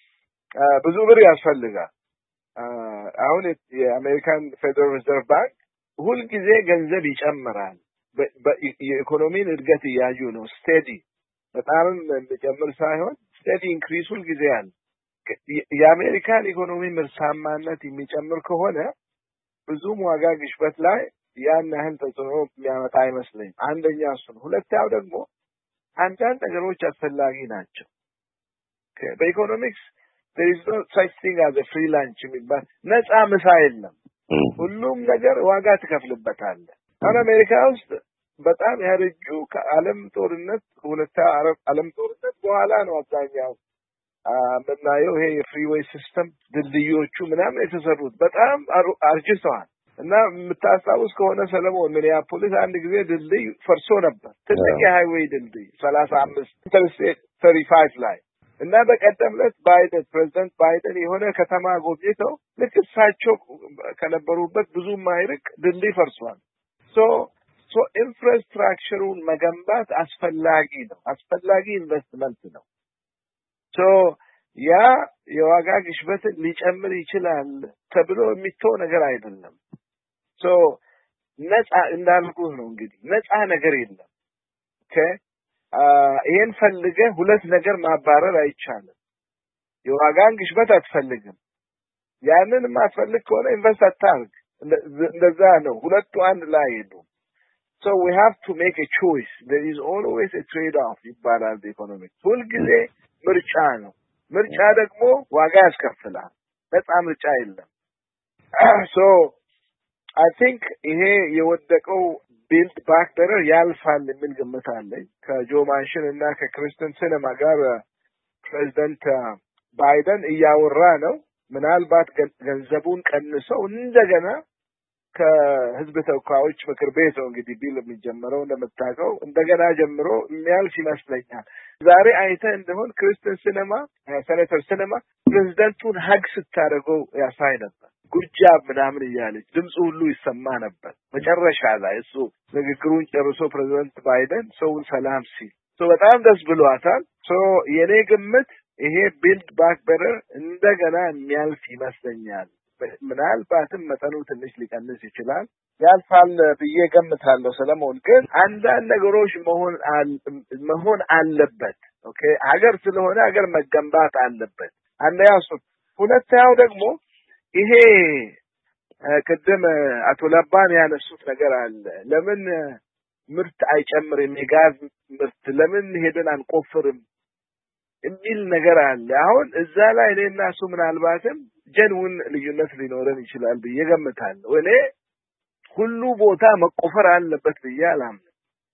ብዙ ብር ያስፈልጋል። አሁን የአሜሪካን ፌደራል ሪዘርቭ ባንክ ሁል ጊዜ ገንዘብ ይጨምራል። የኢኮኖሚን እድገት እያዩ ነው። ስቴዲ በጣምም የሚጨምር ሳይሆን ስቴዲ ኢንክሪስ ሁል ጊዜ አለ። የአሜሪካን ኢኮኖሚ ምርታማነት የሚጨምር ከሆነ ብዙም ዋጋ ግሽበት ላይ ያን ያህል ተጽዕኖ የሚያመጣ አይመስለኝም። አንደኛ እሱ ነው። ሁለተኛው ደግሞ አንዳንድ ነገሮች አስፈላጊ ናቸው። በኢኮኖሚክስ there is no such thing as a free lunch የሚባል ነፃ ምሳ የለም። ሁሉም ነገር ዋጋ ትከፍልበታለህ። አሁን አሜሪካ ውስጥ በጣም ያረጁ ከዓለም ጦርነት ዓለም ጦርነት በኋላ ነው አብዛኛው የምናየው ይሄ የፍሪዌይ ሲስተም ድልድዮቹ ምናምን የተሰሩት በጣም አርጅተዋል። እና የምታስታውስ ከሆነ ሰለሞን ሚኒያፖሊስ አንድ ጊዜ ድልድይ ፈርሶ ነበር። ትልቅ የሃይዌይ ድልድይ 35 ኢንተርስቴት 35 ላይ እና በቀደም ዕለት ፕሬዝዳንት ባይደን የሆነ ከተማ ጎብኝተው ልክ እሳቸው ከነበሩበት ብዙ ማይርቅ ድልድይ ፈርሷል። ሶ ኢንፍራስትራክቸሩን መገንባት አስፈላጊ ነው። አስፈላጊ ኢንቨስትመንት ነው። ሶ ያ የዋጋ ግሽበትን ሊጨምር ይችላል ተብሎ የሚተው ነገር አይደለም። ሶ ነፃ እንዳልኩህ ነው እንግዲህ ነፃ ነገር የለም። ኦኬ ይሄን ፈልገ ሁለት ነገር ማባረር አይቻልም። የዋጋን ግሽበት አትፈልግም። ያንን ማትፈልግ ከሆነ ኢንቨስት አታርግ። እንደዛ ነው። ሁለቱ አንድ ላይ ነው። So we have to make a choice. There is always a trade-off ይባላል በኢኮኖሚክስ። ሁልጊዜ ምርጫ ነው። ምርጫ ደግሞ ዋጋ ያስከፍላል። ነፃ ምርጫ የለም። So I think ይሄ የወደቀው ቢልድ ባክ በረር ያልፋል የሚል ግምት አለኝ። ከጆ ማንሽን እና ከክሪስተን ሲነማ ጋር ፕሬዝዳንት ባይደን እያወራ ነው። ምናልባት ገንዘቡን ቀንሰው እንደገና ከህዝብ ተወካዮች ምክር ቤት ነው እንግዲህ ቢል የሚጀምረው እንደምታውቀው እንደገና ጀምሮ የሚያልፍ ይመስለኛል። ዛሬ አይተህ እንደሆን ክሪስተን ሲነማ ሴኔተር ሲነማ ፕሬዝዳንቱን ሀግ ስታደርገው ያሳይ ነበር። ጉርጃ ምናምን እያለች ድምፁ ሁሉ ይሰማ ነበር። መጨረሻ ላይ እሱ ንግግሩን ጨርሶ ፕሬዝዳንት ባይደን ሰውን ሰላም ሲል በጣም ደስ ብሏታል። የኔ ግምት ይሄ ቢልድ ባክ በረር እንደገና የሚያልፍ ይመስለኛል። ምናልባትም መጠኑ ትንሽ ሊቀንስ ይችላል። ያልፋል ብዬ ገምታለሁ። ሰለሞን ግን አንዳንድ ነገሮች መሆን አለበት። ኦኬ ሀገር ስለሆነ ሀገር መገንባት አለበት። አንደኛው እሱ። ሁለተኛው ደግሞ ይሄ ቅድም አቶ ለባን ያነሱት ነገር አለ። ለምን ምርት አይጨምርም? የጋዝ ምርት ለምን ሄደን አንቆፍርም የሚል ነገር አለ። አሁን እዛ ላይ እኔና እሱ ምናልባትም ጀንውን ልዩነት ሊኖረን ይችላል ብዬ ገምታለሁ። እኔ ሁሉ ቦታ መቆፈር አለበት ብዬ አላምንም።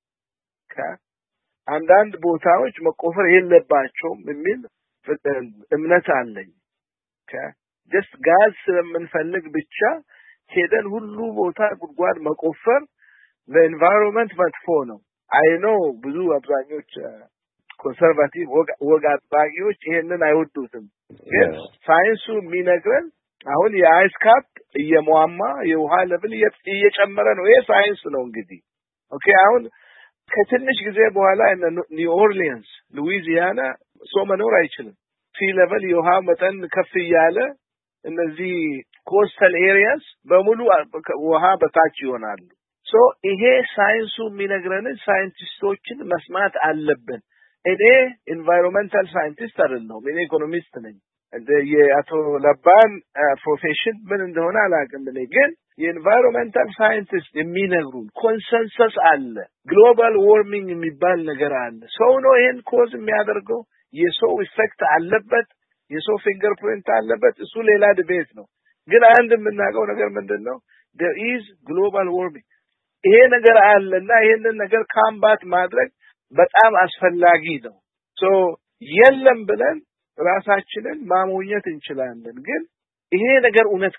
አንዳንድ ቦታዎች መቆፈር የለባቸውም የሚል እምነት አለኝ። ጀስት ጋዝ ስለምንፈልግ ብቻ ሄደን ሁሉ ቦታ ጉድጓድ መቆፈር ለኤንቫይሮንመንት መጥፎ ነው። አይ ኖ ብዙ አብዛኞች ኮንሰርቫቲቭ ወግ አጥባቂዎች ይሄንን አይወዱትም። ግን ሳይንሱ የሚነግረን አሁን የአይስ ካፕ እየሟማ የውሃ ለብል እየጨመረ ነው። ይሄ ሳይንስ ነው እንግዲህ። ኦኬ አሁን ከትንሽ ጊዜ በኋላ ኒው ኦርሊንስ ሉዊዚያና ሰው መኖር አይችልም። ሲ ሌቨል የውሃ መጠን ከፍ እያለ እነዚህ ኮስታል ኤሪያስ በሙሉ ውሃ በታች ይሆናሉ። ይሄ ሳይንሱ የሚነግረን ሳይንቲስቶችን መስማት አለብን። እኔ ኢንቫይሮንመንታል ሳይንቲስት አይደለሁም፣ እኔ ኢኮኖሚስት ነኝ። የአቶ ለባን ፕሮፌሽን ምን እንደሆነ አላውቅም እኔ ግን የኢንቫይሮንመንታል ሳይንቲስት የሚነግሩን ኮንሰንሰስ አለ ግሎባል ዋርሚንግ የሚባል ነገር አለ ሰው ነው ይሄን ኮዝ የሚያደርገው የሰው ኢፌክት አለበት የሰው ፊንገርፕሪንት አለበት እሱ ሌላ ዲቤት ነው ግን አንድ የምናውቀው ነገር ምንድነው there is global warming ይሄ ነገር አለና ይሄንን ነገር ካምባት ማድረግ በጣም አስፈላጊ ነው ሶ የለም ብለን ራሳችንን ማሞኘት እንችላለን ግን ይሄ ነገር እውነት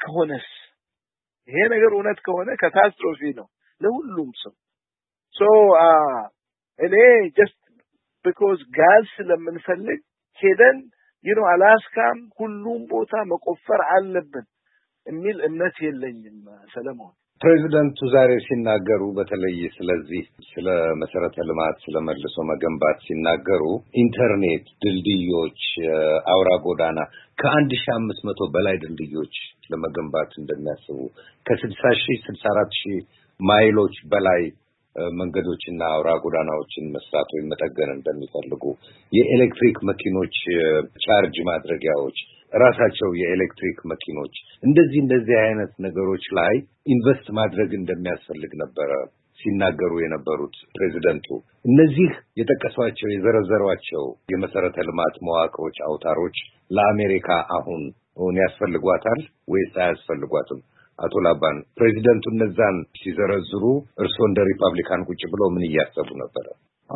ከሆነ ካታስትሮፊ ነው ለሁሉም ሰው ሶ እኔ just because ጋዝ ስለምንፈልግ ሄደን አላስካም ሁሉም ቦታ መቆፈር አለብን የሚል እምነት የለኝም ሰለሞን ፕሬዚደንቱ ዛሬ ሲናገሩ በተለይ ስለዚህ ስለ መሰረተ ልማት ስለ መልሶ መገንባት ሲናገሩ ኢንተርኔት ድልድዮች አውራ ጎዳና ከ1500 በላይ ድልድዮች ለመገንባት እንደሚያስቡ ከ60,000 64,000 ማይሎች በላይ መንገዶችና አውራ ጎዳናዎችን መስራት ወይ መጠገን እንደሚፈልጉ የኤሌክትሪክ መኪኖች ቻርጅ ማድረጊያዎች ራሳቸው የኤሌክትሪክ መኪኖች እንደዚህ አይነት ነገሮች ላይ ኢንቨስት ማድረግ እንደሚያስፈልግ ነበር ሲናገሩ የነበሩት ፕሬዚደንቱ እነዚህ የጠቀሷቸው የዘረዘሯቸው የመሰረተ ልማት መዋቅሮች አውታሮች ለአሜሪካ አሁን ያስፈልጓታል ወይስ አያስፈልጓትም አቶ ላባን ፕሬዚደንቱ እነዛን ሲዘረዝሩ እርሶ እንደ ሪፐብሊካን ቁጭ ብለው ምን እያሰቡ ነበር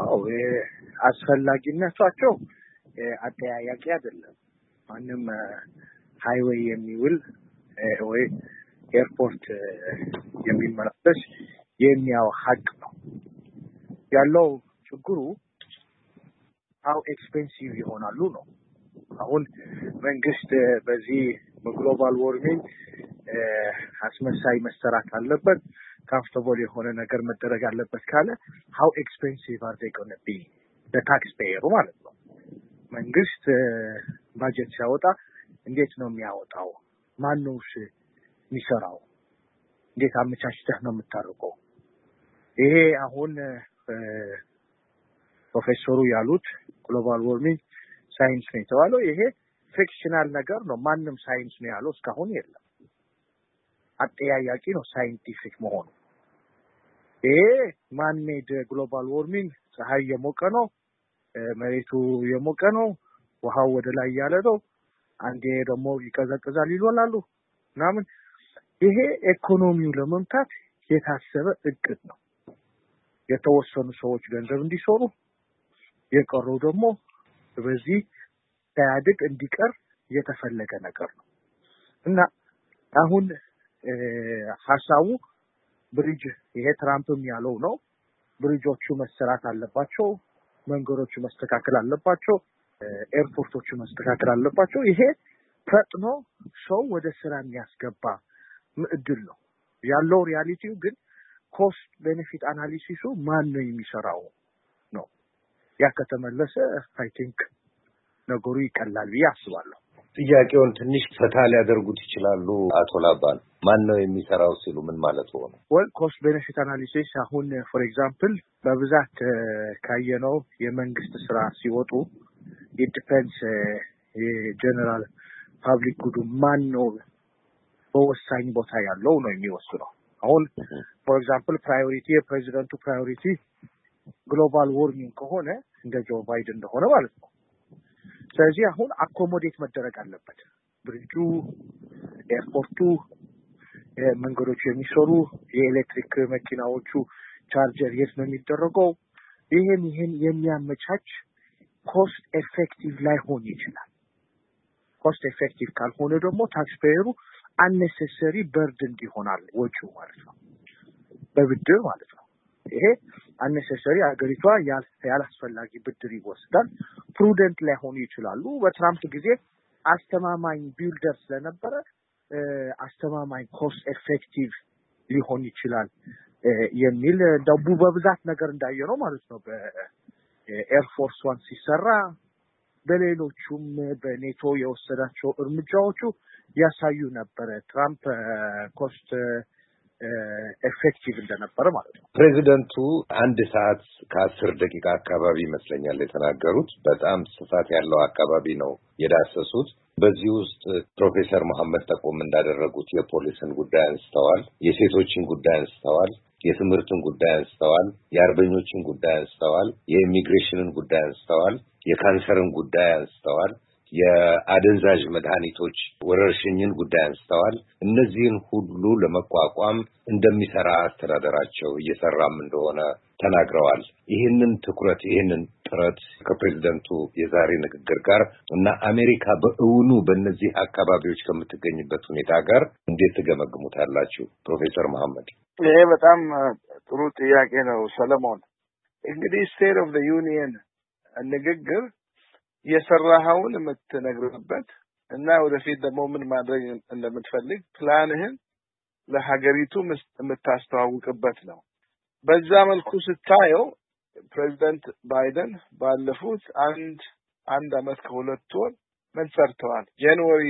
አስፈላጊነታቸው አጠያያቂ አይደለም ማንም ሃይዌይ የሚውል ወይ ኤርፖርት የሚመላለስ የሚያው ሀቅ ነው ያለው ችግሩ how expensive ይሆናሉ ነው አሁን መንግስት በዚህ ግሎባል ዋርሚንግ አስመሳይ መሰራት አለበት comfortable የሆነ ነገር መደረግ አለበት ካለ how expensive are they going to be the taxpayer ማለት ነው መንግስት ባጀት ሲያወጣ እንዴት ነው የሚያወጣው ማን ነው የሚሰራው እንዴት አመቻችተህ ነው የምታርቀው ይሄ አሁን ፕሮፌሰሩ ያሉት ግሎባል ዋርሚንግ ሳይንስ ነው የተባለው ይሄ ፊክሽናል ነገር ነው ማንንም ሳይንስ ነው ያለው እስካሁን የለም አጠያያቂ ነው ሳይንቲፊክ መሆኑ ይሄ ማን ሜድ ግሎባል ዋርሚንግ ፀሐይ የሞቀ ነው መሬቱ የሞቀ ነው ውሃው ወደ ላይ ያለ ነው አንዴ ደግሞ ይቀዘቅዛል ይሏሉ ምናምን ይሄ ኢኮኖሚው ለመምታት የታሰበ እቅድ ነው የተወሰኑ ሰዎች ገንዘብ እንዲሰሩ የቀረው ደግሞ በዚህ ታያድቅ እንዲቀር የተፈለገ ነገር ነው እና አሁን ሐሳቡ ብሪጅ ይሄ ትራምፕም ያለው ነው ብሪጆቹ መሰራት አለባቸው መንገዶቹ መስተካከል አለባቸው ኤርፖርቶቹ መስተካከል አለባቸው ይሄ ፈጥኖ ሰው ወደ ስራ የሚያስገባ እድል ነው ያለው ሪያሊቲው ግን ኮስት ቤኔፊት አናሊሲሱ ማን ነው የሚሰራው ነው ያ ከተመለሰ አይ ቲንክ ነገሩ ይቀላል ያስባለሁ ጥያቄውን ትንሽ ፈታ ሊያደርጉት ይችላሉ አቶ ላባን ማን ነው የሚሰራው ሲሉ ምን ማለት ሆነ well cost benefit analysis አሁን for example በብዛት ካየነው የመንግስት ስራ ሲወጡ it depends የጀነራል ፐብሊክ ጉዱ ማን ነው በወሳኝ ቦታ ያለው ነው የሚወስነው አሁን for example priority የፕሬዚደንቱ priority global warming ከሆነ እንደ ጆ ባይደን እንደሆነ ማለት ነው ስለዚህ አሁን አኮሞዴት መደረግ አለበት ብሪጁ ኤርፖርቱ መንገዶቹ የሚሰሩ የኤሌክትሪክ መኪናዎቹ ቻርጀር የት ነው የሚደረገው ይሄን የሚያመቻች ኮስት ኤፌክቲቭ ላይሆን ይችላል ኮስት ኤፌክቲቭ ካልሆነ ደግሞ ታክስፔየሩ unnecessary burden ይሆናል ወጪው ማለት ነው በብድር ማለት ነው ይሄ unnecessary አገሪቷ ያላስፈላጊ ብድር ይወስዳል prudent ላይሆኑ ይችላሉ በትራምፕ ጊዜ አስተማማኝ ቢልደር ስለነበረ አስተማማኝ ኮስት ኤፌክቲቭ ሊሆን ይችላል የሚል ደቡ በብዛት ነገር እንዳየነው ማለት ነው በኤር ፎርስ 1 ሲሰራ በሌሎቹም በኔቶ የወሰዳቸው እርምጃዎቹ ያሳዩ ነበር ትራምፕ ኮስት ኤፌክቲቭ እንደነበረ ማለት ነው ፕሬዚደንቱ 1 ሰዓት ከ10 ደቂቃ አካባቢ ይመስለኛል የተናገሩት በጣም ስፋት ያለው አካባቢ ነው የዳሰሱት በዚህ ውስጥ ፕሮፌሰር መሐመድ ጠቆም እንዳደረጉት የፖሊስን ጉዳይ አንስተዋል፣ የሴቶችን ጉዳይ አንስተዋል፣ የትምህርትን ጉዳይ አንስተዋል፣ የአርበኞችን ጉዳይ አንስተዋል፣ የኢሚግሬሽንን ጉዳይ አንስተዋል፣ የካንሰርን ጉዳይ አንስተዋል፣ የአደንዛዥ መድኃኒቶች ወረርሽኝን ጉዳይ አንስተዋል። እነዚህን ሁሉ ለመቋቋም እንደሚሰራ አስተዳደራቸው እየሰራም እንደሆነ ተናግረዋል። ይህንን ትኩረት ይህንን ጥረት ከፕሬዝደንቱ የዛሬ ንግግር ጋር እና አሜሪካ በእውኑ በእነዚህ አካባቢዎች ከምትገኝበት ሁኔታ ጋር እንዴት ትገመግሙታላችሁ? ፕሮፌሰር መሐመድ። ይሄ በጣም ጥሩ ጥያቄ ነው ሰለሞን። እንግዲህ ስቴት ኦፍ ዘ ዩኒየን ንግግር የሰራኸውን የምትነግርበት እና ወደፊት ደግሞ ምን ማድረግ እንደምትፈልግ ፕላንህን ለሀገሪቱ የምታስተዋውቅበት ነው። በዛ መልኩ ስታየው ፕሬዝዳንት ባይደን ባለፉት አንድ አመት ከሁለት ወር ምን ሰርተዋል? ጃንዋሪ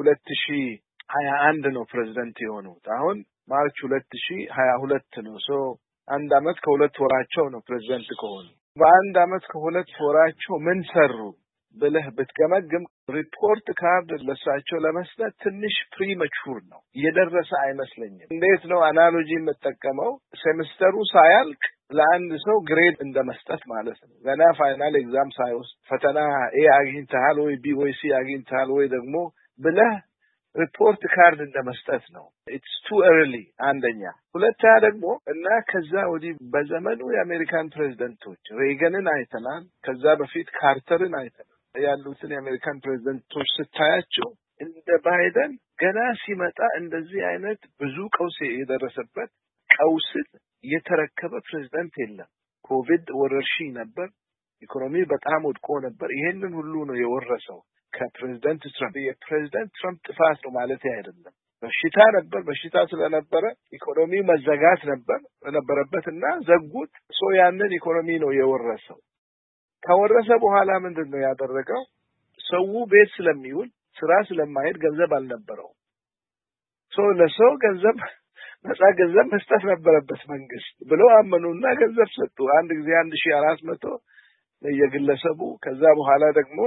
2021 ነው ፕሬዝዳንት የሆኑት። አሁን ማርች 2022 ነው። አንድ አመት ከሁለት ወራቸው ነው ፕሬዝዳንት ከሆኑ። በአንድ አመት ከሁለት ወራቸው ምን ሰሩ ብለህ ብትገመግም ሪፖርት ካርድ ለሳቸው ለመስጠት ትንሽ ፕሪመቹር ነው፣ እየደረሰ አይመስለኝም። እንዴት ነው አናሎጂ የምጠቀመው? ሴሚስተሩ ሳያልቅ ለአንድ ሰው ግሬድ እንደመስጠት ማለት ነው። ገና ፋይናል ኤግዛም ሳይወስድ ፈተና ኤ አግኝተሃል ወይ ቢ ወይ ሲ አግኝተሃል ወይ ደግሞ ብለህ ሪፖርት ካርድ እንደመስጠት ነው። ኢትስ ቱ ኤርሊ አንደኛ። ሁለተኛ ደግሞ እና ከዛ ወዲህ በዘመኑ የአሜሪካን ፕሬዝዳንቶች ሬገንን አይተናል፣ ከዛ በፊት ካርተርን አይተናል። ያሉትን የአሜሪካን ፕሬዝዳንቶች ስታያቸው እንደ ባይደን ገና ሲመጣ እንደዚህ አይነት ብዙ ቀውስ የደረሰበት ቀውስን የተረከበ ፕሬዝዳንት የለም። ኮቪድ ወረርሽኝ ነበር፣ ኢኮኖሚ በጣም ወድቆ ነበር። ይሄንን ሁሉ ነው የወረሰው ከፕሬዝዳንት ትራምፕ። የፕሬዝዳንት ትራምፕ ጥፋት ነው ማለት አይደለም። በሽታ ነበር፣ በሽታ ስለነበረ ኢኮኖሚ መዘጋት ነበረበትና ዘጉት። ያንን ኢኮኖሚ ነው የወረሰው። ከወረሰ በኋላ ምንድነው ያደረገው? ሰው ቤት ስለሚውል ስራ ስለማይሄድ ገንዘብ አልነበረው። ለሰው ገንዘብ ነፃ ገንዘብ መስጠት ነበረበት መንግስት ብለው አመኑና ገንዘብ ሰጡ። አንድ ጊዜ 1400 ለየግለሰቡ፣ ከዛ በኋላ ደግሞ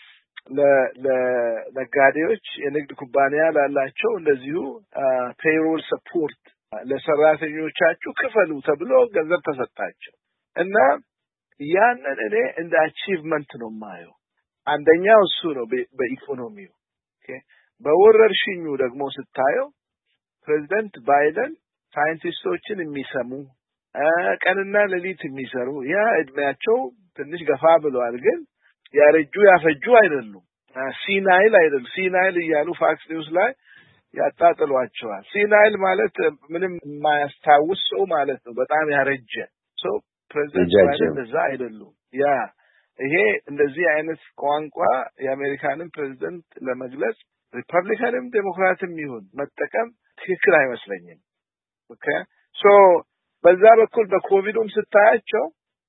ለነጋዴዎች የንግድ ኩባንያ ላላቸው እንደዚሁ ፔይሮል ሰፖርት ለሰራተኞቻችሁ ክፈሉ ተብሎ ገንዘብ ተሰጣቸው እና ያንን እኔ እንደ አቺቭመንት ነው የማየው። አንደኛው እሱ ነው በኢኮኖሚው። በወረርሽኙ ደግሞ ስታየው ፕሬዝዳንት ባይደን ሳይንቲስቶችን የሚሰሙ ቀንና ሌሊት የሚሰሩ ያ እድሜያቸው ትንሽ ገፋ ብለዋል፣ ግን ያረጁ ያፈጁ አይደሉም። ሲናይል አይደሉም። ሲናይል እያሉ ፋክስ ኒውስ ላይ ያጣጥሏቸዋል። ሲናይል ማለት ምንም የማያስታውስ ሰው ማለት ነው፣ በጣም ያረጀ ሰው። ፕሬዝዳንት ባይደን እንደዛ አይደሉም። ይሄ እንደዚህ አይነት ቋንቋ የአሜሪካንን ፕሬዝዳንት ለመግለጽ ሪፐብሊካንም ዴሞክራትም ይሁን መጠቀም ትክክል አይመስለኝም። ኦኬ በዛ በኩል በኮቪድም ስታያቸው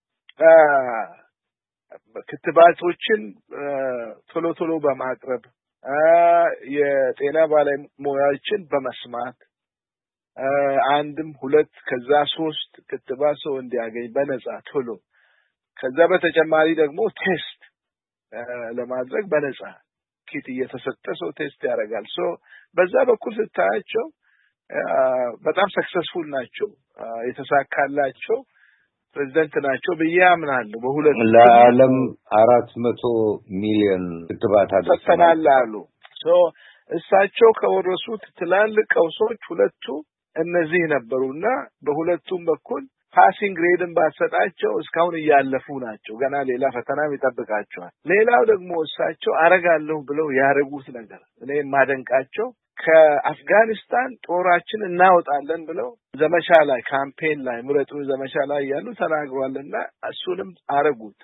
ክትባቶችን ቶሎ በማቅረብ የጤና ባለሙያዎችን በመስማት አንድም ሁለት ከዛ 3 ክትባት ሰው እንዲያገኝ በነጻ ቶሎ፣ ከዛ በተጨማሪ ደግሞ ቴስት ለማድረግ በነጻ ኪት እየተሰጠ ሰው ቴስት ያደርጋል። በዛ በኩል ስታያቸው በጣም ሰክሰስፉል ናቸው፣ የተሳካላቸው ፕሬዝዳንት ናቸው ብዬ አምናለሁ። በሁለት ለዓለም 400 ሚሊዮን ክትባት አድርሰናል አሉ። እሳቸው ከወረሱት ትላልቅ ቀውሶች ሁለቱ እነዚህ ነበሩና በሁለቱም በኩል ፓሲንግ ግሬድን ባሰጣቸው እስካሁን እያለፉ ናቸው። ገና ሌላ ፈተናም ይጠብቃቸዋል። ሌላው ደግሞ እሳቸው አረጋለሁ ብለው ያረጉት ነገር እኔ ማደንቃቸው ከአፍጋኒስታን ጦራችን እናወጣለን ብለው ዘመቻ ላይ ካምፔን ላይ ምረጡ ዘመቻ ላይ ያሉ ተናግሯልና እሱንም አረጉት።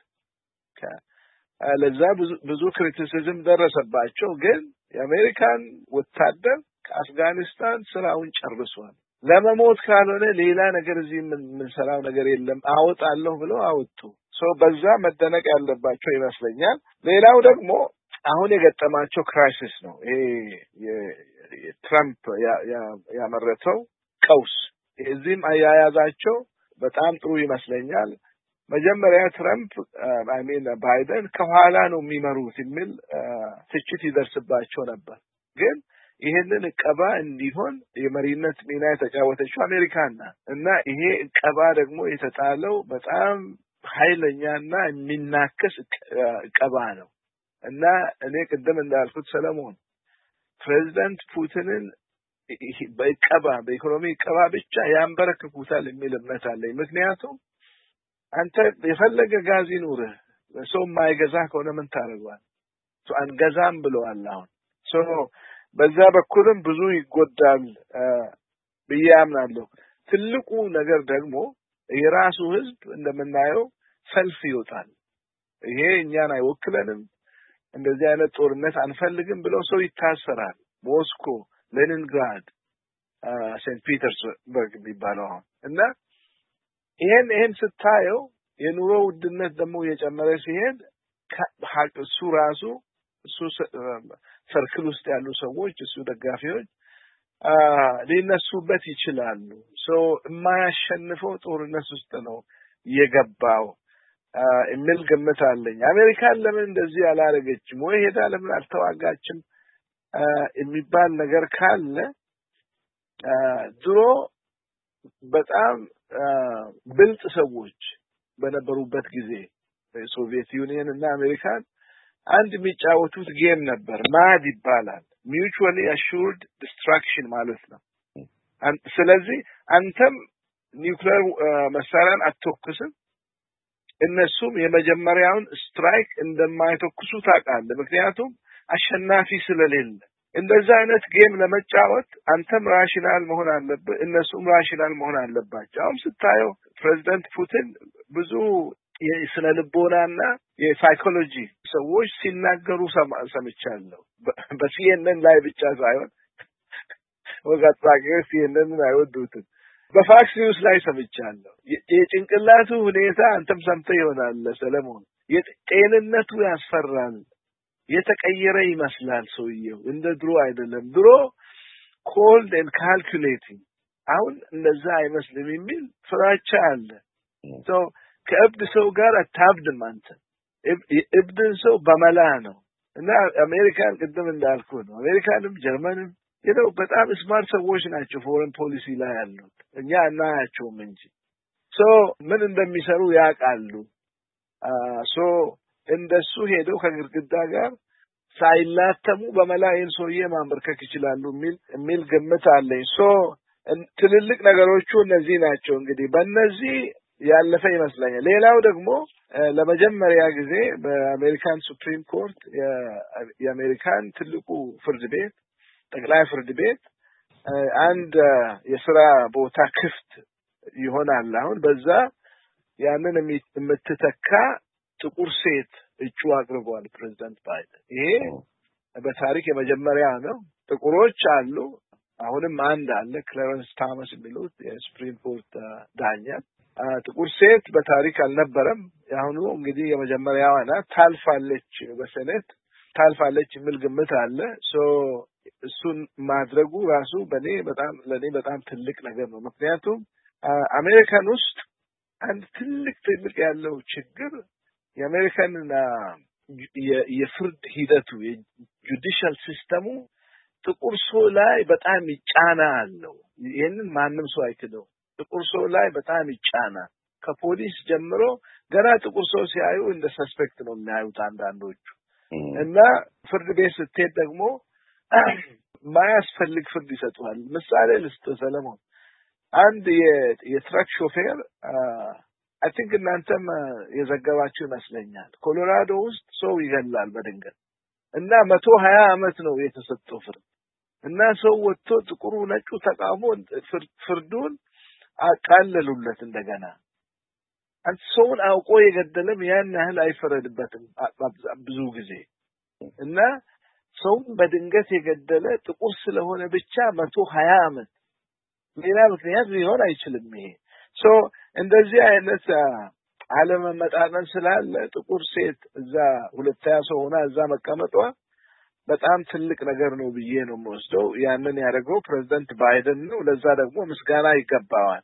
ለዛ ብዙ ክሪቲሲዝም ደረሰባቸው። ግን የአሜሪካን ወታደር ከአፍጋኒስታን ስራውን ጨርሷል። ለመሞት ካልሆነ ሌላ ነገር እዚህ የምንሰራው ነገር የለም አወጣለሁ ብለው አወጡ። በዛ መደነቅ ያለባቸው ይመስለኛል። ሌላው ደግሞ አሁን የገጠማቸው ክራይሲስ ነው። ይሄ የትራምፕ ያመረተው ቀውስ። እዚህም አያያዛቸው በጣም ጥሩ ይመስለኛል። መጀመሪያ ትራምፕ ባይደን ከኋላ ነው የሚመሩት የሚል ትችት ይደርስባቸው ነበር። ግን ይሄንን እቀባ እንዲሆን የመሪነት ሚና የተጫወተችው አሜሪካን ናት እና ይሄ እቀባ ደግሞ የተጣለው በጣም ኃይለኛና የሚናከስ እቀባ ነው እና እኔ ቅድም እንዳልኩት ሰለሞን ፕሬዝዳንት ፑቲንን በኢኮኖሚ እቀባ ብቻ ያንበረክኩታል የሚል እምነት አለኝ። ምክንያቱም አንተ የፈለገ ጋዝ ይኑርህ ሰው የማይገዛ ከሆነ ምን ታደርገዋለህ? አንገዛም ብለዋል። አሁን በዛ በኩልም ብዙ ይጎዳል ብዬ አምናለሁ። ትልቁ ነገር ደግሞ የራሱ ህዝብ እንደምናየው ሰልፍ ይወጣል። ይሄ እኛን አይወክለንም፣ እንደዚህ አይነት ጦርነት አንፈልግም ብለው ሰው ይታሰራል። ሞስኮ፣ ሌኒንግራድ፣ ሴንት ፒተርስበርግ የሚባለው እና ይሄን ስታየው የኑሮ ውድነት ደግሞ እየጨመረ ሲሄድ እሱ ራሱ ሰርክል ውስጥ ያሉ ሰዎች እሱ ደጋፊዎች ሊነሱበት ይችላሉ። የማያሸንፈው ጦርነት ውስጥ ነው የገባው የሚል ግምት አለኝ። አሜሪካን ለምን እንደዚህ አላደረገችም ወይ ሄዳ ለምን አልተዋጋችም የሚባል ነገር ካለ ድሮ በጣም ብልጥ ሰዎች በነበሩበት ጊዜ ሶቪየት ዩኒየን እና አሜሪካን አንድ የሚጫወቱት ጌም ነበር። ማድ ይባላል። mutually assured destruction ማለት ነው። ስለዚህ አንተም ኒውክሌር መሳሪያን አትተኩስም፣ እነሱም የመጀመሪያውን ስትራይክ እንደማይተኩሱ ታውቃለህ። ምክንያቱም አሸናፊ ስለሌለ። እንደዛ አይነት ጌም ለመጫወት አንተም ራሽናል መሆን አለብህ፣ እነሱም ራሽናል መሆን አለባቸው። አሁን ስታየው ፕሬዝዳንት ፑቲን ብዙ የስነ ልቦናና የሳይኮሎጂ ሰዎች ሲናገሩ ሰምቻለሁ። በሲኤንኤን ላይ ብቻ ሳይሆን ወጋጣቂዎች ሲኤንኤንን አይወዱትም። በፋክስ ኒውስ ላይ ሰምቻለሁ። የጭንቅላቱ ሁኔታ አንተም ሰምተህ ይሆናል ሰለሞን። ጤንነቱ ያስፈራል። የተቀየረ ይመስላል ሰውየው። እንደ ድሮ አይደለም። ድሮ cold and calculating፣ አሁን እንደዛ አይመስልም የሚል ፍራቻ አለ። ከእብድ ሰው ጋር አታብድም አንተ። እብድን ሰው በመላ ነው እና አሜሪካን ቅድም እንዳልኩ ነው። አሜሪካንም ጀርመንም በጣም ስማርት ሰዎች ናቸው ፎሬን ፖሊሲ ላይ ያሉት። እኛ እናያቸውም እንጂ ምን እንደሚሰሩ ያውቃሉ። እንደሱ ሄደው ከግድግዳ ጋር ሳይላተሙ በመላእክት ሰውዬ ማንበርከክ ይችላሉ የሚል ግምት አለኝ። ትልልቅ ነገሮቹ እነዚህ ናቸው። እንግዲህ በእነዚህ ያለፈ ይመስለኛል። ሌላው ደግሞ ለመጀመሪያ ጊዜ በአሜሪካን ሱፕሪም ኮርት የአሜሪካን ትልቁ ፍርድ ቤት ጠቅላይ ፍርድ ቤት አንድ የሥራ ቦታ ክፍት ይሆናል። አሁን በዛ ያንን የምትተካ ጥቁር ሴት እጩ አቅርቧል ፕሬዝዳንት ባይደን። ይሄ በታሪክ የመጀመሪያ ነው። ጥቁሮች አሉ። አሁንም አንድ አለ ክላረንስ ታመስ የሚሉት የሱፕሪም ኮርት ዳኛ። ጥቁር ሴት በታሪክ አልነበረም። አሁን እንግዲህ የመጀመሪያዋ ናት። ታልፋለች፣ በሴኔት ታልፋለች የሚል ግምት አለ። እሱን ማድረጉ ራሱ ለኔ በጣም ትልቅ ነገር ነው። ምክንያቱም አሜሪካን ውስጥ አንድ ትልቅ ያለው ችግር የአሜሪካን የፍርድ ሂደቱ የጁዲሻል ሲስተሙ ጥቁር ሰው ላይ በጣም ይጫና አለው። ይሄንን ማንም ሰው አይክደው። ጥቁር ሰው ላይ በጣም ይጫና። ከፖሊስ ጀምሮ ገና ጥቁር ሰው ሲያዩ እንደ ሰስፔክት ነው የሚያዩት አንዳንዶቹ። እና ፍርድ ቤት ስትሄድ ደግሞ ማያስፈልግ ፍርድ ይሰጡሃል። ምሳሌ ልስጥህ ሰለሞን። አንድ የትራክ ሾፌር አይ ቲንክ እናንተም የዘገባችሁ ይመስለኛል። ኮሎራዶ ውስጥ ሰው ይገላል በድንገት እና 120 ዓመት ነው የተሰጠው ፍርድ። እና ሰው ወጥቶ ጥቁሩ ነጩ ተቃውሞ ፍርዱን አቃለሉለት እንደገና። አንተ ሰውን አውቆ የገደለም ያን ያህል አይፈረድበትም ብዙ ጊዜ። እና ሰው በድንገት የገደለ ጥቁር ስለሆነ ብቻ 120 ዓመት ሌላ ምክንያት ሊሆን አይችልም። ይሄ እንደዚህ አይነት አለመመጣጠን ስላለ ጥቁር ሴት እዛ ሁለተኛ ሰው ሆና እዛ መቀመጧ በጣም ትልቅ ነገር ነው ብዬ ነው የምወስደው። ያንን ያደረገው ፕሬዝዳንት ባይደን ነው። ለዛ ደግሞ ምስጋና ይገባዋል።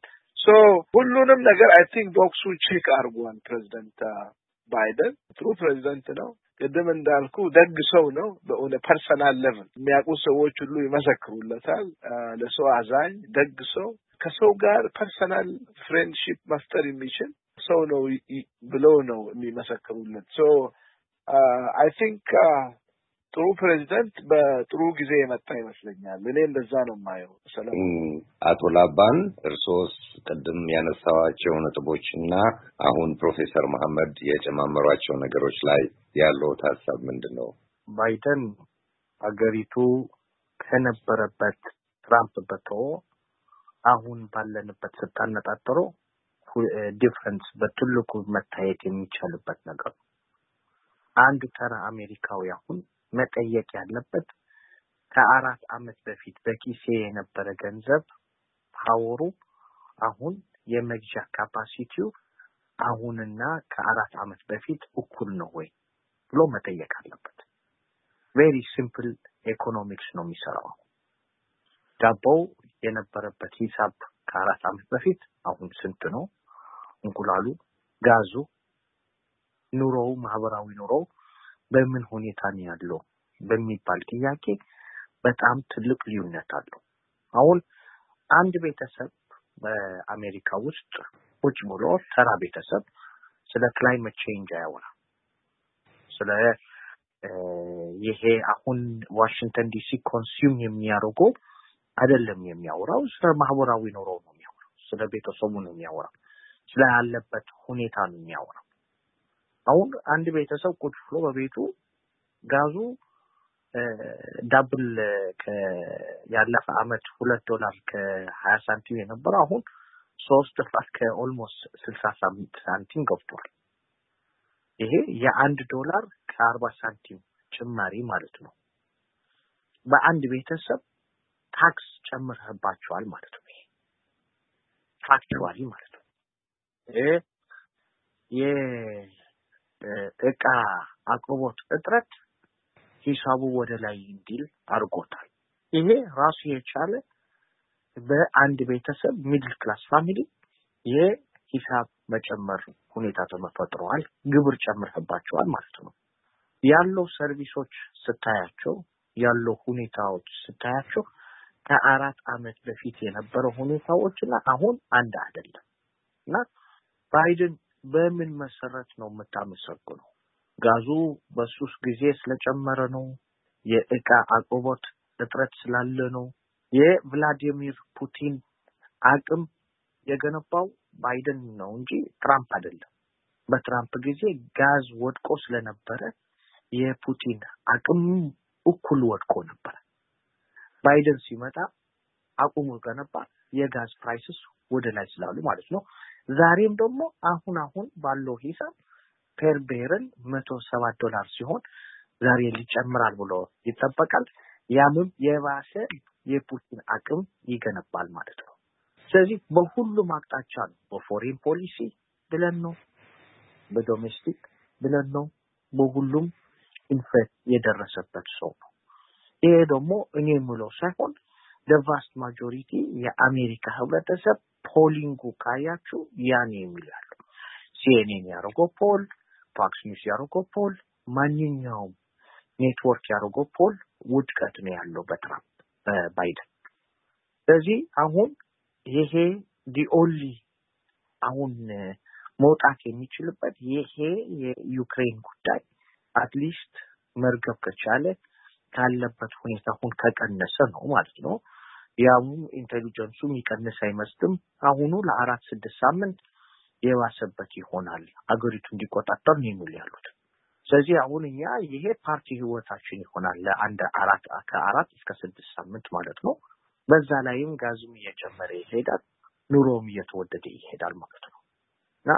so ሁሉንም ነገር I think ቦክሱ ቼክ አድርጓል ፕሬዝዳንት ባይደን ጥሩ ፕሬዝዳንት ነው ቅድም እንዳልኩ ደግ ሰው ነው በእውነ ፐርሰናል ሌቭል የሚያውቁ ሰዎች ሁሉ ይመሰክሩለታል ለሰው አዛኝ ደግ ሰው ከሰው ጋር ፐርሰናል ፍሬንድሺፕ መፍጠር የሚችል ሰው ነው ብለው ነው የሚመሰክሩለት so I think ጥሩ ፕሬዝዳንት በጥሩ ጊዜ የመጣ ይመስለኛል እኔ እንደዛ ነው ማየው ሰለሞን አቶ ላባን እርሶስ ቅድም ያነሳዋቸው ነጥቦችና አሁን ፕሮፌሰር መሐመድ የጨማመሯቸው ነገሮች ላይ ያለው ሐሳብ ምንድነው ባይደን አገሪቱ ከነበረበት ትራምፕ በተው አሁን ባለንበት ስታነጣጥሮ ዲፈረንስ በትልቁ መታየት የሚቻልበት ነገር አንድ ተራ አሜሪካዊ አሁን መጠየቅ ያለበት ከ4 አመት በፊት በኪሴ የነበረ ገንዘብ ፓወሩ አሁን የመግዣ ካፓሲቲው አሁንና ከ4 አመት በፊት እኩል ነው ወይ ብሎ መጠየቅ አለበት very simple economics ነው የሚሰራው ዳቦው የነበረበት ሂሳብ ከ4 አመት በፊት አሁን ስንት ነው እንቁላሉ ጋዙ ኑሮው ማህበራዊ ኑሮው በምን ሁኔታ ነው ያለው በሚባል ጥያቄ በጣም ትልቅ ልዩነት አለው አሁን አንድ ቤተሰብ በአሜሪካ ውስጥ ቁጭ ብሎ ተራ ቤተሰብ ስለ ክላይሜት ቼንጅ ያወራ ስለ ይሄ አሁን ዋሽንግተን ዲሲ ኮንሱም የሚያደርገው አይደለም የሚያወራው ስለ ማህበራዊ ኑሮው ነው የሚያወራው ስለ ቤተሰቡ ነው የሚያወራው ስለ ያለበት ሁኔታ ነው የሚያወራው አሁን አንድ ቤተሰብ ቁጭ ብሎ በቤቱ ጋዙ ዳብል ያለፈ አመት $2 ከ20 ሳንቲም የነበረ አሁን 3 ድረስ ከኦልሞስት 60 ሳንቲም ገብቷል ይሄ $1 ከ40 ሳንቲም ጭማሪ ማለት ነው በአንድ ቤተሰብ ታክስ ጨምረህባቸዋል ማለት ነው ፋክቹዋሊ ማለት ነው እቃ አቅርቦት እጥረት ሂሳቡ ወደ ላይ እንዲል አርጎታል ይሄ ራሱ የቻለ በአንድ ቤተሰብ ሚድል ክላስ ፋሚሊ የሂሳብ መጨመር ሁኔታ ተፈጥሯል ግብር ጨምረህባቸዋል ማለት ነው ያለው ሰርቪሶች ስታያቸው ያለው ሁኔታዎች ስታያቸው ከ4 አመት በፊት የነበረው ሁኔታዎችና አሁን አንድ አይደለም ባይደን በምን መሰረት ነው መታመሰግነው ጋዙ በሱስ ጊዜ ስለጨመረ ነው የእቃ አቅርቦት እጥረት ስላለ ነው የቭላዲሚር ፑቲን አቅም የገነባው ባይደን ነው እንጂ ትራምፕ አይደለም በትራምፕ ጊዜ ጋዝ ወድቆ ስለነበረ የፑቲን አቅም እኩል ወድቆ ነበር ባይደን ሲመጣ አቅሙ ገነባ የጋዝ ፕራይስስ ወደ ላይ ስላሉ ማለት ነው ዛሬም ደግሞ አሁን ባለው ሂሳብ ፐር ቤረል $107 ሲሆን ዛሬ ሊጨምራል ብሎ ይጠበቃል ያምም የባሰ የፑቲን አቅም ይገነባል ማለት ነው ስለዚህ በሁሉም አቅጣጫ ነው በፎሬን ፖሊሲ ብለን ነው በዶሜስቲክ ብለን ነው በሁሉም ኢንፌክት የደረሰበት ሰው ነው ይሄ ደግሞ እኔ የምለው ሳይሆን the vast majority የአሜሪካ ህብረተሰብ ፖሊንጉ ካያችሁ ያኔ የሚላሉ CNN ያረገው ፖል ፎክስ ኒውስ ያረገው ፖል ማንኛውም ኔትወርክ ያረገው ፖል ውድቀት ነው ያለው በትራምፕ ባይደን ስለዚህ አሁን ይሄ the only አሁን መውጣት የሚችልበት ይሄ የዩክሬን ጉዳይ አትሊስት መርገብ ከቻለ ካለበት ሁኔታ ሁን ከቀነሰ ነው ማለት ነው ያው ኢንተሊጀንሱ የሚቀንስ አይመስልም አሁኑ ለ4-6 ሳምንት የዋሰበት ይሆናል አገሪቱ እንዲቆጣጠር ነው የሚሉት ስለዚህ አሁን እኛ ይሄ ፓርቲ ህይወታችን ይሆናል ለአንድ 4 እስከ 6 ሳምንት ማለት ነው በዛ ላይም ጋዙም እየጨመረ ይሄዳል ኑሮም እየተወደደ ይሄዳል ማለት ነውና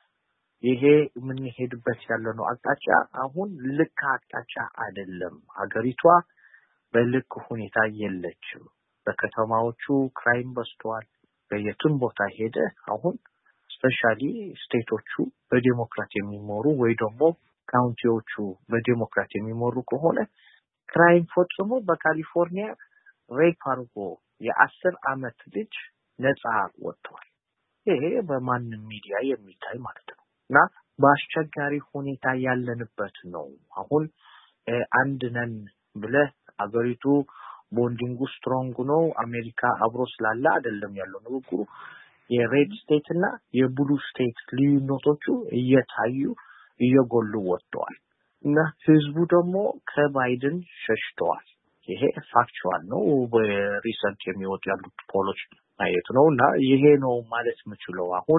ይሄ ምን ይሄድበት ያለው አቅጣጫ አሁን ልክ አቅጣጫ አይደለም አገሪቷ በልክ ሁኔታ የለችም በከተማዎቹ ክራይም በዝቷል በየቱን ቦታ ሄደ አሁን ስፔሻሊ ስቴቶቹ በዲሞክራት የሚመሩ ወይ ደግሞ ካውንቲዎቹ በዲሞክራት የሚመሩ ከሆነ ክራይም ፈጽሞ በካሊፎርኒያ ሬፕ አርጎ የ10 አመት ልጅ ነፃ ወጥቷል ይሄ በማንም ሚዲያ የሚታይ ማለት ነው እና በአስቸጋሪ ሁኔታ ያለንበት ነው። አሁን አንድ ነን ብለህ አገሪቱ ቦንዲንጉ ስትሮንግ ነው አሜሪካ አብሮ ስላለ አይደለም ያለው ንግግሩ። የሬድ ስቴት እና የብሉ ስቴት ልዩነቶቹ እየታዩ እየጎሉ ወጥተዋል እና ህዝቡ ደግሞ ከባይደን ሸሽተዋል። ይሄ ፋክቹዋል ነው። በሪሰርች የሚወጡ ያሉት ፖሎች ማየት ነውና ይሄ ነው ማለት የምችለው። አሁን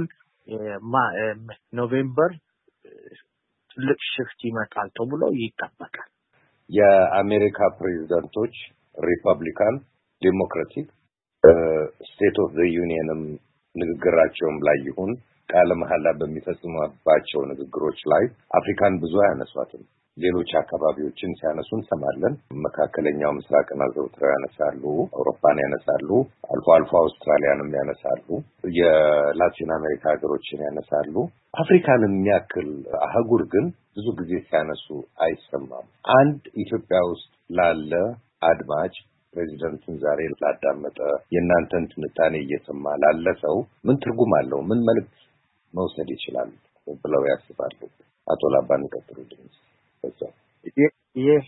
ኖቬምበር ትልቅ ሽፍት ይመጣል ተብሎ ይጠበቃል። የአሜሪካ ፕሬዝዳንቶች ሪፐብሊካን፣ ዴሞክራቲክ ስቴት ኦፍ ዘ ዩኒየንም ንግግራቸውም ላይ ይሁን ቃለ መሐላ በሚፈጽሙባቸው ንግግሮች ላይ አፍሪካን ብዙ አያነሷትም። ሌሎች አካባቢዎችን ሲያነሱ እንሰማለን። መካከለኛው ምስራቅን አዘውትረው ያነሳሉ፣ አውሮፓን ያነሳሉ፣ አልፎ አልፎ አውስትራሊያንም ያነሳሉ፣ የላቲን አሜሪካ ሀገሮችን ያነሳሉ። አፍሪካን የሚያክል አህጉር ግን ብዙ ጊዜ ሲያነሱ አይሰማም። አንድ ኢትዮጵያ ውስጥ ላለ አድማጭ ፕሬዚደንቱን ዛሬ ላዳመጠ የእናንተን ትንታኔ እየሰማ ላለ ሰው ምን ትርጉም አለው? ምን መልዕክት መውሰድ ይችላል ብለው ያስባሉ? አቶ ላባን ይቀጥሉልኝ። ይሄ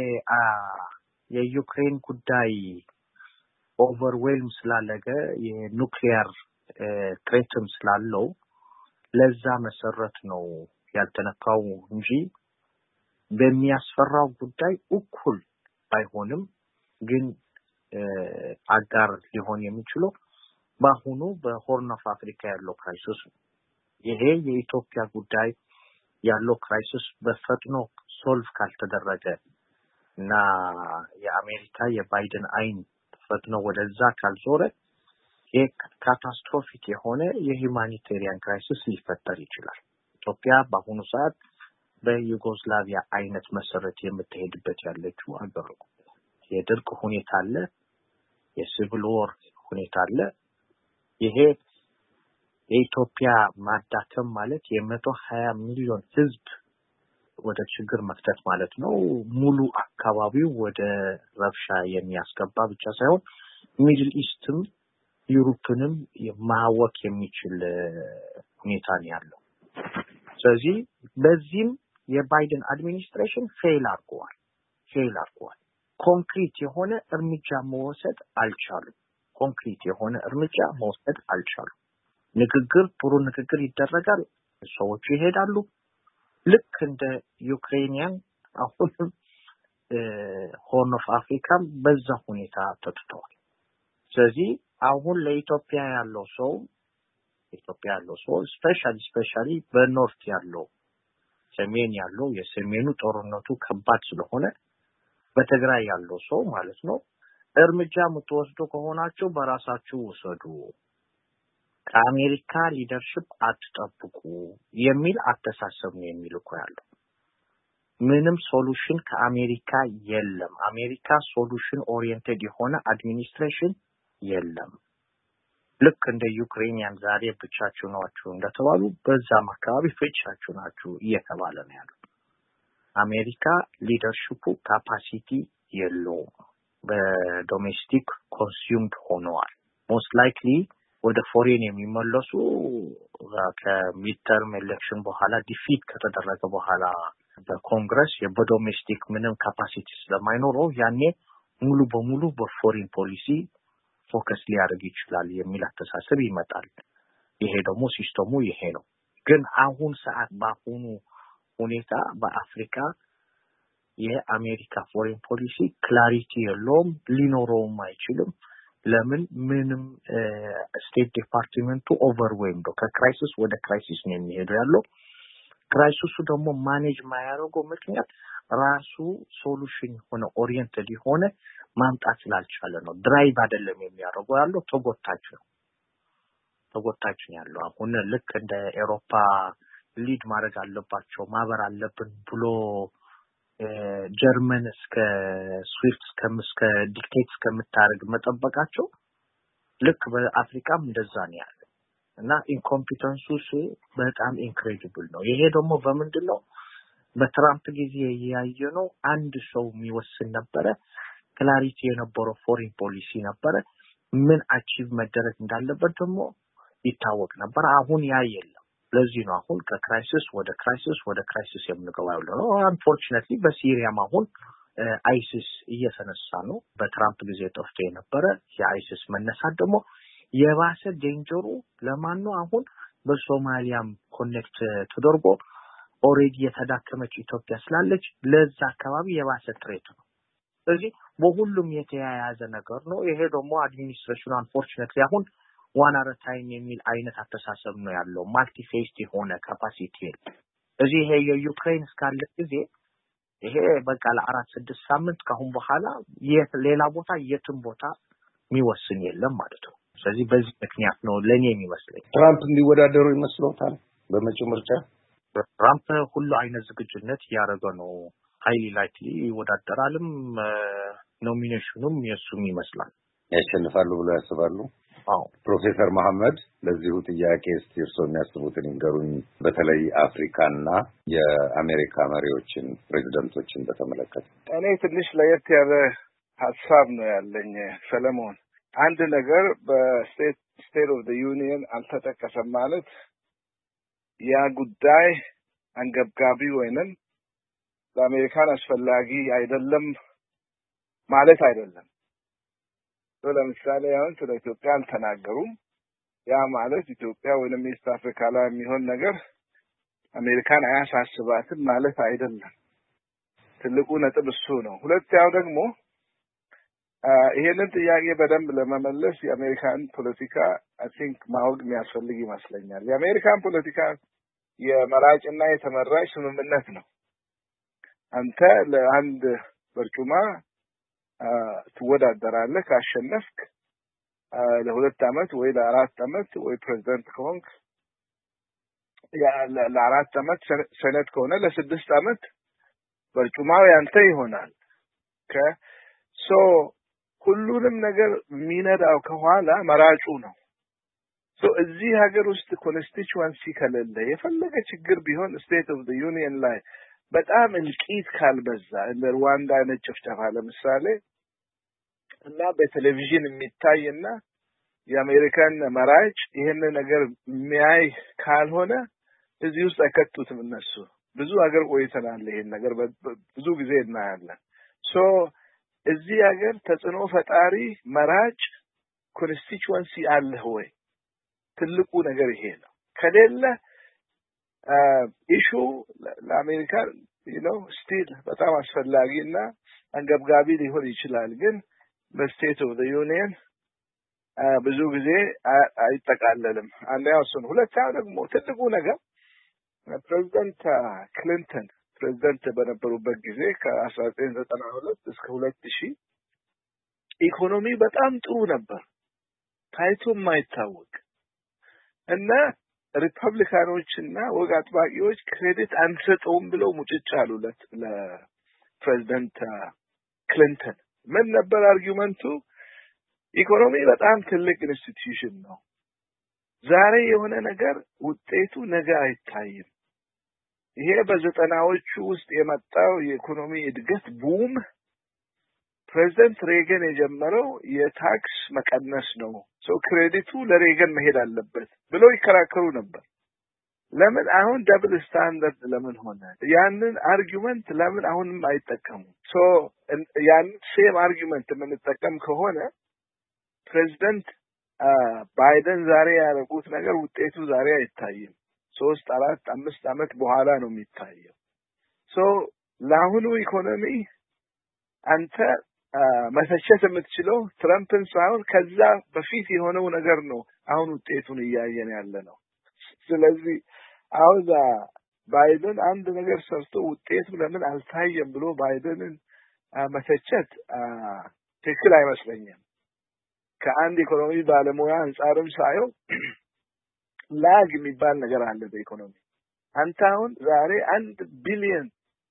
የዩክሬን ጉዳይ ኦቨርዌልም ስላለገ የኑክሊየር ትሬትም ስላለው ለዛ መሰረት ነው ያልተነካው እንጂ በሚያስፈራው ጉዳይ እኩል ባይሆንም ግን አጋር ሊሆን የሚችለው በአሁኑ በሆርን ኦፍ አፍሪካ ያለው ክራይሲስ ይሄ የኢትዮጵያ ጉዳይ ያለው ክራይሲስ በፈጥኖ ሶልቭ ካልተደረገ እና የአሜሪካ የባይደን አይን ፈጥኖ ወደዛ ካልዞረ ካታስትሮፊክ የሆነ የሂውማኒቴሪያን ክራይሲስ ሊፈጠር ይችላል። ኢትዮጵያ በአሁኑ ሰዓት በዩጎስላቪያ አይነት መሰረት የምትሄድበት ያለችው አገር ነው። የድርቅ ሁኔታ አለ፣ የሲቪል ዎር ሁኔታ አለ። ይሄ የኢትዮጵያ ማዳከም ማለት የ120 ሚሊዮን ህዝብ ወደ ችግር መክተት ማለት ነው። ሙሉ አካባቢው ወደ ረብሻ የሚያስገባ ብቻ ሳይሆን ሚድል ኢስትም ዩሮፕንም ማወክ የሚችል ሁኔታ ነው ያለው። ስለዚህ በዚህም የባይደን አድሚኒስትሬሽን ፌል አድርጓል። ኮንክሪት የሆነ እርምጃ መውሰድ አልቻሉም። ንግግር ጥሩ ንግግር ይደረጋል፣ ሰዎች ይሄዳሉ። ልክ እንደ ዩክሬኒያን አሁን ሆርን ኦፍ አፍሪካም በዛ ሁኔታ ተጥተዋል። ስለዚህ አሁን ለኢትዮጵያ ያለው ሰው ስፔሻሊ በኖርት ያለው ሰሜን ያለው የሰሜኑ ጦርነቱ ከባድ ስለሆነ በትግራይ ያለው ሰው ማለት ነው እርምጃ የምትወስዱ ከሆናችሁ በራሳችሁ ወሰዱ፣ ከአሜሪካ ሊደርሽፕ አትጠብቁ የሚል አስተሳሰብ ነው የሚልኩ ያለው። ምንም ሶሉሽን ከአሜሪካ የለም። አሜሪካ ሶሉሽን ኦሪየንትድ የሆነ አድሚኒስትሬሽን የለም። ልክ እንደ ዩክሬኒያን ዛሬ ብቻችሁ ናችሁ እንደተባሉ በዛም አካባቢ ብቻችሁ ናችሁ እየተባለ ነው ያለው። አሜሪካ ሊደርሺፑ ካፓሲቲ የለውም። በዶሜስቲክ ኮንሱምድ ሆነዋል። ሞስት ላይክሊ ወደ ፎሬን የሚመለሱ ከሚድተርም ኤሌክሽን በኋላ ዲፊት ከተደረገ በኋላ በኮንግረስ የበዶሜስቲክ ምንም ካፓሲቲ ስለማይኖረው ያኔ ሙሉ በሙሉ በፎሬን ፖሊሲ ፎከስ ሊያደርግ ይችላል የሚል አስተሳሰብ ይመጣል። ይሄ ደግሞ ሲስተሙ ይሄ ነው። ግን አሁን ሰዓት በአሁኑ ሁኔታ በአፍሪካ የአሜሪካ ፎሬን ፖሊሲ ክላሪቲ የለውም፣ ሊኖረውም አይችልም። ለምን? ምንም ስቴት ዲፓርትመንቱ ኦቨርዌልምድ ከክራይሲስ ወደ ክራይሲስ ነው የሚሄደው ያለው። ክራይሲሱ ደግሞ ማኔጅ ማያደርገው ምክንያት ራሱ ሶሉሽን ሆነ ኦሪየንትድ ሆነ ማምጣት ስላልቻለ ነው። ድራይቭ አይደለም የሚያደርገው ያለው፣ ተጎታች ነው ያለው። አሁን ልክ እንደ አውሮፓ ሊድ ማድረግ አለባቸው ማበር አለብን ብሎ ጀርመን እስከ ስዊፍት እስከ ዲክቴት እስከምታደርግ መጠበቃቸው ልክ በአፍሪካም እንደዛ ነው ያለው እና ኢንኮምፒተንሱስ በጣም ኢንክሬዲብል ነው። ይሄ ደግሞ በምንድነው በትራምፕ ጊዜ ያየነው አንድ ሰው የሚወስን ነበረ። ክላሪቲ የነበረው ፎሬን ፖሊሲ ነበረ። ምን አቺቭ መደረግ እንዳለበት ደግሞ ይታወቅ ነበር። አሁን ያ የለም። ለዚህ ነው አሁን ከክራይሲስ ወደ ክራይሲስ የምንገባው ነው። አንፎርቹኔትሊ በሲሪያም አሁን አይሲስ እየተነሳ ነው። በትራምፕ ጊዜ ጠፍቶ የነበረ የአይሲስ መነሳት ደግሞ የባሰ ዴንጀሩ ለማን ነው? አሁን በሶማሊያም ኮኔክት ተደርጎ ኦሬዲ የተዳከመች ኢትዮጵያ ስላለች ለዛ አካባቢ የባሰ ትሬት ነው። ስለዚህ በሁሉም የተያያዘ ነገር ነው። ይሄ ደግሞ አድሚኒስትሬሽኑ አንፎርቹኔትሊ አሁን ዋን አት ታይም የሚል አይነት አስተሳሰብ ነው ያለው። ማልቲ ፌስድ የሆነ ካፓሲቲ እዚህ ይሄ የዩክሬን እስካለ ጊዜ ይሄ በቃ ለ4-6 ሳምንት ካሁን በኋላ ሌላ ቦታ የትም ቦታ የሚወስን የለም ማለት ነው። ስለዚህ በዚህ ምክንያት ነው ለኔ የሚመስለኝ ትራምፕ እንዲወዳደሩ ይመስሎታል በመጪው ምርጫ። ትራምፕ ሁሉ አይነት ዝግጁነት ያደረገ ነው። ሃይሊ ላይክሊ ይወዳደራልም፣ ኖሚኔሽኑም የሱም ይመስላል። ያሸንፋሉ ብለው ያስባሉ? አዎ። ፕሮፌሰር መሐመድ ለዚሁ ጥያቄ እስቲ እርስዎ የሚያስቡትን ይንገሩኝ። በተለይ አፍሪካና የአሜሪካ መሪዎችን ፕሬዚደንቶችን በተመለከተ እኔ ትንሽ ለየት ያለ ሀሳብ ነው ያለኝ ሰለሞን። አንድ ነገር በስቴት ኦፍ ዘ ዩኒየን አልተጠቀሰም ማለት ያ ጉዳይ አንገብጋቢ ወይንም ለአሜሪካን አስፈላጊ አይደለም ማለት አይደለም። ለምሳሌ አሁን ስለ ኢትዮጵያ አልተናገሩም። ያ ማለት ኢትዮጵያ ወይንም ኢስት አፍሪካ ላይ የሚሆን ነገር አሜሪካን አያሳስባትም ማለት አይደለም። ትልቁ ነጥብ እሱ ነው። ሁለተኛው ደግሞ ይሄንን ጥያቄ በደንብ ለመመለስ የአሜሪካን ፖለቲካ አይ ቲንክ ማወቅ የሚያስፈልግ ይመስለኛል። የአሜሪካን ፖለቲካ የመራጭና የተመራጭ ስምምነት ነው። አንተ ለአንድ በርጩማ ትወዳደራለህ። ካሸነፍክ ለ2 አመት ወይ ለ4 አመት ወይ ፕሬዝዳንት ከሆንክ ለ4 አመት ሴኔት ከሆነ ለ6 አመት በርጩማው ያንተ ይሆናል። ሁሉንም ነገር የሚነዳው ከኋላ መራጩ ነው። እዚህ ሀገር ውስጥ ኮንስቲቹዌንሲ ከሌለ የፈለገ ችግር ቢሆን ስቴት ኦፍ ዘ ዩኒየን ላይ በጣም እልቂት ካልበዛ እንደ ሩዋንዳ አይነት ጭፍጨፋ ለምሳሌ እና በቴሌቪዥን የሚታይና የአሜሪካን መራጭ ይሄን ነገር የሚያይ ካልሆነ እዚህ ውስጥ አይከቱትም እነሱ። ብዙ ሀገር ቆይተናል። ይሄን ነገር ብዙ ጊዜ እናያለን። እዚህ ሀገር ተጽዕኖ ፈጣሪ መራጭ ኮንስቲቹዌንሲ አለ ወይ? ትልቁ ነገር ይሄ ነው። ከሌለ ኢሹ ለአሜሪካ ስቲል በጣም አስፈላጊና አንገብጋቢ ሊሆን ይችላል። ግን በስቴት ኦፍ ዘ ዩኒየን ብዙ ጊዜ አይጠቃለልም። አንደኛው እሱ ነው። ሁለተኛው ደግሞ ትልቁ ነገር ፕሬዚደንት ክሊንተን ፕሬዚደንት በነበሩበት ጊዜ ከ1992 እስከ 2000 ኢኮኖሚ በጣም ጥሩ ነበር፣ ታይቶ የማይታወቅ እና ሪፐብሊካኖችና ወግ አጥባቂዎች ክሬዲት አንሰጠውም ብለው ሙጭጭ አሉለት ለፕሬዚደንት ክሊንተን። ምን ነበር አርጊውመንቱ? ኢኮኖሚ በጣም ትልቅ ኢንስቲትዩሽን ነው። ዛሬ የሆነ ነገር ውጤቱ ነገ አይታይም። ይሄ በ90ዎቹ ውስጥ የመጣው የኢኮኖሚ እድገት ቡም ፕሬዚደንት ሬገን የጀመረው የታክስ መቀነስ ነው። ክሬዲቱ ለሬገን መሄድ አለበት ብለው ይከራከሩ ነበር። ለምን አሁን ደብል ስታንዳርድ ለምን ሆነ? ያንን አርጊውመንት ለምን አሁንም አይጠቀሙም? ያን ሴም አርጊውመንት የምንጠቀም ከሆነ ፕሬዚደንት ባይደን ዛሬ ያደረጉት ነገር ውጤቱ ዛሬ አይታይም። 3 4 5 አመት በኋላ ነው የሚታየው። ለአሁኑ ኢኮኖሚ አንተ መተቸት የምትችለው ትራምፕን ሳይሆን ከዛ በፊት የሆነው ነገር ነው አሁን ውጤቱን እያየን ያለ ነው። ስለዚህ አሁን ባይደን አንድ ነገር ሰርቶ ውጤቱ ለምን አልታየም ብሎ ባይደንን መተቸት ትክክል አይመስለኝም። ከአንድ ኢኮኖሚ ባለሙያ አንጻርም ሳይሆን ላግ የሚባል ነገር አለ በኢኮኖሚ። አንተ አሁን ዛሬ $1 ቢሊዮን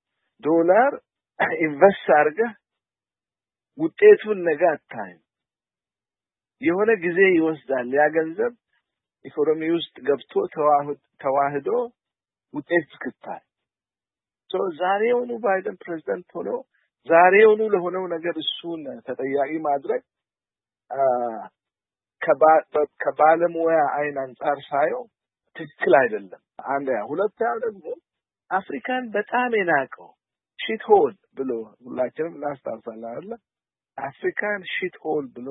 ኢንቨስት አድርገህ ውጤቱን ነገ አታይም። የሆነ ጊዜ ይወስዳል ያ ገንዘብ ኢኮኖሚ ውስጥ ገብቶ ተዋህዶ ውጤት እስክታይ። ዛሬውኑ ባይደን ፕሬዝዳንት ሆኖ ዛሬውኑ ለሆነው ነገር እሱን ተጠያቂ ማድረግ ከባለሙያ አይን አንፃር ሳየው ትክክል አይደለም። አንደኛ ሁለተኛ ደግሞ አፍሪካን በጣም የናቀው ሺት ሆል ብሎ ሁላችንም እናስታውሳለን አይደል? አፍሪካን ሺት ሆል ብሎ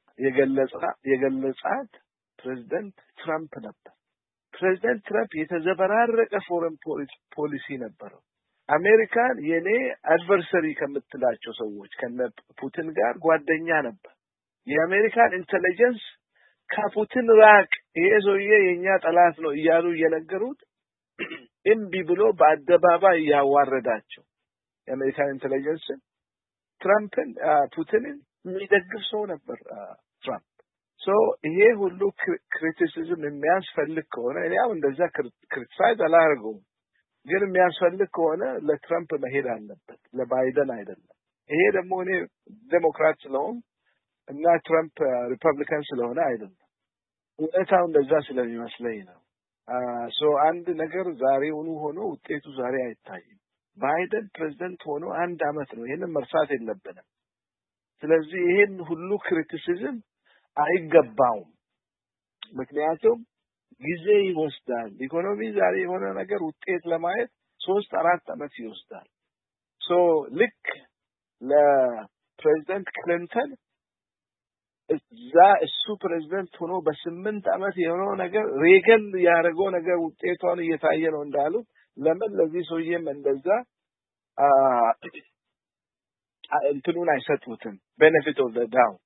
የገለጻት ፕሬዝዳንት ትራምፕ ነበር። ፕሬዝዳንት ትራምፕ የተዘበራረቀ ፎረን ፖሊሲ ነበረው። አሜሪካን የኔ አድቨርሰሪ ከምትላቸው ሰዎች ከነ ፑቲን ጋር ጓደኛ ነበር። የአሜሪካን ኢንተለጀንስ ከፑቲን ራቅ፣ ይሄ ሰውዬ የኛ ጠላት ነው እያሉ እየነገሩት እምቢ ብሎ በአደባባይ ያዋረዳቸው የአሜሪካን ኢንተለጀንስ ትራምፕን ፑቲንን የሚደግፍ ሰው ነበር ትራምፕ። ይሄ ሁሉ ክሪቲሲዝም የሚያስፈልግ ከሆነ እኔም እንደዛ ክሪቲሳይዝ አላደርገውም፣ ግን የሚያስፈልግ ከሆነ ለትራምፕ መሄድ አለበት፣ ለባይደን አይደለም። ይሄ ደግሞ እኔ ዴሞክራት ስለሆን እና ትራምፕ ሪፐብሊካን ስለሆነ አይደለም፣ እውነታው እንደዛ ስለሚመስለኝ ነው። አንድ ነገር ዛሬውኑ ሆኖ ውጤቱ ዛሬ አይታይም። ባይደን ፕሬዝዳንት ሆኖ 1 አመት ነው፣ ይሄንን መርሳት የለብንም። ስለዚህ ይሄን ሁሉ ክሪቲሲዝም አይገባውም፣ ምክንያቱም ጊዜ ይወስዳል። ኢኮኖሚ ዛሬ የሆነ ነገር ውጤት ለማየት 3-4 አመት ይወስዳል። ልክ ለፕሬዝዳንት ክሊንተን እሱ ፕሬዝዳንት ሆኖ በ8 አመት የሆነው ነገር ሬገን ያደረገው ነገር ውጤቷን እየታየ ነው እንዳሉት ለምን ለዚህ ሰውዬም እንደዛ እንትኑን አይሰጡትም ቤኔፊት ኦፍ ዘ ዳውት።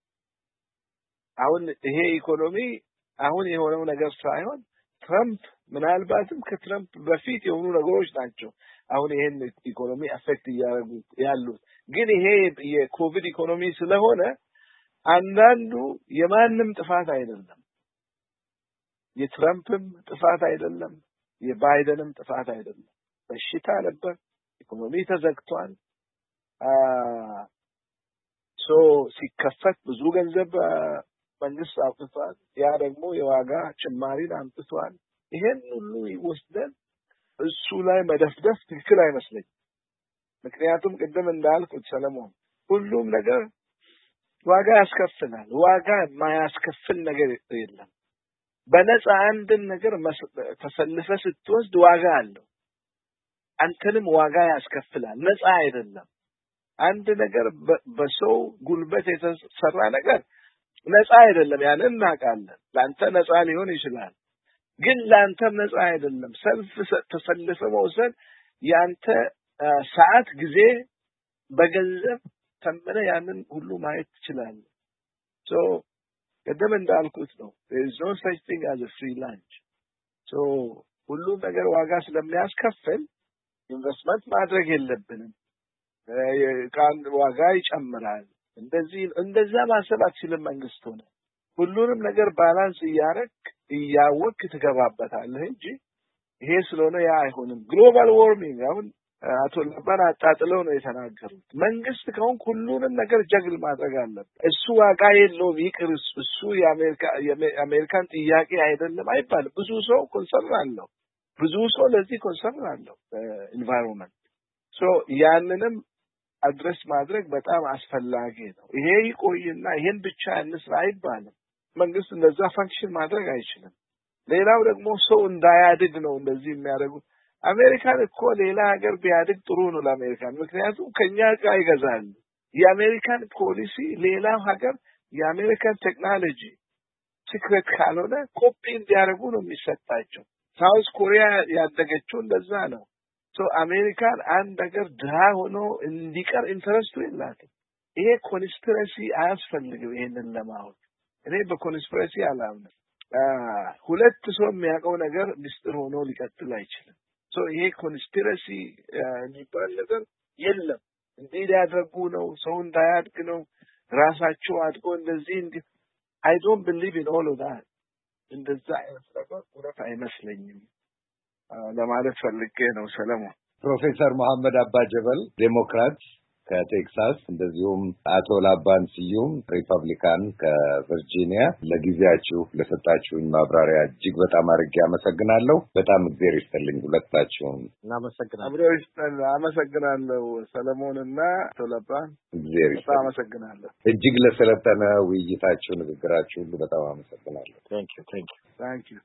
አሁን ይሄ ኢኮኖሚ አሁን የሆነው ነገር ሳይሆን ትራምፕ ምናልባትም ከትራምፕ በፊት የሆኑ ነገሮች ናቸው አሁን ይሄን ኢኮኖሚ አፌክት እያደረጉት ያሉት። ግን ይሄ የኮቪድ ኢኮኖሚ ስለሆነ አንዳንዱ የማንም ጥፋት አይደለም፣ የትራምፕም ጥፋት አይደለም፣ የባይደንም ጥፋት አይደለም። በሽታ ነበር፣ ኢኮኖሚ ተዘግቷል። ሲከፈት ብዙ ገንዘብ መንግስት አውጥቷል። ያ ደግሞ የዋጋ ጭማሪን አምጥቷል። ይሄን ሁሉ ይወስደን እሱ ላይ መደፍደፍ ትክክል አይመስለኝም። ምክንያቱም ቅድም እንዳልኩት ሰለሞን ሁሉም ነገር ዋጋ ያስከፍላል። ዋጋ የማያስከፍል ነገር የለም። በነፃ አንድን ነገር ተሰልፈ ስትወስድ ዋጋ አለው፣ አንተንም ዋጋ ያስከፍላል። ነፃ አይደለም። አንድ ነገር በሰው ጉልበት የተሰራ ነገር ነፃ አይደለም፣ ያንን እናውቃለን። ላንተ ነፃ ሊሆን ይችላል፣ ግን ላንተም ነፃ አይደለም። ሰልፍ ተሰልፈ መውሰድ ያንተ ሰዓት ጊዜ በገንዘብ ተመነ ያንን ሁሉ ማየት ትችላለህ። ቀደም እንዳልኩት ነው there is no such thing as a free lunch. ሁሉም ነገር ዋጋ ስለሚያስከፍል ኢንቨስትመንት ማድረግ የለብንም። ካን ዋጋ ይጨምራል እንደዛ ማሰብ አትችልም። መንግስት ሆነ ሁሉንም ነገር ባላንስ እያወቅ ትገባበታለህ እንጂ ይሄ ስለሆነ ያ አይሆንም። ግሎባል ዋርሚንግ አሁን አቶ ለባን አጣጥለው ነው የተናገሩት። መንግስት ከሆነ ሁሉንም ነገር ጀግል ማድረግ አለበት። እሱ ዋጋ የለውም ይቅር፣ እሱ የአሜሪካን ጥያቄ አይደለም አይባልም። ብዙ ሰው ኮንሰርን አለው፣ ብዙ ሰው ለዚህ ኮንሰርን አለው ኢንቫይሮንመንት። ያንንም አድረስ ማድረግ በጣም አስፈላጊ ነው። ይሄ ይቆይና ይሄን ብቻ እንስራ አይባልም። መንግስት እንደዛ ፋንክሽን ማድረግ አይችልም። ሌላው ደግሞ ሰው እንዳያድግ ነው እንደዚህ የሚያደርጉት። አሜሪካን እኮ ሌላ ሀገር ቢያድግ ጥሩ ነው ለአሜሪካን፣ ምክንያቱም ከኛ ጋር ይገዛሉ። የአሜሪካን ፖሊሲ ሌላው ሀገር የአሜሪካን ቴክኖሎጂ ሲክሬት ካልሆነ ኮፒ እንዲያደርጉ ነው የሚሰጣቸው። ሳውዝ ኮሪያ ያደገችው እንደዛ ነው። አሜሪካን አንድ ሀገር ድሃ ሆኖ እንዲቀር ኢንተረስቱ የላትም። ይሄ ኮንስፒረሲ አያስፈልግም። ይሄንን ለማወቅ እኔ በኮንስፒረሲ አላምንም። ሁለት ሰው የሚያውቀው ነገር ምስጢር ሆኖ ሊቀጥል አይችልም። ይሄ ኮንስፒረሲ የሚባል ነገር የለም። እንዲህ ሊያደርጉ ነው፣ ሰው እንዳያድግ ነው፣ ራሳቸው አድጎ እንደዚህ I don't believe in all of that። እንደዛ አይነት ነገር እውነት አይመስለኝም ለማለት ፈልጌ ነው። ሰለሞን ፕሮፌሰር መሐመድ አባ ጀበል ዴሞክራት ከቴክሳስ እንደዚሁም አቶ ላባን ስዩም ሪፐብሊካን ከቨርጂኒያ ለጊዜያችሁ ለሰጣችሁኝ ማብራሪያ እጅግ በጣም አድርጌ አመሰግናለሁ። በጣም እግዚአብሔር ይስጥልኝ ሁለታችሁም። አመሰግናለሁ ሰለሞንና አቶ ላባን እግዚአብሔር በጣም አመሰግናለሁ። እጅግ ለሰለጠነ ውይይታችሁ ንግግራችሁ ሁሉ በጣም አመሰግናለሁ። Thank you.